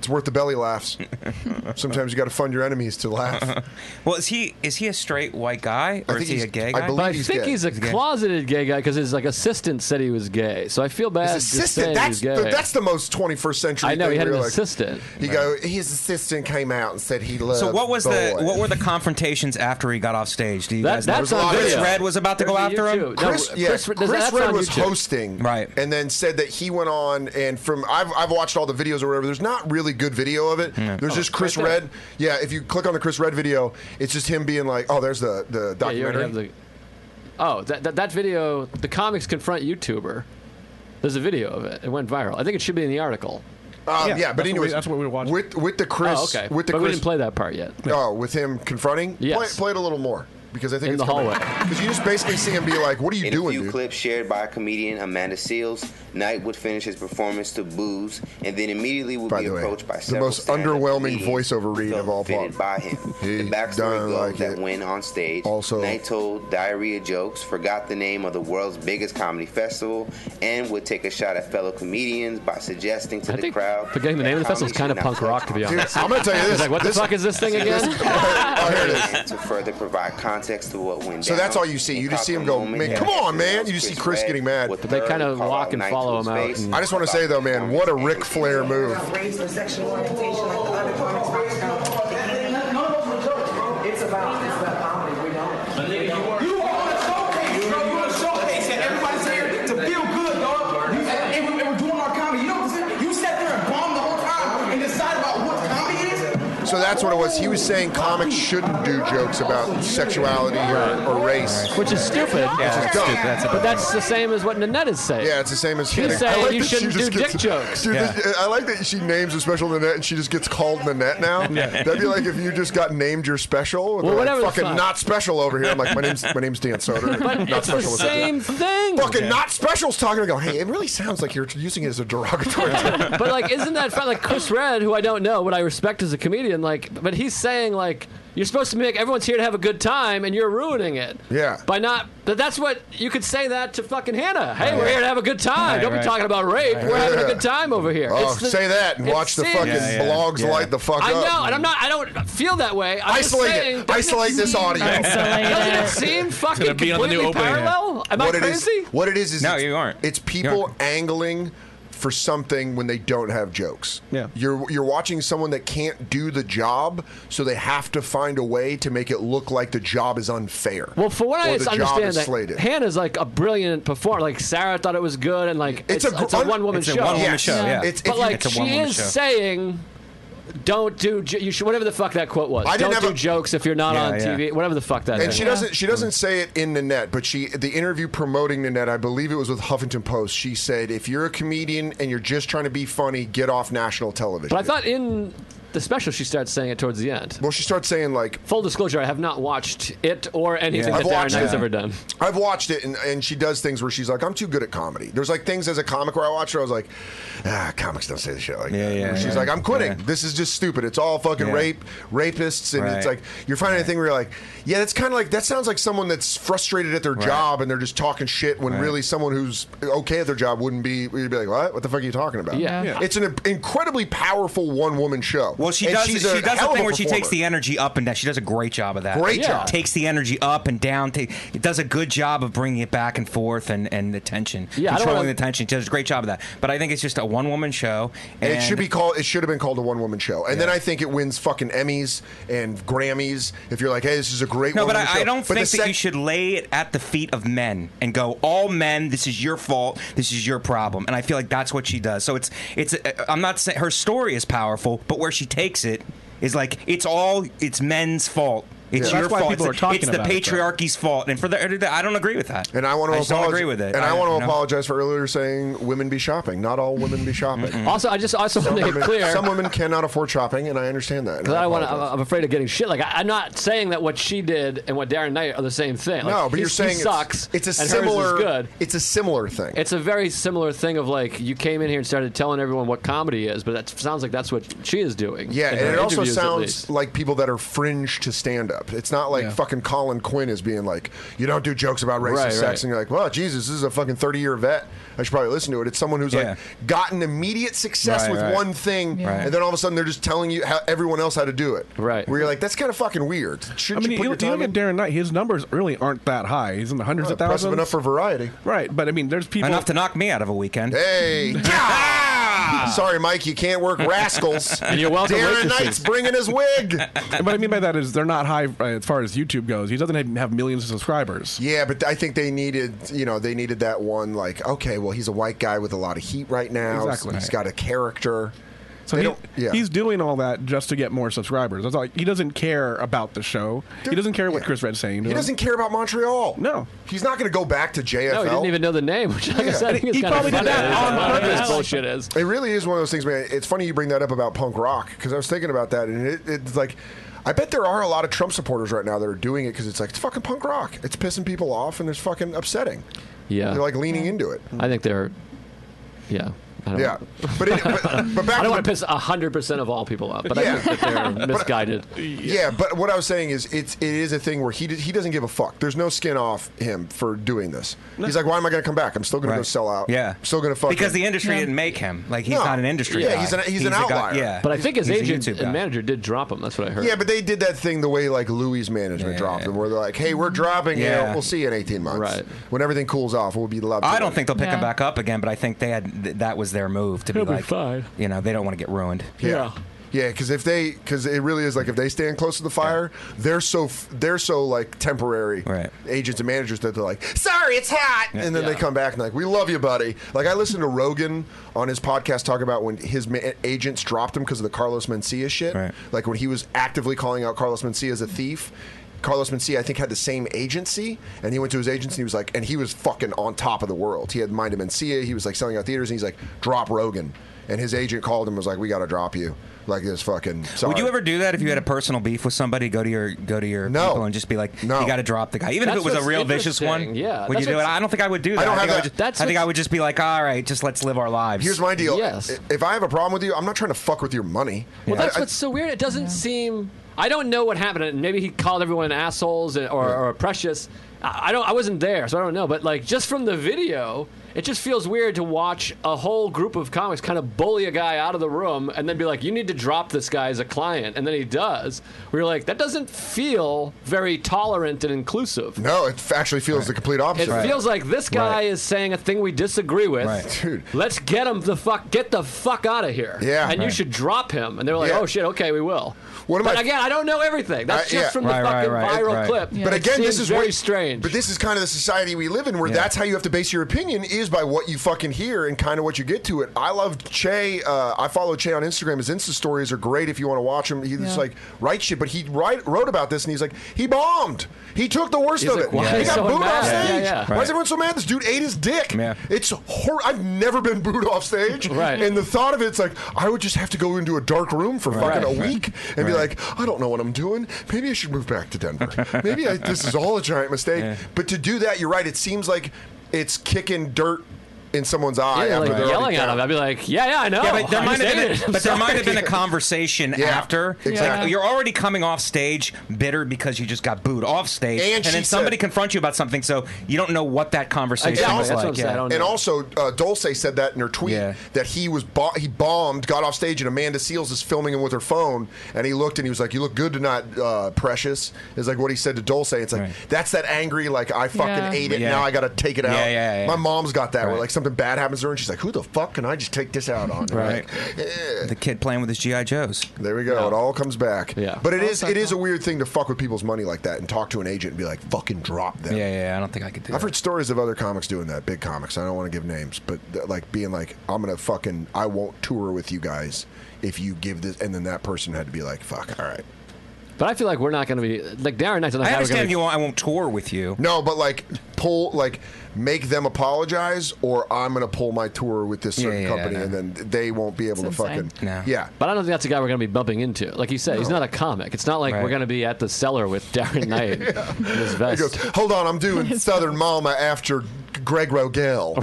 Speaker 2: It's worth the belly laughs. Sometimes you got to fund your enemies to laugh.
Speaker 7: Well, is he is he a straight white guy or
Speaker 2: I
Speaker 7: is
Speaker 2: think
Speaker 7: he a
Speaker 2: he's-
Speaker 7: gay
Speaker 2: I
Speaker 7: guy?
Speaker 2: believe
Speaker 3: But I
Speaker 2: he's
Speaker 3: think
Speaker 2: gay.
Speaker 3: he's a
Speaker 7: He's gay.
Speaker 3: closeted gay guy because his like assistant said he was gay. So I feel bad.
Speaker 2: His
Speaker 3: just
Speaker 2: assistant.
Speaker 3: saying
Speaker 2: That's
Speaker 3: he's gay.
Speaker 2: the, that's the most twenty-first century.
Speaker 3: I know,
Speaker 2: thing
Speaker 3: he had
Speaker 2: where
Speaker 3: an
Speaker 2: you're like-
Speaker 3: assistant.
Speaker 2: He go. His assistant came out and said he loved.
Speaker 7: So what was the
Speaker 2: boys.
Speaker 7: what were the confrontations after he got off stage? Do you
Speaker 3: That-
Speaker 7: guys know?
Speaker 3: that's on
Speaker 7: Chris
Speaker 3: video.
Speaker 7: Red was about to go
Speaker 3: There's a
Speaker 7: after him.
Speaker 3: YouTube. No,
Speaker 2: Chris, yeah,
Speaker 3: Chris-
Speaker 2: Chris,
Speaker 3: there's- that's
Speaker 2: Red
Speaker 3: on
Speaker 2: was
Speaker 3: YouTube.
Speaker 2: hosting,
Speaker 7: Right.
Speaker 2: and then said that he went on, and from I've, I've watched all the videos or whatever. There's not really good video of it. There's
Speaker 3: Oh,
Speaker 2: just Chris
Speaker 3: right there.
Speaker 2: Red. Yeah, if you click on the Chris Red video, it's just him being like, "Oh, there's the the
Speaker 3: Yeah, you already
Speaker 2: documentary."
Speaker 3: have the. Oh, that, that that video, the comics confront YouTuber. There's a video of it. It went viral. I think it should be in the article.
Speaker 2: Um, yeah,
Speaker 9: Yeah,
Speaker 2: but
Speaker 9: that's what
Speaker 2: anyways,
Speaker 9: we- that's what we were watching.
Speaker 2: with with the Chris.
Speaker 3: oh, okay.
Speaker 2: With the
Speaker 3: but we
Speaker 2: Chris.
Speaker 3: didn't play that part yet.
Speaker 2: Oh, with him confronting.
Speaker 3: Yes.
Speaker 2: Play, play it a little more because I think
Speaker 3: In
Speaker 2: it's
Speaker 3: the hallway.
Speaker 2: Because you just basically see him be like, "What are you
Speaker 11: In
Speaker 2: doing,
Speaker 11: a few
Speaker 2: dude?"
Speaker 11: clips shared by comedian Amanda Seals, Knight would finish his performance to boos and then immediately would
Speaker 2: By
Speaker 11: be
Speaker 2: the way,
Speaker 11: approached by
Speaker 2: the
Speaker 11: several
Speaker 2: most
Speaker 11: stand-up
Speaker 2: underwhelming
Speaker 11: comedians
Speaker 2: voiceover read
Speaker 11: who
Speaker 2: of all
Speaker 11: felt fitted
Speaker 2: pop.
Speaker 11: by him.
Speaker 2: He
Speaker 11: The backstory
Speaker 2: done
Speaker 11: goes
Speaker 2: like
Speaker 11: that
Speaker 2: it.
Speaker 11: when on stage,
Speaker 2: Also-
Speaker 11: Knight told diarrhea jokes, forgot the name of the world's biggest comedy festival, and would take a shot at fellow comedians by suggesting to
Speaker 3: I
Speaker 11: the
Speaker 3: think
Speaker 11: crowd
Speaker 3: forgetting the name of the
Speaker 11: that
Speaker 3: festival is kind of
Speaker 11: comedy
Speaker 3: punk
Speaker 11: should not
Speaker 3: rock, to be
Speaker 11: touch
Speaker 3: honest.
Speaker 2: Dude, I'm gonna tell you
Speaker 3: It's
Speaker 2: this.
Speaker 3: like, what the
Speaker 2: This-
Speaker 3: fuck is this thing again?
Speaker 2: Oh, here it is.
Speaker 11: And to further provide context to what went
Speaker 2: So
Speaker 11: down.
Speaker 2: that's all you see. You just see him go,
Speaker 11: Moment,
Speaker 2: man, come on, man. You just see Chris
Speaker 11: Red
Speaker 2: getting mad.
Speaker 11: with
Speaker 3: But they
Speaker 11: her
Speaker 3: kind of
Speaker 11: call
Speaker 3: walk
Speaker 11: out
Speaker 3: and
Speaker 11: Knight
Speaker 3: follow
Speaker 11: to
Speaker 3: him
Speaker 11: his
Speaker 3: out
Speaker 11: face
Speaker 3: and-
Speaker 2: I just want to say though, man, what a Ric Flair move.
Speaker 10: Race or sexual orientation like the other comics talk about. It's about it's about comedy. We don't. You are on a showcase, bro. You on a showcase, and everybody's here to feel good, dog. You, and, and, we're, and we're doing our comedy. You know what I'm saying? You sat there and bombed the whole time and decided about what comedy is.
Speaker 2: So that's what it was. He was saying comics shouldn't do jokes about sexuality or, or race.
Speaker 3: Which is stupid.
Speaker 7: Yeah,
Speaker 2: Which is
Speaker 7: that's
Speaker 2: dumb.
Speaker 7: stupid. That's a
Speaker 3: But that's the same as what Nanette is saying.
Speaker 2: Yeah, it's the same as
Speaker 3: She's
Speaker 2: hitting-
Speaker 3: saying
Speaker 2: I like
Speaker 3: you
Speaker 2: that she
Speaker 3: shouldn't
Speaker 2: just
Speaker 3: do
Speaker 2: gets-
Speaker 3: dick jokes.
Speaker 2: Dude,
Speaker 7: Yeah.
Speaker 2: this- I like that she names her special Nanette and she just gets called Nanette now. That'd be like if you just got named your special.
Speaker 3: Well,
Speaker 2: They're
Speaker 3: whatever the
Speaker 2: like, fucking
Speaker 3: fuck.
Speaker 2: not special over here. I'm like, my name's my name's Dan Soder.
Speaker 3: But
Speaker 2: not
Speaker 3: it's the
Speaker 2: special.
Speaker 3: same thing.
Speaker 2: Fucking not special's talking. I go, hey, it really sounds like you're using it as a derogatory term.
Speaker 3: But like, isn't that fun? Like Chris Red, who I don't know, but I respect as a comedian. Like, but he's saying like, you're supposed to make everyone's here to have a good time, and you're ruining it.
Speaker 2: Yeah.
Speaker 3: By not. But that's what you could say that to fucking Hannah. Hey, we're here to have a good time.
Speaker 7: Right,
Speaker 3: Don't
Speaker 7: right.
Speaker 3: be talking about rape. We're having a good time over here.
Speaker 2: Oh,
Speaker 3: It's the-
Speaker 2: say that and
Speaker 3: it
Speaker 2: watch the
Speaker 3: seems-
Speaker 2: fucking
Speaker 7: Yeah, yeah,
Speaker 2: blogs
Speaker 7: yeah.
Speaker 2: light the fuck
Speaker 3: I
Speaker 2: up.
Speaker 3: know, and I'm not. I don't feel that way. I'm just
Speaker 2: Isolate
Speaker 3: saying,
Speaker 2: it.
Speaker 3: doesn't
Speaker 2: Isolate
Speaker 3: it
Speaker 2: this
Speaker 3: seem-
Speaker 2: audio.
Speaker 3: Doesn't it seem fucking
Speaker 9: gonna be on the new
Speaker 3: completely
Speaker 9: opening.
Speaker 3: parallel? Am I
Speaker 2: what it is,
Speaker 3: crazy?
Speaker 2: what it is is
Speaker 7: No,
Speaker 2: it's,
Speaker 7: you aren't.
Speaker 2: It's
Speaker 7: You
Speaker 2: people
Speaker 7: aren't.
Speaker 2: angling for something when they don't have jokes.
Speaker 9: Yeah.
Speaker 2: You're you're watching someone that can't do the job, so they have to find a way to make it look like the job is unfair.
Speaker 3: Well, for what I
Speaker 2: or the job
Speaker 3: understand,
Speaker 2: is
Speaker 3: that
Speaker 2: slated.
Speaker 3: Hannah's like a brilliant performer. Like Sarah thought it was good, and like
Speaker 2: It's
Speaker 3: it's,
Speaker 2: a gr-
Speaker 3: it's a one woman
Speaker 7: It's a
Speaker 3: show.
Speaker 7: one-woman
Speaker 2: Yes.
Speaker 7: show, yeah.
Speaker 2: It's- if
Speaker 3: But
Speaker 2: you-
Speaker 3: like
Speaker 7: It's a
Speaker 3: she
Speaker 7: one-woman
Speaker 3: is
Speaker 7: show.
Speaker 3: saying, don't do jo- you should whatever the fuck that quote was.
Speaker 2: I didn't
Speaker 3: Don't
Speaker 2: have
Speaker 3: do
Speaker 2: a-
Speaker 3: jokes if you're not
Speaker 7: Yeah,
Speaker 3: on
Speaker 7: yeah.
Speaker 3: T V. Whatever the fuck that
Speaker 2: And
Speaker 3: is.
Speaker 2: she doesn't she doesn't say it in Nanette, but she the interview promoting Nanette, I believe it was with Huffington Post. She said, if you're a comedian and you're just trying to be funny, get off national television.
Speaker 3: But I thought in the special she starts saying it towards the end.
Speaker 2: Well, she starts saying like,
Speaker 3: Full disclosure, I have not watched it or anything
Speaker 2: Yeah.
Speaker 3: that
Speaker 2: I've
Speaker 3: Darren
Speaker 2: watched
Speaker 3: Knight's
Speaker 2: it.
Speaker 3: ever done.
Speaker 2: I've watched it, and, and she does things where she's like, I'm too good at comedy. There's like things as a comic where I watched her, I was like, ah, comics don't say the shit like
Speaker 7: Yeah,
Speaker 2: that.
Speaker 7: yeah,
Speaker 2: Where she's
Speaker 7: yeah.
Speaker 2: like, I'm quitting.
Speaker 7: Yeah.
Speaker 2: This is just stupid. It's all fucking
Speaker 7: Yeah.
Speaker 2: rape, rapists, and it's
Speaker 7: Right.
Speaker 2: like you're finding a thing where you're like, yeah, that's kind of like that sounds like someone that's frustrated at their job and they're just talking shit when
Speaker 7: Right.
Speaker 2: really someone who's okay at their job wouldn't be. You'd be like, what? What the fuck are you talking about?
Speaker 3: Yeah. Yeah.
Speaker 2: It's an incredibly powerful one woman show.
Speaker 7: Well, she
Speaker 2: And
Speaker 7: does.
Speaker 2: she's
Speaker 7: She
Speaker 2: a
Speaker 7: does
Speaker 2: hell
Speaker 7: the
Speaker 2: of
Speaker 7: thing
Speaker 2: a
Speaker 7: where she
Speaker 2: performer.
Speaker 7: takes the energy up and down. She does a great job of that.
Speaker 2: Great
Speaker 3: Yeah.
Speaker 2: job.
Speaker 7: Takes the energy up and down. ta- It does a good job of bringing it back and forth and, and the tension,
Speaker 3: Yeah, I don't
Speaker 7: controlling
Speaker 3: wanna-
Speaker 7: the tension. She does a great job of that. But I think it's just a one woman show.
Speaker 2: And
Speaker 7: And
Speaker 2: it should be called. It should have been called a one woman show. And then I think it wins fucking Emmys and Grammys. If you're like, hey, this is a great.
Speaker 7: No, but
Speaker 2: one-woman
Speaker 7: I, I
Speaker 2: show.
Speaker 7: don't
Speaker 2: But
Speaker 7: think
Speaker 2: the
Speaker 7: that
Speaker 2: sec-
Speaker 7: you should lay it at the feet of men and go, all men, this is your fault, this is your problem. And I feel like that's what she does. So it's it's. I'm not saying her story is powerful, but where she takes it is like it's all it's men's fault. It's
Speaker 9: Yeah.
Speaker 7: your
Speaker 9: That's why
Speaker 7: fault.
Speaker 9: people
Speaker 7: it's
Speaker 9: are talking
Speaker 7: it's the
Speaker 9: about it, though.
Speaker 7: patriarchy's fault. And for the, I don't agree with that.
Speaker 2: And I want to
Speaker 7: I just
Speaker 2: apologize.
Speaker 7: don't agree with it.
Speaker 2: And I,
Speaker 7: I-
Speaker 2: want to
Speaker 7: you know?
Speaker 2: apologize for earlier saying women be shopping. Not all women be shopping.
Speaker 3: Also, I just also want to make it
Speaker 2: women,
Speaker 3: clear.
Speaker 2: some women cannot afford shopping, and I understand that. and
Speaker 3: Because I want.
Speaker 2: apologize.
Speaker 3: I'm afraid of getting shit. Like I, I'm not saying that what she did and what Darren Knight are the same thing. Like,
Speaker 2: no, but
Speaker 3: he-
Speaker 2: you're saying
Speaker 3: he sucks.
Speaker 2: It's, it's a
Speaker 3: and hers
Speaker 2: similar.
Speaker 3: is good.
Speaker 2: It's a similar thing.
Speaker 3: It's a very similar thing of like you came in here and started telling everyone what comedy is, but that sounds like that's what she is doing.
Speaker 2: yeah,
Speaker 3: in
Speaker 2: and
Speaker 3: her
Speaker 2: it also
Speaker 3: interviews, at
Speaker 2: sounds
Speaker 3: least.
Speaker 2: like people that are fringe to stand up. stand-up. It's not like
Speaker 9: Yeah.
Speaker 2: fucking Colin Quinn is being like, you don't do jokes about racist
Speaker 3: Right,
Speaker 2: sex,
Speaker 3: right.
Speaker 2: and you're like, well, Jesus, this is a fucking thirty-year vet. I should probably listen to it. It's someone who's
Speaker 7: Yeah.
Speaker 2: like gotten immediate success
Speaker 7: Right,
Speaker 2: with
Speaker 7: right.
Speaker 2: one thing,
Speaker 7: Right.
Speaker 2: and then all of a sudden they're just telling you how everyone else how to do it.
Speaker 3: Right.
Speaker 2: Where you're like, that's kind of fucking weird.
Speaker 9: I
Speaker 2: Shouldn't
Speaker 9: mean,
Speaker 2: you
Speaker 9: you,
Speaker 2: put your
Speaker 9: you
Speaker 2: time
Speaker 9: look
Speaker 2: in?
Speaker 9: at Darren Knight. His numbers really aren't that high. He's in the hundreds
Speaker 2: Oh,
Speaker 9: of thousands.
Speaker 2: impressive enough for variety.
Speaker 9: Right, but I mean, there's people
Speaker 7: Enough to knock me out of a weekend.
Speaker 2: Hey, sorry, Mike, you can't work rascals.
Speaker 3: And you're welcome
Speaker 2: Darren
Speaker 3: waitresses.
Speaker 2: Knight's bringing his wig.
Speaker 9: What I mean by that is they're not high uh, as far as YouTube goes. He doesn't have, have millions of subscribers.
Speaker 2: Yeah, but I think they needed, you know, they needed that one. Like, okay, well, he's a white guy with a lot of heat right now.
Speaker 9: Exactly.
Speaker 2: He's got a character.
Speaker 9: So
Speaker 2: They
Speaker 9: he,
Speaker 2: don't- yeah.
Speaker 9: he's doing all that just to get more subscribers. That's all. He doesn't care about the show. he doesn't care what
Speaker 2: yeah.
Speaker 9: Chris Red's saying. to
Speaker 2: He
Speaker 9: him.
Speaker 2: doesn't care about Montreal.
Speaker 9: No.
Speaker 2: He's not going to go back to J F L.
Speaker 3: No, he didn't even know the name, which like I
Speaker 2: Yeah.
Speaker 3: said, I think is
Speaker 9: He
Speaker 3: kind of
Speaker 9: probably did
Speaker 3: funny.
Speaker 9: that
Speaker 3: It's
Speaker 9: on
Speaker 3: like, whatever
Speaker 9: purpose.
Speaker 3: this bullshit is.
Speaker 2: It really is one of those things, man. It's funny you bring that up about punk rock because I was thinking about that, and it, it's like, I bet there are a lot of Trump supporters right now that are doing it because it's like it's fucking punk rock. It's pissing people off, and it's fucking upsetting.
Speaker 3: Yeah.
Speaker 2: They're like leaning into it.
Speaker 3: I think they're, yeah. I don't
Speaker 2: Yeah, but, it, but, but back
Speaker 3: I
Speaker 2: to
Speaker 3: don't want
Speaker 2: the-
Speaker 3: to piss one hundred percent of all people off, but
Speaker 2: Yeah.
Speaker 3: I think that they're misguided.
Speaker 2: Yeah, but what I was saying is, it's it is a thing where he d- he doesn't give a fuck. There's no skin off him for doing this. He's like, why am I going to come back? I'm still going to go
Speaker 7: Right.
Speaker 2: sell out.
Speaker 7: Yeah.
Speaker 2: still going to fuck
Speaker 7: Because the industry didn't make him. Like, he's
Speaker 2: No.
Speaker 7: not an industry
Speaker 2: Yeah,
Speaker 7: guy.
Speaker 2: he's an- he's an
Speaker 7: a guy-
Speaker 2: outlier.
Speaker 7: yeah.
Speaker 3: But I think his
Speaker 7: He's a
Speaker 3: agent
Speaker 7: YouTube guy.
Speaker 3: and manager did drop him. That's what I heard.
Speaker 2: Yeah, but they did that thing the way like Louis' management
Speaker 7: Yeah.
Speaker 2: dropped him, where they're like, "Hey, we're dropping you.
Speaker 7: Yeah.
Speaker 2: We'll see you in eighteen months.
Speaker 3: Right.
Speaker 2: When everything cools off, we'll be loved."
Speaker 7: I don't think they'll pick
Speaker 6: Yeah.
Speaker 7: him back up again, but I think they had th- that was their move to
Speaker 3: He'll
Speaker 7: be
Speaker 3: be
Speaker 7: like,
Speaker 3: fine.
Speaker 7: you know, they don't want to get ruined.
Speaker 2: Yeah. Yeah, because if they, because it really is like if they stand close to the fire, they're so f- they're so like temporary
Speaker 7: Right.
Speaker 2: agents and managers that they're like, sorry, it's hot, and then
Speaker 3: Yeah.
Speaker 2: they come back and like, we love you, buddy. Like I listened to Rogan on his podcast talk about when his ma- agents dropped him because of the Carlos Mencia shit.
Speaker 7: Right.
Speaker 2: Like when he was actively calling out Carlos Mencia as a thief. Carlos Mencia, I think, had the same agency, and he went to his agency. And he was like, and he was fucking on top of the world. He had Mind of Mencia. He was like selling out theaters, and he's like, drop Rogan. And his agent called him and was like, we got to drop you. Like this fucking. Sorry.
Speaker 7: Would you ever do that if you had a personal beef with somebody? Go to your go to your
Speaker 2: No.
Speaker 7: people and just be like,
Speaker 2: No.
Speaker 7: you got to drop the guy, even
Speaker 3: That's
Speaker 7: if it was a
Speaker 3: what's
Speaker 7: real vicious one.
Speaker 3: interesting. Yeah,
Speaker 7: would
Speaker 3: that's
Speaker 7: you do it?
Speaker 3: what's-
Speaker 7: I don't think I would do that.
Speaker 2: I don't
Speaker 7: think
Speaker 2: have
Speaker 7: would
Speaker 2: that-
Speaker 7: just,
Speaker 3: That's
Speaker 7: I think
Speaker 3: what's-
Speaker 7: I would just be like, all right, just let's live our lives.
Speaker 2: Here's my deal.
Speaker 3: Yes.
Speaker 2: If I have a problem with you, I'm not trying to fuck with your money.
Speaker 3: Well,
Speaker 2: I-
Speaker 3: that's
Speaker 2: I-
Speaker 3: what's so weird. It doesn't seem. I don't know what happened. And maybe he called everyone assholes or, or precious. I I don't. I wasn't there, so I don't know. But like, just from the video, it just feels weird to watch a whole group of comics kind of bully a guy out of the room and then be like, "You need to drop this guy as a client," and then he does. We're like, that doesn't feel very tolerant and inclusive.
Speaker 2: No, it f- actually feels the complete opposite.
Speaker 3: It feels like this guy is saying a thing we disagree with.
Speaker 7: Right.
Speaker 2: Dude.
Speaker 3: Let's get him the fuck get the fuck out of here.
Speaker 2: Yeah.
Speaker 3: And you
Speaker 2: Right.
Speaker 3: should drop him. And they're like,
Speaker 2: Yeah.
Speaker 3: oh shit, okay, we will.
Speaker 2: One of
Speaker 3: but
Speaker 2: my-
Speaker 3: again, I don't know everything. That's
Speaker 2: Uh,
Speaker 3: just
Speaker 2: yeah.
Speaker 3: from the
Speaker 7: Right, right,
Speaker 3: fucking
Speaker 7: right,
Speaker 3: viral
Speaker 7: right.
Speaker 3: clip.
Speaker 2: But
Speaker 3: It
Speaker 2: again, this
Speaker 3: seems
Speaker 2: is
Speaker 3: very
Speaker 2: what,
Speaker 3: strange.
Speaker 2: But this is kind of the society we live in, where
Speaker 7: Yeah.
Speaker 2: that's how you have to base your opinion is by what you fucking hear and kind of what you get to it. I love Che. Uh, I follow Che on Instagram. His Insta stories are great if you want to watch him. He just
Speaker 6: Yeah.
Speaker 2: like writes shit, but he write, wrote about this and he's like, he bombed. He took the worst
Speaker 3: He's
Speaker 2: of
Speaker 3: like,
Speaker 2: it.
Speaker 3: why
Speaker 2: He
Speaker 3: is
Speaker 2: got
Speaker 3: someone
Speaker 2: booed off
Speaker 3: mad?
Speaker 2: stage.
Speaker 3: Yeah, yeah.
Speaker 2: Why
Speaker 7: Right.
Speaker 2: is everyone so mad? This dude ate his dick.
Speaker 7: Yeah.
Speaker 2: It's hor- I've never been booed off stage.
Speaker 3: Right.
Speaker 2: And the thought of it's like, I would just have to go into a dark room for fucking a
Speaker 3: Right.
Speaker 2: week and be
Speaker 7: Right.
Speaker 2: like, I don't know what I'm doing. Maybe I should move back to Denver. Maybe I, this is all a giant mistake.
Speaker 7: Yeah.
Speaker 2: But to do that, you're right. It seems like it's kicking dirt in someone's eye.
Speaker 3: yeah,
Speaker 2: after
Speaker 3: like
Speaker 2: they're
Speaker 3: yelling
Speaker 2: already
Speaker 3: at him.
Speaker 2: down.
Speaker 3: I'd be like, yeah, yeah, I know.
Speaker 7: Yeah, but there
Speaker 3: I
Speaker 7: might
Speaker 3: just
Speaker 7: have been,
Speaker 3: ate
Speaker 7: a,
Speaker 3: it.
Speaker 7: but there might have been a
Speaker 2: Sorry.
Speaker 7: conversation
Speaker 2: Yeah,
Speaker 7: after.
Speaker 2: exactly.
Speaker 7: Like, you're already coming off stage bitter because you just got booed off stage,
Speaker 2: And she
Speaker 7: then somebody
Speaker 2: said-
Speaker 7: confronts you about something, so you don't know what that conversation
Speaker 3: Exactly,
Speaker 7: was
Speaker 3: that's what
Speaker 7: like.
Speaker 3: I'm saying. I
Speaker 7: Yeah.
Speaker 3: don't
Speaker 2: And
Speaker 3: know.
Speaker 2: also, uh, Dulce said that in her tweet
Speaker 7: Yeah.
Speaker 2: that he was bo- he bombed, got off stage, and Amanda Seals is filming him with her phone, and he looked and he was like, "You look good tonight, uh, Precious." Is like what he said to Dulce. It's like
Speaker 7: Right.
Speaker 2: that's that angry, like I fucking
Speaker 6: Yeah.
Speaker 2: ate it.
Speaker 7: Yeah.
Speaker 2: Now I got to take it out.
Speaker 7: Yeah, yeah, yeah.
Speaker 2: My mom's got that. Where
Speaker 7: Right.
Speaker 2: like something bad happens to her, and she's like, "Who the fuck can I just take this out on?" And
Speaker 7: Right.
Speaker 2: like, eh.
Speaker 7: The kid playing with his G I Joes.
Speaker 2: There we go. It all comes back.
Speaker 3: Yeah.
Speaker 2: But it is it is a weird thing to fuck with people's money like that and talk to an agent and be like, "Fucking drop them."
Speaker 7: Yeah, yeah, I don't think I could do
Speaker 2: I've
Speaker 7: that.
Speaker 2: heard stories of other comics doing that, big comics. I don't want to give names, but th- like being like, I'm gonna fucking, I won't tour with you guys if you give this, and then that person had to be like, fuck, all right.
Speaker 3: But I feel like we're not going to be like Darren Knight's not
Speaker 7: I
Speaker 3: that we're
Speaker 7: understand
Speaker 3: gonna
Speaker 7: you won't, I won't tour with you.
Speaker 2: No, but like pull, like make them apologize, or I'm gonna pull my tour with this certain
Speaker 7: Yeah, yeah,
Speaker 2: company,
Speaker 7: yeah.
Speaker 2: and then they won't be able
Speaker 6: It's
Speaker 2: to
Speaker 6: insane.
Speaker 2: fucking,
Speaker 7: No.
Speaker 2: yeah.
Speaker 3: But I don't think that's a guy we're going to be bumping into. Like you said, he's
Speaker 2: No.
Speaker 3: not a comic. It's not like
Speaker 7: Right.
Speaker 3: we're going to be at the cellar with Darren Knight in his
Speaker 2: He
Speaker 3: vest.
Speaker 2: goes, hold on, I'm doing Southern Mama after Greg Rogel.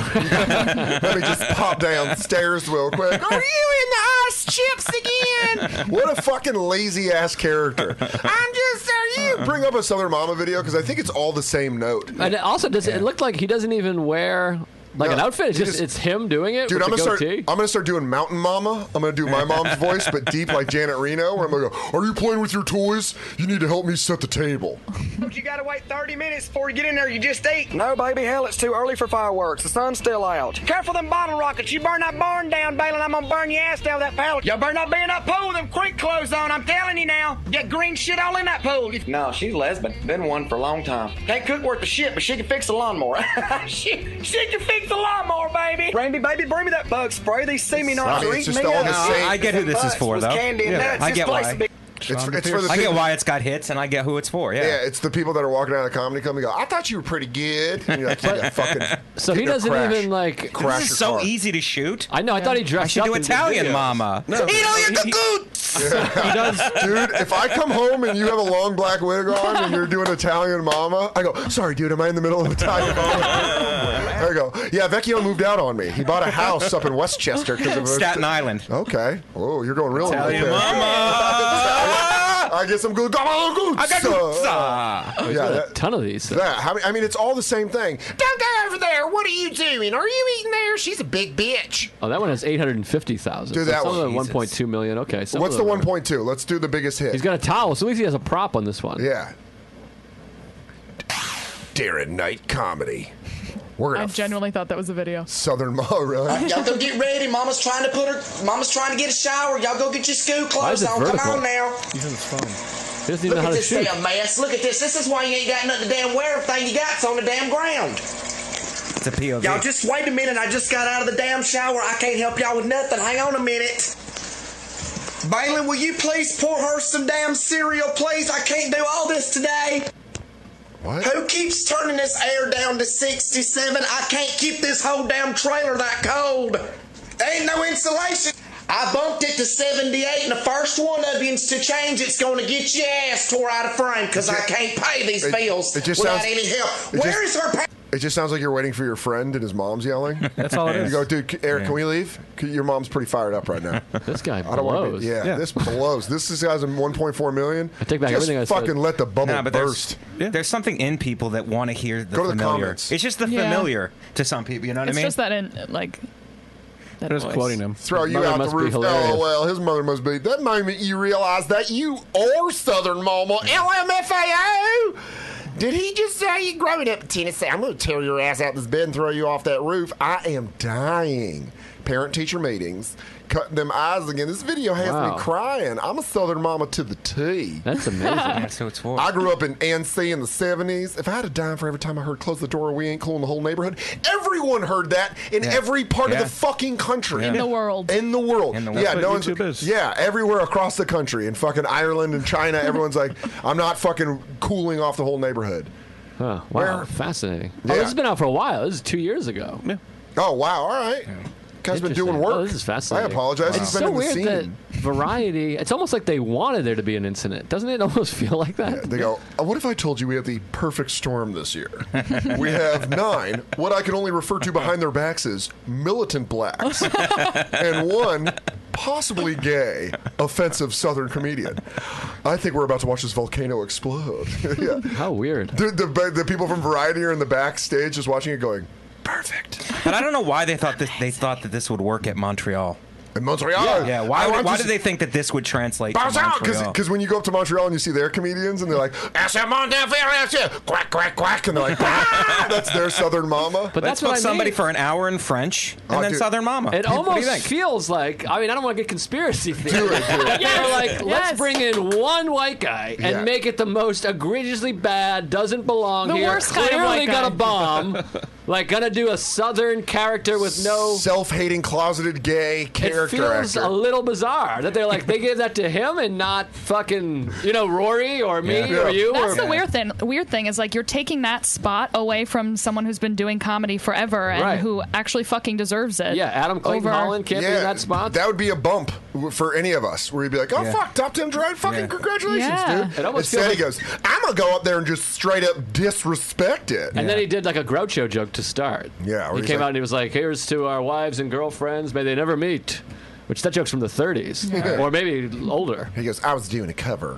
Speaker 2: Let me just pop downstairs real quick. Are you in the ice chips again? What a fucking lazy ass character. I'm just, are you we bring up a Southern Mama video? Because I think it's all the same note.
Speaker 3: And it also, does it, it looked like he doesn't even wear like
Speaker 2: No,
Speaker 3: an outfit. It's
Speaker 2: he
Speaker 3: just,
Speaker 2: just-
Speaker 3: it's him doing it.
Speaker 2: Dude,
Speaker 3: with
Speaker 2: I'm
Speaker 3: the
Speaker 2: gonna start.
Speaker 3: goatee.
Speaker 2: I'm gonna start doing Mountain Mama. I'm gonna do my mom's voice, but deep like Janet Reno. Where I'm gonna go. Are you playing with your toys? You need to help me set the table.
Speaker 10: You gotta wait thirty minutes before you get in there. You just ate.
Speaker 13: No, baby, hell, it's too early for fireworks. The sun's still out.
Speaker 10: Careful them bottle rockets. You burn that barn down, Balin. I'm gonna burn your ass down with that pallet. You better not be in that pool with them creek clothes on. I'm telling you now. Get green shit all in that pool.
Speaker 13: No, she's lesbian. Been one for a long time.
Speaker 10: Can't cook worth the shit, but she can fix the lawnmower. she, she can fix the lawnmower, baby.
Speaker 13: Randy, baby, bring me that bug spray. These see me
Speaker 2: I
Speaker 13: not
Speaker 2: mean,
Speaker 13: are
Speaker 2: it's
Speaker 13: eating
Speaker 2: just
Speaker 13: me
Speaker 2: all
Speaker 13: up.
Speaker 2: the same-
Speaker 7: I get who this is for,
Speaker 13: Was
Speaker 7: though.
Speaker 13: candy and nuts.
Speaker 7: I
Speaker 13: This
Speaker 7: get
Speaker 13: place
Speaker 7: why.
Speaker 13: to be-
Speaker 2: It's for, it's for the
Speaker 7: I get
Speaker 2: people-
Speaker 7: why it's got hits, and I get who it's for. Yeah.
Speaker 2: Yeah, it's the people that are walking out of the comedy club and go, I thought you were pretty good. And you're like, yeah, fucking.
Speaker 3: So he
Speaker 2: get in a
Speaker 3: doesn't
Speaker 2: crash.
Speaker 3: even like.
Speaker 2: Crash
Speaker 7: This
Speaker 2: your
Speaker 7: is so
Speaker 2: car.
Speaker 7: easy to shoot.
Speaker 3: I know. I thought he dressed
Speaker 7: I should
Speaker 3: up
Speaker 7: do
Speaker 3: in the
Speaker 7: Italian
Speaker 3: videos.
Speaker 7: Mama.
Speaker 3: No, he- he-
Speaker 2: He does. Dude, if I come home and you have a long black wig on and you're doing Italian Mama, I go, sorry, dude, am I in the middle of Italian Mama? I go, yeah, Vecchio moved out on me. He bought a house up in Westchester. Cause of
Speaker 7: Staten Island.
Speaker 2: Okay. Oh, you're going real
Speaker 7: Italian
Speaker 2: there. I get some good. I
Speaker 7: got
Speaker 3: Oh, he's got a ton of these.
Speaker 2: That, how many- I mean, it's all the same thing. Don't go over there. What are you doing? Are you eating there? She's a big bitch.
Speaker 3: Oh, that one has eight hundred fifty thousand.
Speaker 2: Do that
Speaker 3: some
Speaker 2: one.
Speaker 3: of the one point two million. Okay. some
Speaker 2: What's
Speaker 3: of
Speaker 2: the
Speaker 3: them are-
Speaker 2: one point two? Let's do the biggest hit.
Speaker 3: He's got a towel, so at least he has a prop on this one.
Speaker 2: Yeah. Darren Knight comedy. We're
Speaker 6: I
Speaker 2: gonna
Speaker 6: genuinely thought that was a video.
Speaker 2: Southern Mama, really?
Speaker 10: Y'all go get ready. Mama's trying to put her. Mama's trying to get a shower. Y'all go get your school
Speaker 3: Why is
Speaker 10: clothes
Speaker 3: it
Speaker 10: on. Come
Speaker 3: vertical?
Speaker 10: on now.
Speaker 9: He's on his phone.
Speaker 3: He doesn't even
Speaker 10: Look
Speaker 3: know how
Speaker 10: at
Speaker 3: to
Speaker 10: this
Speaker 3: shoot.
Speaker 10: damn mess. Look at this. This is why you ain't got nothing to damn wear. Everything you got's on the damn ground.
Speaker 7: It's a P O V.
Speaker 10: Y'all just wait a minute. I just got out of the damn shower. I can't help y'all with nothing. Hang on a minute. Balin, will you please pour her some damn cereal, please? I can't do all this today.
Speaker 2: What?
Speaker 10: Who keeps turning this air down to sixty-seven? I can't keep this whole damn trailer that cold. There ain't no insulation. I bumped it to seventy-eight, and the first one of yous to change it's going to get your ass tore out of frame because I can't pay these
Speaker 2: It-
Speaker 10: bills
Speaker 2: it just
Speaker 10: without
Speaker 2: sounds-
Speaker 10: any help.
Speaker 2: it
Speaker 10: Where
Speaker 2: just-
Speaker 10: is her? Pa-
Speaker 2: It just sounds like you're waiting for your friend and his mom's yelling.
Speaker 9: That's all it
Speaker 2: You
Speaker 9: is.
Speaker 2: go, dude, Eric,
Speaker 9: Yeah.
Speaker 2: can we leave? Your mom's pretty fired up right now.
Speaker 3: This guy
Speaker 2: I don't want to
Speaker 3: blows.
Speaker 2: be. Yeah,
Speaker 9: Yeah.
Speaker 2: this blows. This is guy's in one point four million.
Speaker 3: I take back
Speaker 2: Just
Speaker 3: everything I said.
Speaker 2: fucking let the bubble
Speaker 7: Nah, but
Speaker 2: burst.
Speaker 7: there's, there's something in people that want to hear the
Speaker 2: Go to the
Speaker 7: familiar.
Speaker 2: comments.
Speaker 7: It's just the
Speaker 6: Yeah.
Speaker 7: familiar to some people. You know what
Speaker 6: It's
Speaker 7: I mean?
Speaker 6: just that in like. That
Speaker 9: They're just
Speaker 6: voice.
Speaker 9: quoting him.
Speaker 2: Throw
Speaker 3: His
Speaker 2: you
Speaker 3: mother
Speaker 2: out the
Speaker 3: must be
Speaker 2: roof.
Speaker 3: hilarious.
Speaker 2: Oh, well, his mother must be. That moment you realize that you are Southern Mama. L M F A O. Did he just say you growing up in Tennessee? I'm going to tear your ass out this bed and throw you off that roof. I am dying. Parent-teacher meetings. Cutting them eyes again. This video has
Speaker 3: Wow.
Speaker 2: me crying. I'm a Southern Mama to the T.
Speaker 3: That's amazing.
Speaker 7: That's who it's for.
Speaker 2: I grew up in N C in the seventies. If I had a dime for every time I heard close the door, we ain't cool in the whole neighborhood, everyone heard that in
Speaker 7: Yeah.
Speaker 2: every part
Speaker 7: Yeah.
Speaker 2: of the fucking country.
Speaker 6: In the world.
Speaker 2: In the world.
Speaker 7: In the world.
Speaker 2: Yeah,
Speaker 9: That's
Speaker 2: no
Speaker 9: what
Speaker 2: one's,
Speaker 9: YouTube is.
Speaker 2: yeah, everywhere across the country. In fucking Ireland and China, everyone's like, I'm not fucking cooling off the whole neighborhood.
Speaker 3: Huh, wow,
Speaker 2: Where-
Speaker 3: fascinating.
Speaker 2: Yeah.
Speaker 3: Oh, this has been out for a while. This is two years ago.
Speaker 9: Yeah.
Speaker 2: Oh, wow, all right. Guy's been doing
Speaker 3: Interesting.
Speaker 2: work.
Speaker 3: Oh, this is fascinating.
Speaker 2: I apologize.
Speaker 3: It's
Speaker 2: He's been
Speaker 3: so
Speaker 2: in the
Speaker 3: weird
Speaker 2: scene.
Speaker 3: that Variety. It's almost like they wanted there to be an incident. Doesn't it almost feel like that?
Speaker 2: They go, "Uh, what if I told you we have the perfect storm this year? We have nine, what I can only refer to behind their backs as militant blacks, and one possibly gay, offensive Southern comedian. I think we're about to watch this volcano explode." Yeah.
Speaker 3: How weird.
Speaker 2: The, the, the people from Variety are in the backstage just watching it going, perfect.
Speaker 7: But I don't know why they thought this. They thought that this would work at Montreal.
Speaker 2: In Montreal?
Speaker 7: Yeah. yeah. Why?
Speaker 2: I
Speaker 7: Would,
Speaker 2: want
Speaker 7: why
Speaker 2: to
Speaker 7: did they think that this would translate to
Speaker 2: Montreal,
Speaker 7: Montreal?
Speaker 2: because when you go up to Montreal and you see their comedians and they're like, quack, quack, quack, and they're like, "Ah!" That's their Southern Mama.
Speaker 3: But
Speaker 7: Let's
Speaker 3: that's what
Speaker 7: book
Speaker 3: I
Speaker 7: somebody
Speaker 3: mean.
Speaker 7: for an hour in French and
Speaker 2: Oh,
Speaker 7: then
Speaker 2: dude.
Speaker 7: Southern Mama.
Speaker 3: It
Speaker 7: What do you
Speaker 3: almost
Speaker 7: think?
Speaker 3: feels like. I mean, I don't want to get conspiracy theory.
Speaker 2: Do it, do it.
Speaker 3: But they're like, let's
Speaker 6: Yes.
Speaker 3: bring in one white guy and
Speaker 2: Yeah.
Speaker 3: make it the most egregiously bad, doesn't belong
Speaker 6: The
Speaker 3: here,
Speaker 6: worst kind of
Speaker 3: clearly
Speaker 6: white
Speaker 3: got
Speaker 6: guy.
Speaker 3: a bomb. Like, gonna do a Southern character with no.
Speaker 2: Self-hating, closeted gay
Speaker 3: It
Speaker 2: character
Speaker 3: feels
Speaker 2: actor.
Speaker 3: a little bizarre that they're like they gave that to him and not fucking you know Rory or me
Speaker 2: Yeah.
Speaker 3: or you.
Speaker 6: That's
Speaker 3: or,
Speaker 6: the weird thing. Weird thing is like you're taking that spot away from someone who's been doing comedy forever and
Speaker 3: Right.
Speaker 6: who actually fucking deserves it.
Speaker 3: Yeah, Adam Clayton
Speaker 6: over-
Speaker 3: Holland can't be in that spot.
Speaker 2: That would be a bump for any of us, where you'd be like, "Oh
Speaker 7: Yeah.
Speaker 2: fuck, top ten drive, fucking
Speaker 7: Yeah.
Speaker 2: congratulations,
Speaker 6: Yeah.
Speaker 2: dude."
Speaker 3: It almost
Speaker 2: Instead, he
Speaker 3: feels
Speaker 2: goes, "I'm gonna go up there and just straight up disrespect it."
Speaker 3: And then he did like a Groucho joke to start.
Speaker 2: Yeah, what
Speaker 3: he
Speaker 2: do you
Speaker 3: came
Speaker 2: say?
Speaker 3: out and he was like, "Here's to our wives and girlfriends, may they never meet." Which that joke's from the thirties, or maybe older.
Speaker 2: He goes, "I was doing a cover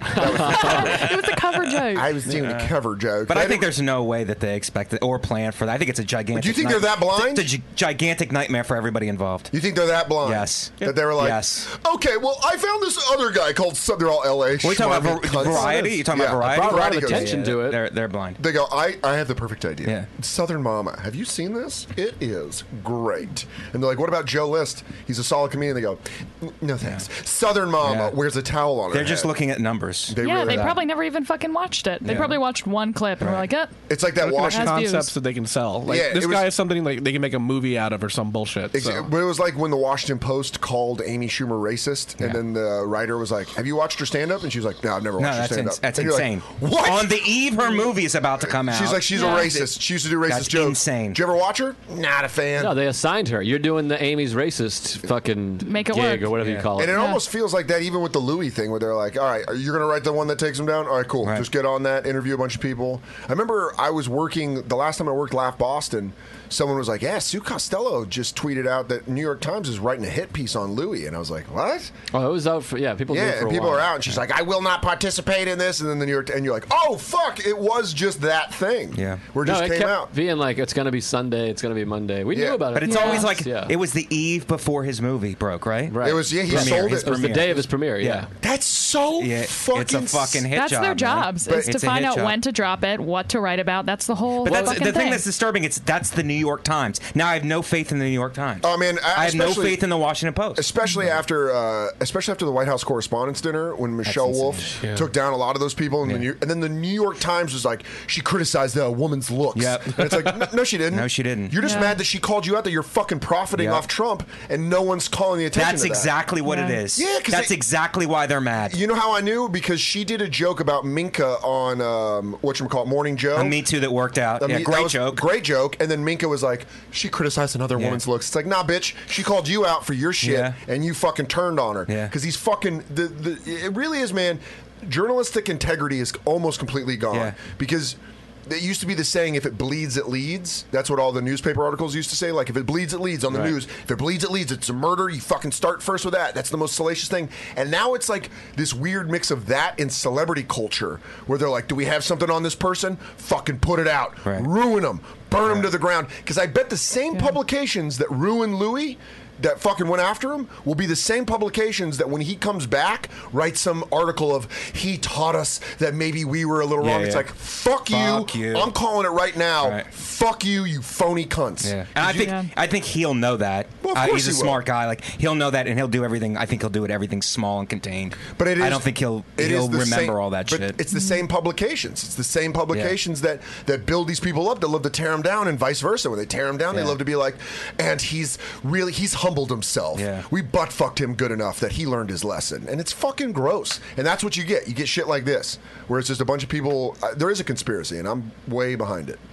Speaker 6: It was a cover joke.
Speaker 2: I was doing a cover joke.
Speaker 7: But I think there's no way that they expect it or plan for that. I think it's a gigantic.
Speaker 2: Do you think
Speaker 7: night-
Speaker 2: they're that blind?
Speaker 7: It's a gi- gigantic nightmare for everybody involved.
Speaker 2: You think they're that blind?
Speaker 7: Yes.
Speaker 2: That they were like,
Speaker 7: yes.
Speaker 2: okay, well, I found this other guy called. They're all L A.
Speaker 7: What are you talking about? Var- variety? You talking
Speaker 2: yeah,
Speaker 7: about variety?
Speaker 3: Brought a lot of
Speaker 2: goes,
Speaker 3: attention
Speaker 7: Yeah,
Speaker 3: to it.
Speaker 7: They're they're blind.
Speaker 2: They go, I, I have the perfect idea.
Speaker 7: Yeah.
Speaker 2: Southern Mama. Have you seen this? It is great. And they're like, what about Joe List? He's a solid comedian. They go, no thanks. Southern Mama
Speaker 7: Yeah.
Speaker 2: wears a towel on her
Speaker 7: They're just
Speaker 2: head.
Speaker 7: looking at numbers.
Speaker 2: They
Speaker 6: yeah,
Speaker 2: really
Speaker 6: they
Speaker 2: are.
Speaker 6: probably never even fucking watched it. They
Speaker 7: Yeah.
Speaker 6: probably watched one clip and were like, eh.
Speaker 2: It's like that
Speaker 9: Looking at
Speaker 2: Washington.
Speaker 6: Has views.
Speaker 9: concepts that they can sell. Like
Speaker 2: Yeah,
Speaker 9: this
Speaker 2: it was-
Speaker 9: guy is something like they can make a movie out of or some bullshit.
Speaker 2: Ex-
Speaker 9: so.
Speaker 2: But it was like when the Washington Post called Amy Schumer racist, and
Speaker 7: Yeah.
Speaker 2: then the writer was like, "Have you watched her stand up?" And she was like, "No, I've never
Speaker 7: No,
Speaker 2: watched her
Speaker 7: that's
Speaker 2: stand
Speaker 7: ins-
Speaker 2: up."
Speaker 7: that's
Speaker 2: And you're like,
Speaker 7: insane.
Speaker 2: what?
Speaker 7: On the eve her movie is about to come out.
Speaker 2: She's like, she's
Speaker 6: Yeah.
Speaker 2: a racist. She used to do racist
Speaker 7: That's
Speaker 2: jokes.
Speaker 7: insane.
Speaker 2: Did you ever watch her? Not a fan.
Speaker 3: No, they assigned her. You're doing the Amy's racist fucking
Speaker 6: Make it
Speaker 3: gig
Speaker 6: work.
Speaker 3: or whatever
Speaker 7: Yeah.
Speaker 3: you call it.
Speaker 2: And it
Speaker 6: Yeah.
Speaker 2: almost feels like that even with the Louis thing where they're like, all right, you're going to write the one that takes him down? All right, cool.
Speaker 7: Right.
Speaker 2: Just get on that, interview a bunch of people. I remember I was working, the last time I worked Laugh Boston, someone was like, yeah, Sue Costello just tweeted out that New York Times is writing a hit piece on Louis. And I was like, what?
Speaker 3: Oh, it was out for yeah. People knew
Speaker 2: Yeah,
Speaker 3: for
Speaker 2: and
Speaker 3: a
Speaker 2: people
Speaker 3: while.
Speaker 2: are out, and she's like, "I will not participate in this." And then the New York, and you're like, "Oh fuck, it was just that thing."
Speaker 7: Yeah.
Speaker 2: where it
Speaker 3: No,
Speaker 2: just
Speaker 3: it
Speaker 2: came
Speaker 3: kept
Speaker 2: out.
Speaker 3: being like it's gonna be Sunday, it's gonna be Monday. We
Speaker 2: Yeah.
Speaker 3: knew about it,
Speaker 7: But it's
Speaker 6: Yeah.
Speaker 7: always like
Speaker 3: yeah.
Speaker 7: it was the eve before his movie broke, right?
Speaker 3: Right.
Speaker 2: It was yeah, he
Speaker 7: Premiere,
Speaker 2: sold
Speaker 7: his
Speaker 2: it.
Speaker 3: It was the
Speaker 7: premiere.
Speaker 3: day of his premiere. Yeah.
Speaker 7: Yeah.
Speaker 2: That's so
Speaker 7: Yeah,
Speaker 2: fucking.
Speaker 7: it's a fucking hit
Speaker 6: That's
Speaker 7: job.
Speaker 6: their
Speaker 7: man.
Speaker 6: jobs,
Speaker 2: But
Speaker 6: is to
Speaker 7: it's a
Speaker 6: find
Speaker 7: hit
Speaker 6: out
Speaker 7: job.
Speaker 6: when to drop it, what to write about. That's the whole
Speaker 7: But that's
Speaker 6: fucking
Speaker 7: the thing that's disturbing. It's that's the New York Times. Now I have no faith in the New York Times.
Speaker 2: Oh man,
Speaker 7: I have no
Speaker 2: especially-
Speaker 7: faith in the Washington Post.
Speaker 2: Especially after, uh, especially after the White House Correspondents' Dinner, when Michelle
Speaker 7: insane.
Speaker 2: Wolf
Speaker 9: Yeah.
Speaker 2: took down a lot of those people, and, the New, and then the New York Times was like, she criticized the woman's looks.
Speaker 7: Yep.
Speaker 2: And it's like, no, no, she didn't.
Speaker 7: No, she didn't.
Speaker 2: You're just
Speaker 6: Yeah.
Speaker 2: mad that she called you out that you're fucking profiting
Speaker 7: Yep.
Speaker 2: off Trump, and no one's calling the attention.
Speaker 7: That's
Speaker 2: to that.
Speaker 7: exactly what
Speaker 6: Yeah.
Speaker 7: it is.
Speaker 2: Yeah, 'cause
Speaker 7: that's
Speaker 2: they-
Speaker 7: exactly why they're mad.
Speaker 2: You know how I knew? Because she did a joke about Minka on um, whatchamacallit, Morning Joe.
Speaker 7: A Me Too that worked out.
Speaker 2: I
Speaker 7: yeah,
Speaker 2: mean, that
Speaker 7: great
Speaker 2: was-
Speaker 7: joke.
Speaker 2: Great joke. And then Minka was like, she criticized another
Speaker 7: Yeah.
Speaker 2: woman's looks. It's like, nah, bitch. She called you out for your shit,
Speaker 7: Yeah.
Speaker 2: and you fucking turned on her.
Speaker 7: Yeah.
Speaker 2: Because he's fucking. The, the, it really is, man. Journalistic integrity is almost completely gone.
Speaker 7: Yeah.
Speaker 2: Because. It used to be the saying, if it bleeds, it leads. That's what all the newspaper articles used to say. Like, if it bleeds, it leads on the
Speaker 3: Right.
Speaker 2: news. If it bleeds, it leads. It's a murder. You fucking start first with that. That's the most salacious thing. And now it's like this weird mix of that and celebrity culture where they're like, do we have something on this person? Fucking put it out.
Speaker 7: Right.
Speaker 2: Ruin them. Burn them to the ground. Because I bet the same publications that ruined Louis, that fucking went after him, will be the same publications that when he comes back, write some article of, he taught us that maybe we were a little
Speaker 7: Yeah,
Speaker 2: wrong. It's
Speaker 7: yeah.
Speaker 2: like, fuck,
Speaker 7: Fuck
Speaker 2: you.
Speaker 7: you.
Speaker 2: I'm calling it right now.
Speaker 7: Right.
Speaker 2: Fuck you, you phony cunts.
Speaker 7: Yeah. And I think
Speaker 6: Yeah.
Speaker 7: I think he'll know that.
Speaker 2: Well, of
Speaker 7: Uh,
Speaker 2: course
Speaker 7: he's a
Speaker 2: he will.
Speaker 7: smart guy. Like he'll know that, and he'll do everything. I think he'll do it. Everything small and contained.
Speaker 2: But it is,
Speaker 7: I don't think he'll
Speaker 2: it
Speaker 7: he'll
Speaker 2: is the
Speaker 7: remember
Speaker 2: same-
Speaker 7: all that
Speaker 2: but
Speaker 7: shit.
Speaker 2: It's the same publications. It's the same publications that that build these people up that love to tear them down, and vice versa. When they tear them down, they
Speaker 7: Yeah.
Speaker 2: love to be like, and he's really he's humbled himself.
Speaker 7: Yeah.
Speaker 2: We butt fucked him good enough that he learned his lesson, and it's fucking gross. And that's what you get. You get shit like this, where it's just a bunch of people. Uh, there is a conspiracy, and I'm way behind it.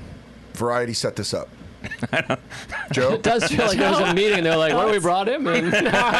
Speaker 2: Variety set this up. Joe?
Speaker 3: It does feel like there was a meeting and they're like, what do we brought him in?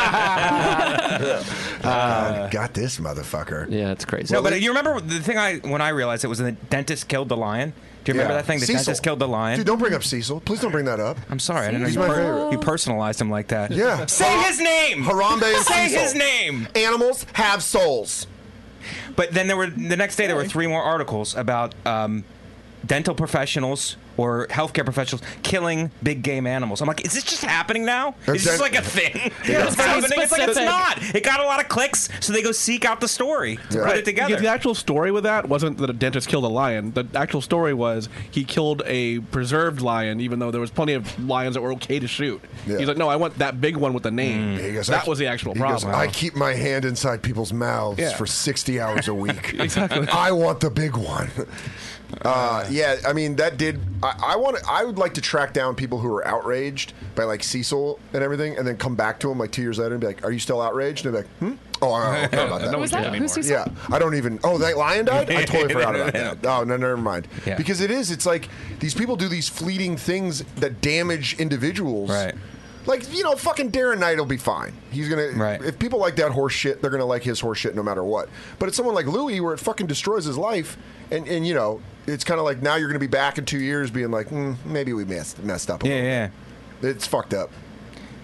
Speaker 2: Uh, got this motherfucker.
Speaker 3: Yeah, it's crazy.
Speaker 7: no, but you remember the thing I when I realized it was the dentist killed the lion. Do you remember
Speaker 2: Yeah.
Speaker 7: that thing? The
Speaker 2: Cecil.
Speaker 7: dentist killed the lion.
Speaker 2: Dude, don't bring up Cecil. Please don't bring that up.
Speaker 7: I'm sorry. I didn't know
Speaker 2: He's
Speaker 7: you,
Speaker 2: my
Speaker 7: per-
Speaker 2: favorite.
Speaker 7: you personalized him like that.
Speaker 2: Yeah.
Speaker 7: Say his name.
Speaker 2: Harambe and
Speaker 7: Say
Speaker 2: Cecil.
Speaker 7: his name.
Speaker 2: Animals have souls.
Speaker 7: But then there were the next day there were three more articles about um, dental professionals or healthcare professionals killing big game animals. I'm like, is this just happening now? Is this
Speaker 2: Dent-
Speaker 7: like a thing?
Speaker 6: Yeah,
Speaker 7: It's
Speaker 6: it's very
Speaker 7: happening? It's like it's
Speaker 6: specific.
Speaker 7: not. It got a lot of clicks, so they go seek out the story to put it together.
Speaker 9: The actual story with that wasn't that a dentist killed a lion. The actual story was he killed a preserved lion, even though there was plenty of lions that were okay to shoot.
Speaker 2: Yeah.
Speaker 9: He's like, no, I want that big one with the name.
Speaker 2: He goes,
Speaker 9: that
Speaker 2: I-
Speaker 9: was the actual
Speaker 2: he goes,
Speaker 9: problem.
Speaker 2: I keep my hand inside people's mouths
Speaker 9: Yeah.
Speaker 2: for sixty hours a week.
Speaker 9: Exactly.
Speaker 2: I want the big one. Uh, yeah, I mean that did. I, I want. I would like to track down people who are outraged by like Cecil and everything, and then come back to them like two years later and be like, "Are you still outraged?" And they're like, "Hmm." Oh, I don't know about that.
Speaker 6: Who was that? Who's Cecil?
Speaker 2: Yeah, I don't even. Oh, that lion died. I totally forgot about that. Oh, no, never mind.
Speaker 7: Yeah.
Speaker 2: Because it is. It's like these people do these fleeting things that damage individuals.
Speaker 7: Right.
Speaker 2: Like, you know, fucking Darren Knight will be fine. He's gonna.
Speaker 7: Right.
Speaker 2: If people like that horse shit, they're gonna like his horse shit no matter what. But it's someone like Louis where it fucking destroys his life, and and you know, it's kind of like now you're gonna be back in two years being like, mm, maybe we messed messed up. A
Speaker 7: yeah,
Speaker 2: little.
Speaker 7: yeah.
Speaker 2: It's fucked up.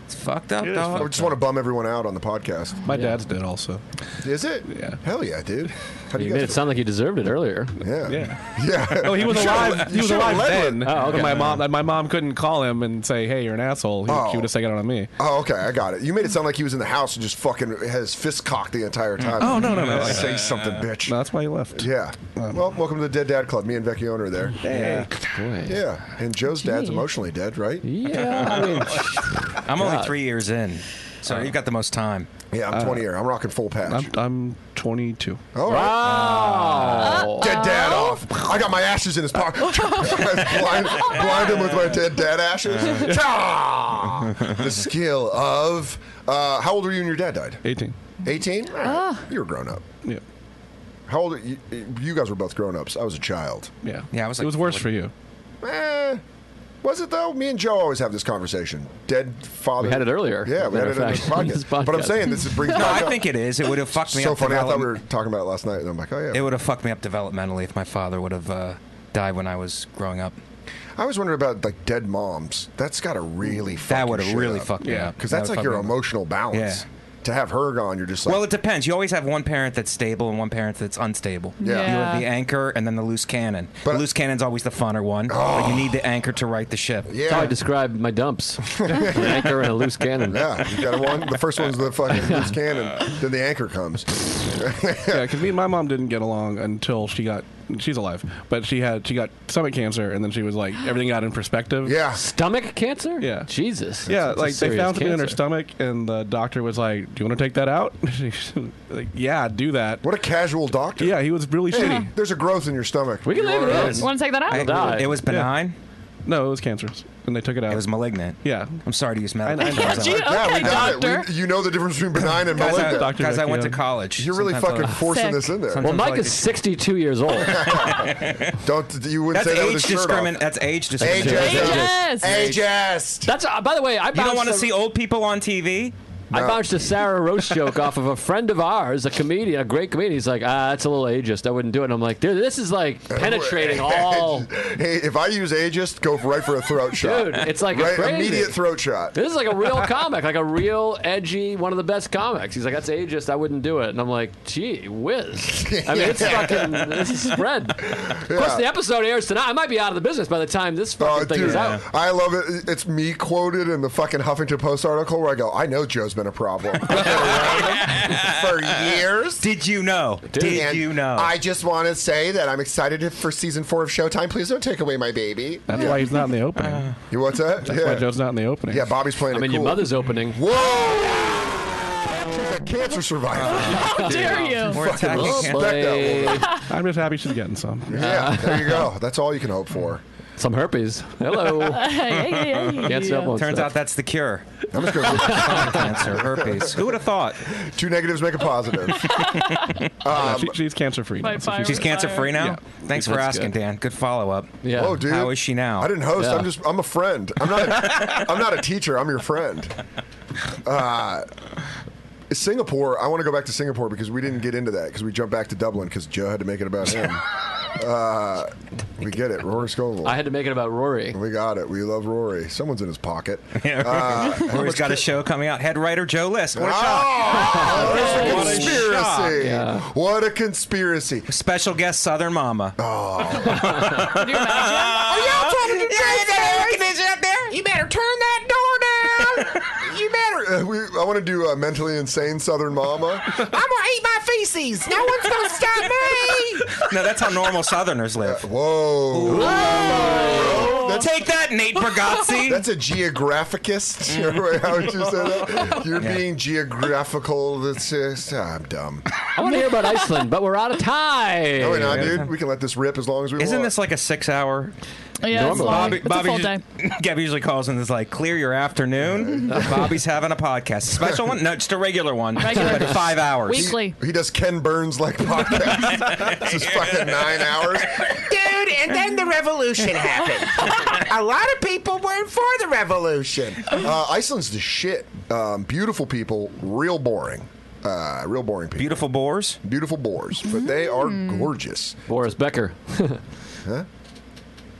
Speaker 7: It's fucked up,
Speaker 9: It is
Speaker 7: dog.
Speaker 2: I just want to bum everyone out on the podcast.
Speaker 9: My dad's dead also.
Speaker 2: Is it?
Speaker 9: Yeah.
Speaker 2: Hell yeah, dude. How do
Speaker 3: You
Speaker 2: you
Speaker 3: made
Speaker 2: guys
Speaker 3: it sound like you deserved it earlier.
Speaker 2: Yeah.
Speaker 9: Yeah.
Speaker 2: Yeah.
Speaker 9: Oh, he was
Speaker 2: You should've
Speaker 9: alive.
Speaker 2: let-
Speaker 9: He
Speaker 2: you
Speaker 9: was
Speaker 2: should've
Speaker 9: alive
Speaker 2: let
Speaker 9: then.
Speaker 2: him.
Speaker 3: Oh, okay.
Speaker 9: But my mom, my mom couldn't call him and say, "Hey, you're an asshole." He,
Speaker 2: Oh.
Speaker 9: She would have taken it on me.
Speaker 2: Oh, okay, I got it. You made it sound like he was in the house and just fucking had his fist cocked the entire time.
Speaker 9: Oh, no, no, no.
Speaker 2: Like, say something, bitch.
Speaker 9: No, that's why he left.
Speaker 2: Yeah. Well, welcome to the Dead Dad Club. Me and Vecchione are there.
Speaker 9: Hey.
Speaker 3: Boy.
Speaker 2: Yeah. And Joe's dad's emotionally dead, right?
Speaker 3: Yeah. I mean,
Speaker 7: I'm only
Speaker 3: God.
Speaker 7: three years in, so you've got the most time.
Speaker 2: Yeah, I'm twenty here. I'm rocking full patch.
Speaker 9: I'm, I'm twenty-two.
Speaker 2: All right.
Speaker 3: wow.
Speaker 2: Dead dad off. I got my ashes in his pocket. blind, blind him with my dead dad ashes. Ta! The skill of. Uh, how old were you when your dad died?
Speaker 9: eighteen.
Speaker 2: eighteen? You were grown up.
Speaker 9: Yeah.
Speaker 2: How old? Are you, you guys were both grown ups. I was a child.
Speaker 9: Yeah.
Speaker 7: Yeah, I was
Speaker 9: it
Speaker 7: like
Speaker 9: was worse for you.
Speaker 2: Eh, was it though? Me and Joe always have this conversation. Dead father.
Speaker 3: We had it earlier,
Speaker 2: Yeah, we
Speaker 3: matter
Speaker 2: had it
Speaker 3: of
Speaker 2: in
Speaker 3: fact,
Speaker 2: this
Speaker 3: on this
Speaker 2: podcast. But I'm
Speaker 3: podcast.
Speaker 2: saying this is brings.
Speaker 7: No,
Speaker 2: back
Speaker 7: I
Speaker 2: up.
Speaker 7: think it is. It would have fucked me
Speaker 2: so
Speaker 7: up.
Speaker 2: funny. I thought we
Speaker 7: develop-
Speaker 2: were talking about it last night, and I'm like, oh yeah.
Speaker 7: It would have fucked me up developmentally if my father would have uh, died when I was growing up.
Speaker 2: I always wondered about like dead moms. That's got to really fuck
Speaker 7: That
Speaker 2: your
Speaker 7: would have
Speaker 2: shit
Speaker 7: really
Speaker 2: up.
Speaker 7: fucked me
Speaker 9: Yeah.
Speaker 7: up.
Speaker 2: Because
Speaker 7: That
Speaker 2: that's
Speaker 7: would
Speaker 2: like
Speaker 7: fuck
Speaker 2: your
Speaker 7: me up.
Speaker 2: emotional balance.
Speaker 7: Yeah.
Speaker 2: To have her gone, you're just like.
Speaker 7: Well, it depends. You always have one parent that's stable and one parent that's unstable.
Speaker 2: Yeah.
Speaker 7: You have the anchor and then the loose cannon. the loose cannon's always the funner one, but you need the anchor to right the ship.
Speaker 2: Yeah.
Speaker 3: That's how I describe my dumps. An anchor and a loose cannon.
Speaker 2: Yeah, you got one. The first one's the fucking loose cannon. Then the anchor comes.
Speaker 9: Yeah, because me and my mom didn't get along until she got. She's alive, but she had she got stomach cancer, and then she was like everything got in perspective.
Speaker 2: Yeah.
Speaker 3: Stomach cancer?
Speaker 9: Yeah.
Speaker 3: Jesus.
Speaker 9: Yeah,
Speaker 3: That's a
Speaker 9: like they
Speaker 3: serious
Speaker 9: found something in her
Speaker 3: cancer.
Speaker 9: stomach, and the doctor was like, "Do you want to take that out?" She's like, yeah, do that.
Speaker 2: What a casual doctor.
Speaker 9: Yeah, he was really
Speaker 2: Hey,
Speaker 9: shitty.
Speaker 2: there's a growth in your stomach.
Speaker 3: We can
Speaker 2: You
Speaker 3: leave
Speaker 2: want
Speaker 3: it
Speaker 2: know?
Speaker 3: in.
Speaker 6: Want to take that out?
Speaker 7: I-
Speaker 3: die.
Speaker 7: It was benign.
Speaker 9: No, it was cancerous, and they took it out.
Speaker 7: It was malignant.
Speaker 9: Yeah.
Speaker 7: I'm sorry to use
Speaker 9: I-
Speaker 7: medical
Speaker 9: I know.
Speaker 7: terms.
Speaker 6: Gee,
Speaker 2: Yeah, we
Speaker 6: okay,
Speaker 2: got
Speaker 6: doctor.
Speaker 2: it. We, you know the difference between benign and
Speaker 7: Guys, I,
Speaker 2: malignant.
Speaker 9: Doctor
Speaker 7: guys, I went to
Speaker 9: Vecchio.
Speaker 7: college.
Speaker 2: You're really
Speaker 7: Sometimes
Speaker 2: fucking
Speaker 7: I-
Speaker 2: forcing
Speaker 6: Sick.
Speaker 2: this in there.
Speaker 7: Sometimes
Speaker 3: Well,
Speaker 7: I
Speaker 3: Mike
Speaker 7: like
Speaker 3: is
Speaker 7: to-
Speaker 3: sixty-two years old.
Speaker 2: Don't you wouldn't
Speaker 7: That's
Speaker 2: say that with
Speaker 7: age
Speaker 2: his shirt
Speaker 7: discrimin.
Speaker 2: off.
Speaker 7: That's age discrimination.
Speaker 2: Ageist.
Speaker 6: Ageist.
Speaker 2: Ageist.
Speaker 3: That's uh, by the way, I
Speaker 7: You don't
Speaker 3: bounced
Speaker 7: want to
Speaker 3: a-
Speaker 7: see old people on T V?
Speaker 3: I bounched a Sarah Roast joke off of a friend of ours, a comedian, a great comedian. He's like, ah, that's a little ageist. I wouldn't do it. And I'm like, dude, this is like penetrating all.
Speaker 2: Hey, if I use ageist, go right for a throat shot.
Speaker 3: Dude, it's like
Speaker 2: right,
Speaker 3: crazy.
Speaker 2: immediate throat shot.
Speaker 3: This is like a real comic, like a real edgy, one of the best comics. He's like, that's ageist. I wouldn't do it. And I'm like, gee whiz. I mean, it's fucking, this is spread. Of course, the episode airs tonight. I might be out of the business by the time this fucking
Speaker 2: Oh,
Speaker 3: thing
Speaker 2: dude,
Speaker 3: is out.
Speaker 2: I love it. It's me quoted in the fucking Huffington Post article where I go, I know Joe's been a problem. I've been around him for years.
Speaker 7: Did you know? Did
Speaker 2: And
Speaker 7: you know?
Speaker 2: I just want to say that I'm excited for season four of Showtime. Please don't take away my baby.
Speaker 9: That's
Speaker 2: Yeah.
Speaker 9: why he's not in the opening.
Speaker 2: You what's that?
Speaker 9: That's
Speaker 2: yeah.
Speaker 9: why Joe's not in the opening.
Speaker 2: Yeah, Bobby's playing
Speaker 3: I
Speaker 2: it
Speaker 3: mean,
Speaker 2: cool.
Speaker 3: your mother's opening.
Speaker 2: Whoa! She's a cancer survivor.
Speaker 6: How dare you?
Speaker 7: We're attacking
Speaker 3: Oh,
Speaker 7: cancer.
Speaker 2: Respect that woman.
Speaker 9: I'm just happy she's getting some.
Speaker 2: Yeah, there you go. That's all you can hope for.
Speaker 3: Some herpes. Hello.
Speaker 6: Hey, hey, hey.
Speaker 3: Can't stop on
Speaker 7: Turns
Speaker 3: stuff.
Speaker 7: out that's the cure.
Speaker 2: I'm just going to
Speaker 7: Stomach cancer, herpes. Who would have thought?
Speaker 2: two negatives make a positive.
Speaker 9: Yeah, she, she's cancer free.
Speaker 6: My fire
Speaker 7: She's
Speaker 6: was
Speaker 7: cancer
Speaker 6: fire.
Speaker 7: free now?
Speaker 9: Yeah.
Speaker 7: Thanks for
Speaker 3: That's
Speaker 7: asking,
Speaker 3: good.
Speaker 7: Dan. Good follow up.
Speaker 3: Yeah.
Speaker 2: Whoa, dude.
Speaker 7: How is she now?
Speaker 2: I didn't host.
Speaker 3: Yeah.
Speaker 2: I'm just. I'm a friend. I'm not. A, I'm not a teacher. I'm your friend. Uh, Singapore. I want to go back to Singapore because we didn't get into that because we jumped back to Dublin because Joe had to make it about him. Uh, we get it, Rory Scovel.
Speaker 3: I had to make it about Rory.
Speaker 2: We got it. We love Rory. Someone's in his pocket.
Speaker 7: Yeah,
Speaker 2: Uh, how
Speaker 7: Rory's
Speaker 2: much
Speaker 7: got a
Speaker 2: ki-
Speaker 7: show coming out. Head writer Joe List. What a
Speaker 2: Oh, there's a
Speaker 7: What a
Speaker 2: conspiracy.
Speaker 7: shock.
Speaker 3: Yeah.
Speaker 2: What a conspiracy.
Speaker 7: shock. Special guest Southern Mama.
Speaker 2: Oh.
Speaker 6: Can you imagine?
Speaker 8: Are y'all talking to Jay
Speaker 7: up there?
Speaker 8: You better turn that door down. You better.
Speaker 2: Uh, we, I want to do a mentally insane Southern Mama.
Speaker 8: I'm gonna eat my feces. No one's gonna stop me.
Speaker 7: No, that's how normal Southerners live.
Speaker 2: Whoa. Whoa. That's,
Speaker 7: Take that, Nate Bargatze.
Speaker 2: that's a geographicist. How would you say that? You're
Speaker 7: Yeah.
Speaker 2: being geographical. That's just, ah, I'm dumb.
Speaker 3: I want to hear about Iceland, but we're out of time.
Speaker 2: No, we're not, dude. We can let this rip as long as we
Speaker 7: Isn't
Speaker 2: want.
Speaker 7: this like a six-hour?
Speaker 6: Yeah, it's
Speaker 3: Normally.
Speaker 6: long.
Speaker 7: Bobby,
Speaker 6: It's a
Speaker 7: Bobby
Speaker 6: full day.
Speaker 7: just- Gabby usually calls and is like, clear your afternoon. Bobby's having a podcast. Special one? No, just a regular one.
Speaker 6: Regular.
Speaker 7: But five hours.
Speaker 6: Weekly.
Speaker 2: He does Ken Burns like podcast. This is fucking nine hours.
Speaker 8: Dude, and then the revolution happened. A lot of people weren't for the revolution.
Speaker 2: Uh, Iceland's the shit. Um, beautiful people, real boring. Uh, real boring people.
Speaker 7: Beautiful boars.
Speaker 2: Beautiful boars, but they are gorgeous.
Speaker 3: Boris Becker.
Speaker 2: Huh?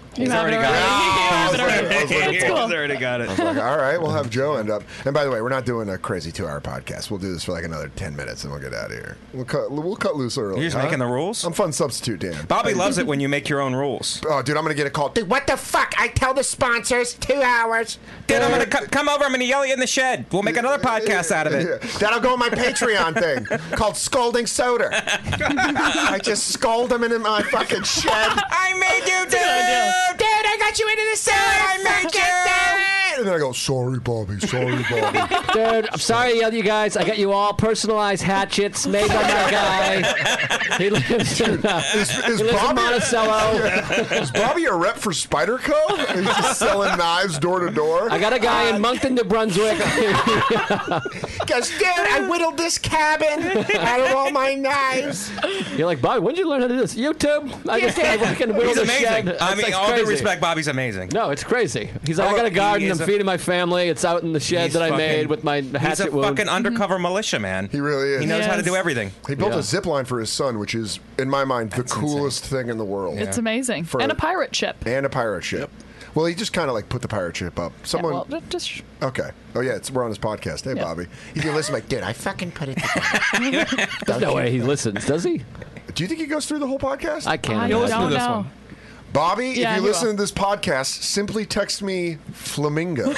Speaker 6: You have it already. You have it already.
Speaker 2: I was looking
Speaker 6: It's
Speaker 2: for
Speaker 6: cool.
Speaker 2: it.
Speaker 7: already got it.
Speaker 2: I was like, all right, we'll have Joe end up. And by the way, we're not doing a crazy two-hour podcast. We'll do this for like another ten minutes, and we'll get out of here. We'll cut. We'll cut loose early.
Speaker 7: You're just
Speaker 2: huh?
Speaker 7: making the rules?
Speaker 2: I'm fun substitute, Dan.
Speaker 7: Bobby loves it when you make your own rules.
Speaker 2: Oh, dude, I'm gonna get a call.
Speaker 8: Dude, what the fuck? I tell the sponsors two hours.
Speaker 7: Dude, I'm gonna co- come over. I'm gonna yell at you in the shed. We'll make another podcast out of it.
Speaker 2: Yeah. That'll go on my Patreon thing called Scolding Soda. I just scold them in my fucking shed.
Speaker 7: I made you, dude.
Speaker 8: Dude, I got you into the side. I made you.
Speaker 2: And then I go, sorry, Bobby, sorry, Bobby.
Speaker 3: Dude, I'm sorry to yell at you guys. I got you all personalized hatchets made by my guy. He lives in, uh,
Speaker 2: Is, is
Speaker 3: he lives in
Speaker 2: Bobby
Speaker 3: Monticello.
Speaker 2: Yeah. Is Bobby a rep for Spyderco? He's just selling knives door to door.
Speaker 3: I got a guy in Moncton, New Brunswick.
Speaker 8: Goes, dude, I whittled this cabin out of all my knives.
Speaker 3: You're like, Bobby, when did you learn how to do this? YouTube. I just I fucking whittled
Speaker 7: He's
Speaker 3: a
Speaker 7: amazing.
Speaker 3: shed.
Speaker 7: I
Speaker 3: It's
Speaker 7: mean,
Speaker 3: like
Speaker 7: all due
Speaker 3: crazy.
Speaker 7: respect, Bobby's amazing.
Speaker 3: No, it's crazy. He's like,
Speaker 7: Oh,
Speaker 3: I got a garden.
Speaker 7: he
Speaker 3: I'm
Speaker 7: is a-
Speaker 3: feeding my family. It's out in the shed
Speaker 7: He's
Speaker 3: that I
Speaker 7: fucking-
Speaker 3: made with my hatchet
Speaker 7: He's a
Speaker 3: wound.
Speaker 7: fucking undercover militia, man.
Speaker 2: He really is.
Speaker 7: He knows how to
Speaker 6: Yes.
Speaker 7: do everything.
Speaker 2: He built
Speaker 3: Yeah.
Speaker 2: a zip line for his son, which is, in my mind, the coolest thing in the world.
Speaker 6: It's amazing.
Speaker 2: For-
Speaker 6: and a pirate ship.
Speaker 2: And a pirate ship. Well, he just kind of like put the pirate ship up. Someone.
Speaker 6: Yeah, well, just
Speaker 2: Okay. Oh yeah, it's we're on his podcast. Hey,
Speaker 6: Yeah.
Speaker 2: Bobby. He's gonna listen like, dude, I fucking put it together.
Speaker 3: There's no way he listens, does he?
Speaker 2: Do you think he goes through the whole podcast?
Speaker 3: I can't.
Speaker 6: I
Speaker 9: You'll
Speaker 3: imagine.
Speaker 9: listen to
Speaker 6: don't
Speaker 9: this
Speaker 6: know.
Speaker 9: one.
Speaker 2: Bobby,
Speaker 6: Yeah,
Speaker 2: if you
Speaker 6: he
Speaker 2: listen
Speaker 6: will.
Speaker 2: to this podcast, simply text me flamingo.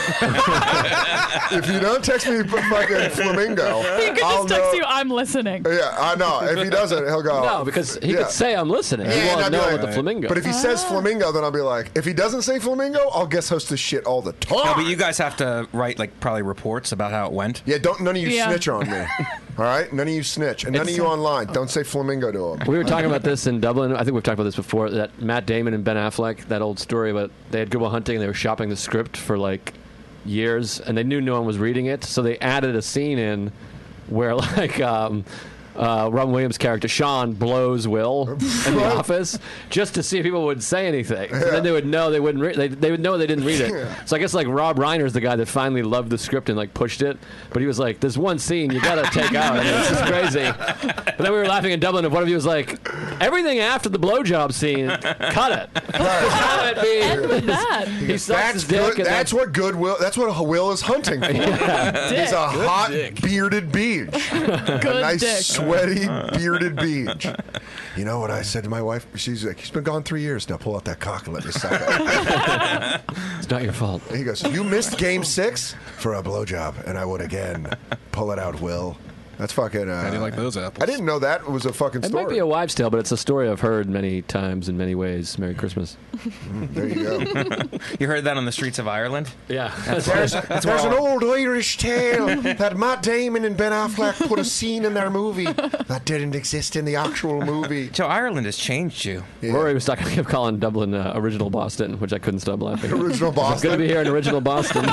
Speaker 2: If you don't text me fucking flamingo,
Speaker 6: He could
Speaker 2: I'll
Speaker 6: just text
Speaker 2: know-
Speaker 6: you, I'm listening.
Speaker 2: Yeah, I know. If he doesn't, he'll go.
Speaker 3: No, because he
Speaker 2: Yeah.
Speaker 3: could say I'm listening.
Speaker 2: Yeah,
Speaker 3: He
Speaker 2: and
Speaker 3: won't
Speaker 2: I'd be
Speaker 3: know
Speaker 2: like-
Speaker 3: with the flamingo.
Speaker 2: But if he says flamingo, then I'll be like, if he doesn't say flamingo, I'll guest host this shit all the time.
Speaker 7: No, but you guys have to write like probably reports about how it went.
Speaker 2: Yeah, don't none of you
Speaker 6: Yeah.
Speaker 2: snitch on me. All right, none of you snitch, and none of
Speaker 3: It's-
Speaker 2: you online. Don't say flamingo to him.
Speaker 3: We were talking about this in Dublin. I think we've talked about this before. That Matt Damon and Ben Affleck, that old story about they had Good Will Hunting and they were shopping the script for like years, and they knew no one was reading it, so they added a scene in where like um, uh, Robin Williams' character Sean blows Will in the office just to see if people would say anything. So then they would know they wouldn't. Re- they, they would know they didn't read it. So I guess like Rob Reiner's the guy that finally loved the script and like pushed it, but he was like, "There's one scene you got to take out. I mean, this is crazy." But then we were laughing in Dublin, and one of you was like, "Everything after the blowjob scene, cut it. Cut it, be-
Speaker 6: End with that.
Speaker 3: He sucks
Speaker 2: That's
Speaker 3: his dick.
Speaker 2: good.
Speaker 3: and
Speaker 2: That's
Speaker 3: then-
Speaker 2: what good Will. That's what Will is hunting for. He's a hot bearded beach. a
Speaker 6: Good
Speaker 2: nice
Speaker 6: dick.
Speaker 2: sweaty bearded beach. You know what I said to my wife? She's like, "He's been gone three years now. Pull out that cock and let me suck it."
Speaker 3: It's not your fault.
Speaker 2: He goes, "You missed game six for a blowjob, and I would again. Pull it out, Will." That's fucking. Uh,
Speaker 9: How do you like those apples?
Speaker 2: I didn't know that was a fucking
Speaker 3: It
Speaker 2: story.
Speaker 3: might be a wives' tale, but it's a story I've heard many times in many ways. Merry Christmas.
Speaker 2: There you go.
Speaker 7: You heard that on the streets of Ireland?
Speaker 3: Yeah.
Speaker 2: There's,
Speaker 7: That's
Speaker 2: there's
Speaker 7: where
Speaker 2: an
Speaker 7: all-
Speaker 2: old Irish tale that Matt Damon and Ben Affleck put a scene in their movie that didn't exist in the actual movie.
Speaker 7: So Ireland has changed you.
Speaker 2: Yeah.
Speaker 3: Rory was talking, kept calling Dublin uh, original Boston, which I couldn't stop laughing.
Speaker 2: Original
Speaker 3: It's good
Speaker 2: Boston.
Speaker 3: to be here in original Boston.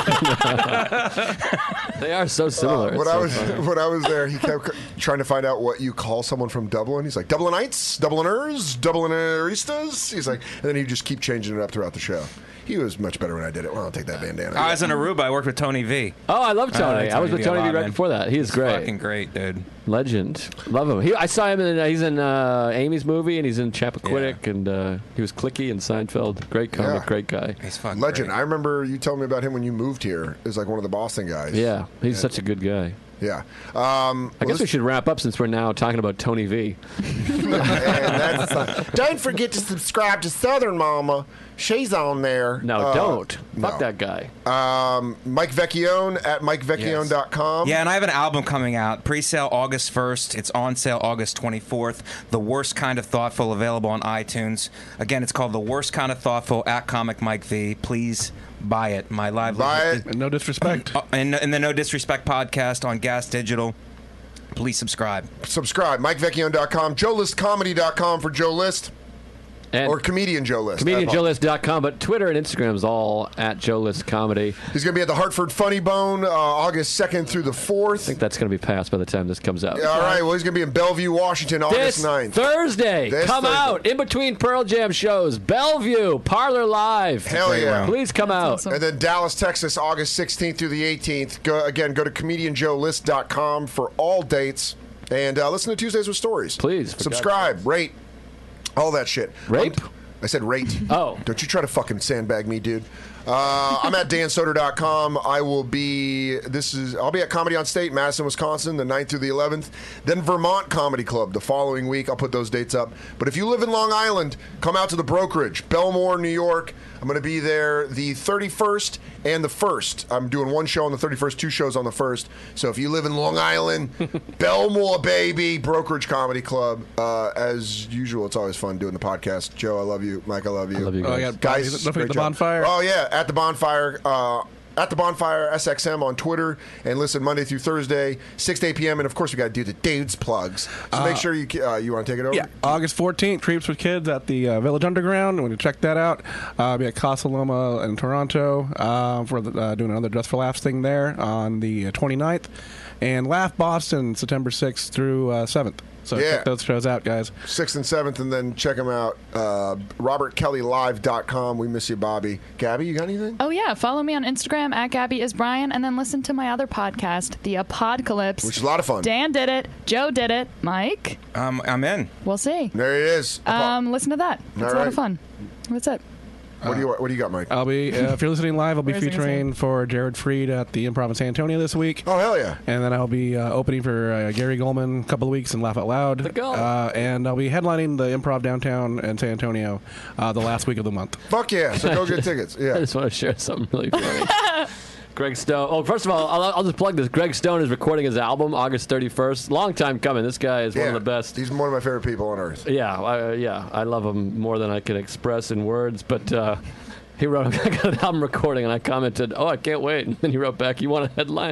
Speaker 3: They are so similar.
Speaker 2: Uh, when
Speaker 3: It's
Speaker 2: I
Speaker 3: so
Speaker 2: was
Speaker 3: funny.
Speaker 2: when I was there, he kept c- trying to find out what you call someone from Dublin. He's like Dublinites, Dubliners, Dublineristas. He's like, and then he'd just keep changing it up throughout the show. He was much better when I did it. Well, I'll take that bandana.
Speaker 7: I was in Aruba. I worked with Tony V.
Speaker 3: Oh, I love Tony.
Speaker 7: like
Speaker 3: I was
Speaker 7: Tony
Speaker 3: with
Speaker 7: V a
Speaker 3: Tony V
Speaker 7: lot,
Speaker 3: right
Speaker 7: man.
Speaker 3: before that. He is
Speaker 7: He's
Speaker 3: great.
Speaker 7: Fucking great, dude.
Speaker 3: Legend. Love him. He, I saw him in. Uh, he's in uh, Amy's movie, and he's in Chappaquiddick, and uh, he was Clicky in Seinfeld. Great comic,
Speaker 2: Yeah.
Speaker 3: great guy.
Speaker 7: He's fucking
Speaker 2: Legend.
Speaker 7: great.
Speaker 2: I remember you telling me about him when you moved here. It was like one of the Boston guys.
Speaker 3: Yeah, he's such a good guy.
Speaker 2: Yeah. Um,
Speaker 3: I guess we should wrap up since we're now talking about Tony V.
Speaker 8: Don't forget to subscribe to Southern Mama. She's on there.
Speaker 3: No,
Speaker 2: Uh,
Speaker 3: don't.
Speaker 2: no.
Speaker 3: Fuck that guy.
Speaker 2: Um, Mike Vecchione at mike vecchione dot com.
Speaker 7: Yeah, and I have an album coming out. Pre-sale August first. It's on sale August twenty-fourth. The Worst Kind of Thoughtful, available on iTunes. Again, it's called The Worst Kind of Thoughtful at Comic Mike V. Please buy it. My live
Speaker 2: Buy it.
Speaker 9: And no disrespect.
Speaker 7: Uh, and, and the No Disrespect podcast on Gas Digital. Please subscribe.
Speaker 2: Subscribe. mike vecchione dot com. joe list comedy dot com for Joe List.
Speaker 3: And
Speaker 2: Or Comedian Joe List.
Speaker 3: comedian joe list dot com, but Twitter and Instagram is all at Joe List Comedy.
Speaker 2: He's going to be at the Hartford Funny Bone uh, August second through the fourth.
Speaker 3: I think that's going to be passed by the time this comes out.
Speaker 2: All right. Well, he's going to be in Bellevue, Washington, August
Speaker 3: This
Speaker 2: ninth.
Speaker 3: Thursday,
Speaker 2: This
Speaker 3: come
Speaker 2: Thursday.
Speaker 3: out in between Pearl Jam shows, Bellevue, Parlor Live.
Speaker 2: Hell yeah.
Speaker 3: Please come out.
Speaker 6: awesome.
Speaker 2: And then Dallas, Texas, August sixteenth through the eighteenth. Go, again, go to comedian joe list dot com for all dates. And uh, listen to Tuesdays with Stories.
Speaker 3: Please, for
Speaker 2: Subscribe, rate, all that shit.
Speaker 3: Rape?
Speaker 2: Um, I said rate.
Speaker 3: Oh.
Speaker 2: Don't you try to fucking sandbag me, dude. Uh, I'm at dan soder dot com. I will be, this is, I'll be at Comedy on State, Madison, Wisconsin, the ninth through the eleventh. Then Vermont Comedy Club the following week. I'll put those dates up. But if you live in Long Island, come out to the Brokerage, Belmore, New York. I'm going to be there the thirty-first and the first. I'm doing one show on the thirty-first, two shows on the first. So if you live in Long Island, Belmore, baby, Brokerage Comedy Club. Uh, as usual, it's always fun doing the podcast. Joe, I love you. Mike, I love you.
Speaker 3: I love you guys.
Speaker 9: Oh, yeah,
Speaker 2: guys,
Speaker 9: don't forget
Speaker 2: great
Speaker 9: the
Speaker 2: job.
Speaker 9: Bonfire.
Speaker 2: Oh, yeah, at the Bonfire. Uh, at the Bonfire S X M on Twitter, and listen Monday through Thursday, six to eight p.m. And of course, we got to do the dudes plugs. So make
Speaker 9: Uh,
Speaker 2: sure you uh, you want to take it over.
Speaker 9: Yeah, August fourteenth, Creeps with Kids at the uh, Village Underground. When you check that out, uh, I'll be at Casa Loma in Toronto uh, for the, uh, doing another Dress for Laughs thing there on the twenty-ninth. And Laugh Boston, September sixth through uh, seventh. So
Speaker 2: Yeah.
Speaker 9: check those shows out, guys.
Speaker 2: sixth and seventh, and then check them out. Uh, robert kelly live dot com. We miss you, Bobby. Gabby, you got anything?
Speaker 6: Oh, yeah. Follow me on Instagram at Gabby is Brian, and then listen to my other podcast, The Apodcalypse.
Speaker 2: Which is a lot of fun.
Speaker 6: Dan did it. Joe did it. Mike?
Speaker 7: Um, I'm in.
Speaker 6: We'll see.
Speaker 2: There he is.
Speaker 6: Um, listen to that. It's
Speaker 2: All
Speaker 6: a lot
Speaker 2: right.
Speaker 6: of fun. That's it.
Speaker 2: What do you What do you got, Mike?
Speaker 9: I'll be uh, if you're listening live, I'll be
Speaker 6: What was I gonna
Speaker 9: featuring for Jared Freed at the Improv in San Antonio this week.
Speaker 2: Oh hell yeah!
Speaker 9: And then I'll be uh, opening for uh, Gary Goldman a couple of weeks in Laugh Out Loud. Uh, and I'll be headlining the Improv downtown in San Antonio uh, the last week of the month.
Speaker 2: Fuck yeah! So go get tickets. Yeah.
Speaker 3: I just want to share something really funny. Greg Stone. Oh, first of all, I'll, I'll just plug this. Greg Stone is recording his album August thirty-first. Long time coming. This guy is
Speaker 2: Yeah.
Speaker 3: one of the best.
Speaker 2: He's one of my favorite people on earth.
Speaker 3: Yeah, I, yeah, I love him more than I can express in words. But uh, he wrote, "I got an album recording," and I commented, "Oh, I can't wait." And then he wrote back, "You want a headline?"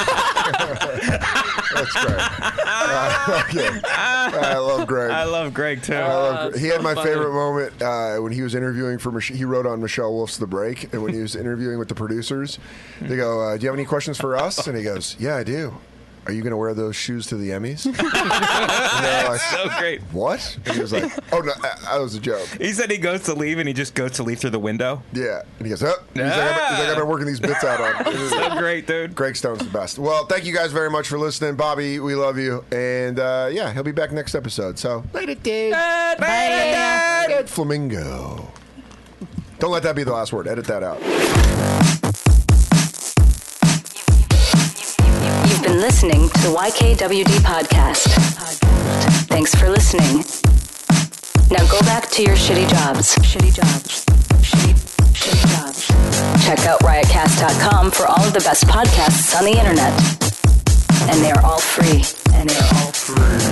Speaker 2: That's great. Uh, okay. I love Greg.
Speaker 7: I love Greg too.
Speaker 2: I love
Speaker 3: Uh,
Speaker 2: Greg. He
Speaker 3: so
Speaker 2: had my
Speaker 3: funny.
Speaker 2: favorite moment uh, when he was interviewing for. Mich- he wrote on Michelle Wolf's The Break, and when he was interviewing with the producers, they go, uh, "Do you have any questions for us?" And he goes, "Yeah, I do. Are you going to wear those shoes to the Emmys?" And they're like,
Speaker 7: So great.
Speaker 2: "What?" And he was like, "Oh no, uh, that was a joke."
Speaker 7: He said he goes to leave and he just goes to leave through the window.
Speaker 2: Yeah, and he goes, "Oh." He's, like, I've, he's like, "I've been working these bits out on."
Speaker 7: So great, dude.
Speaker 2: Greg Stone's the best. Well, thank you guys very much for listening, Bobby. We love you, and uh, yeah, he'll be back next episode. So later, dude.
Speaker 6: Bye.
Speaker 2: Good flamingo. Don't let that be the last word. Edit that out.
Speaker 1: You've been listening to the Y K W D podcast. Thanks for listening. Now go back to your shitty jobs. Shitty jobs. Shitty, shitty jobs. Check out riot cast dot com for all of the best podcasts on the internet. And they are all free. And they are all free.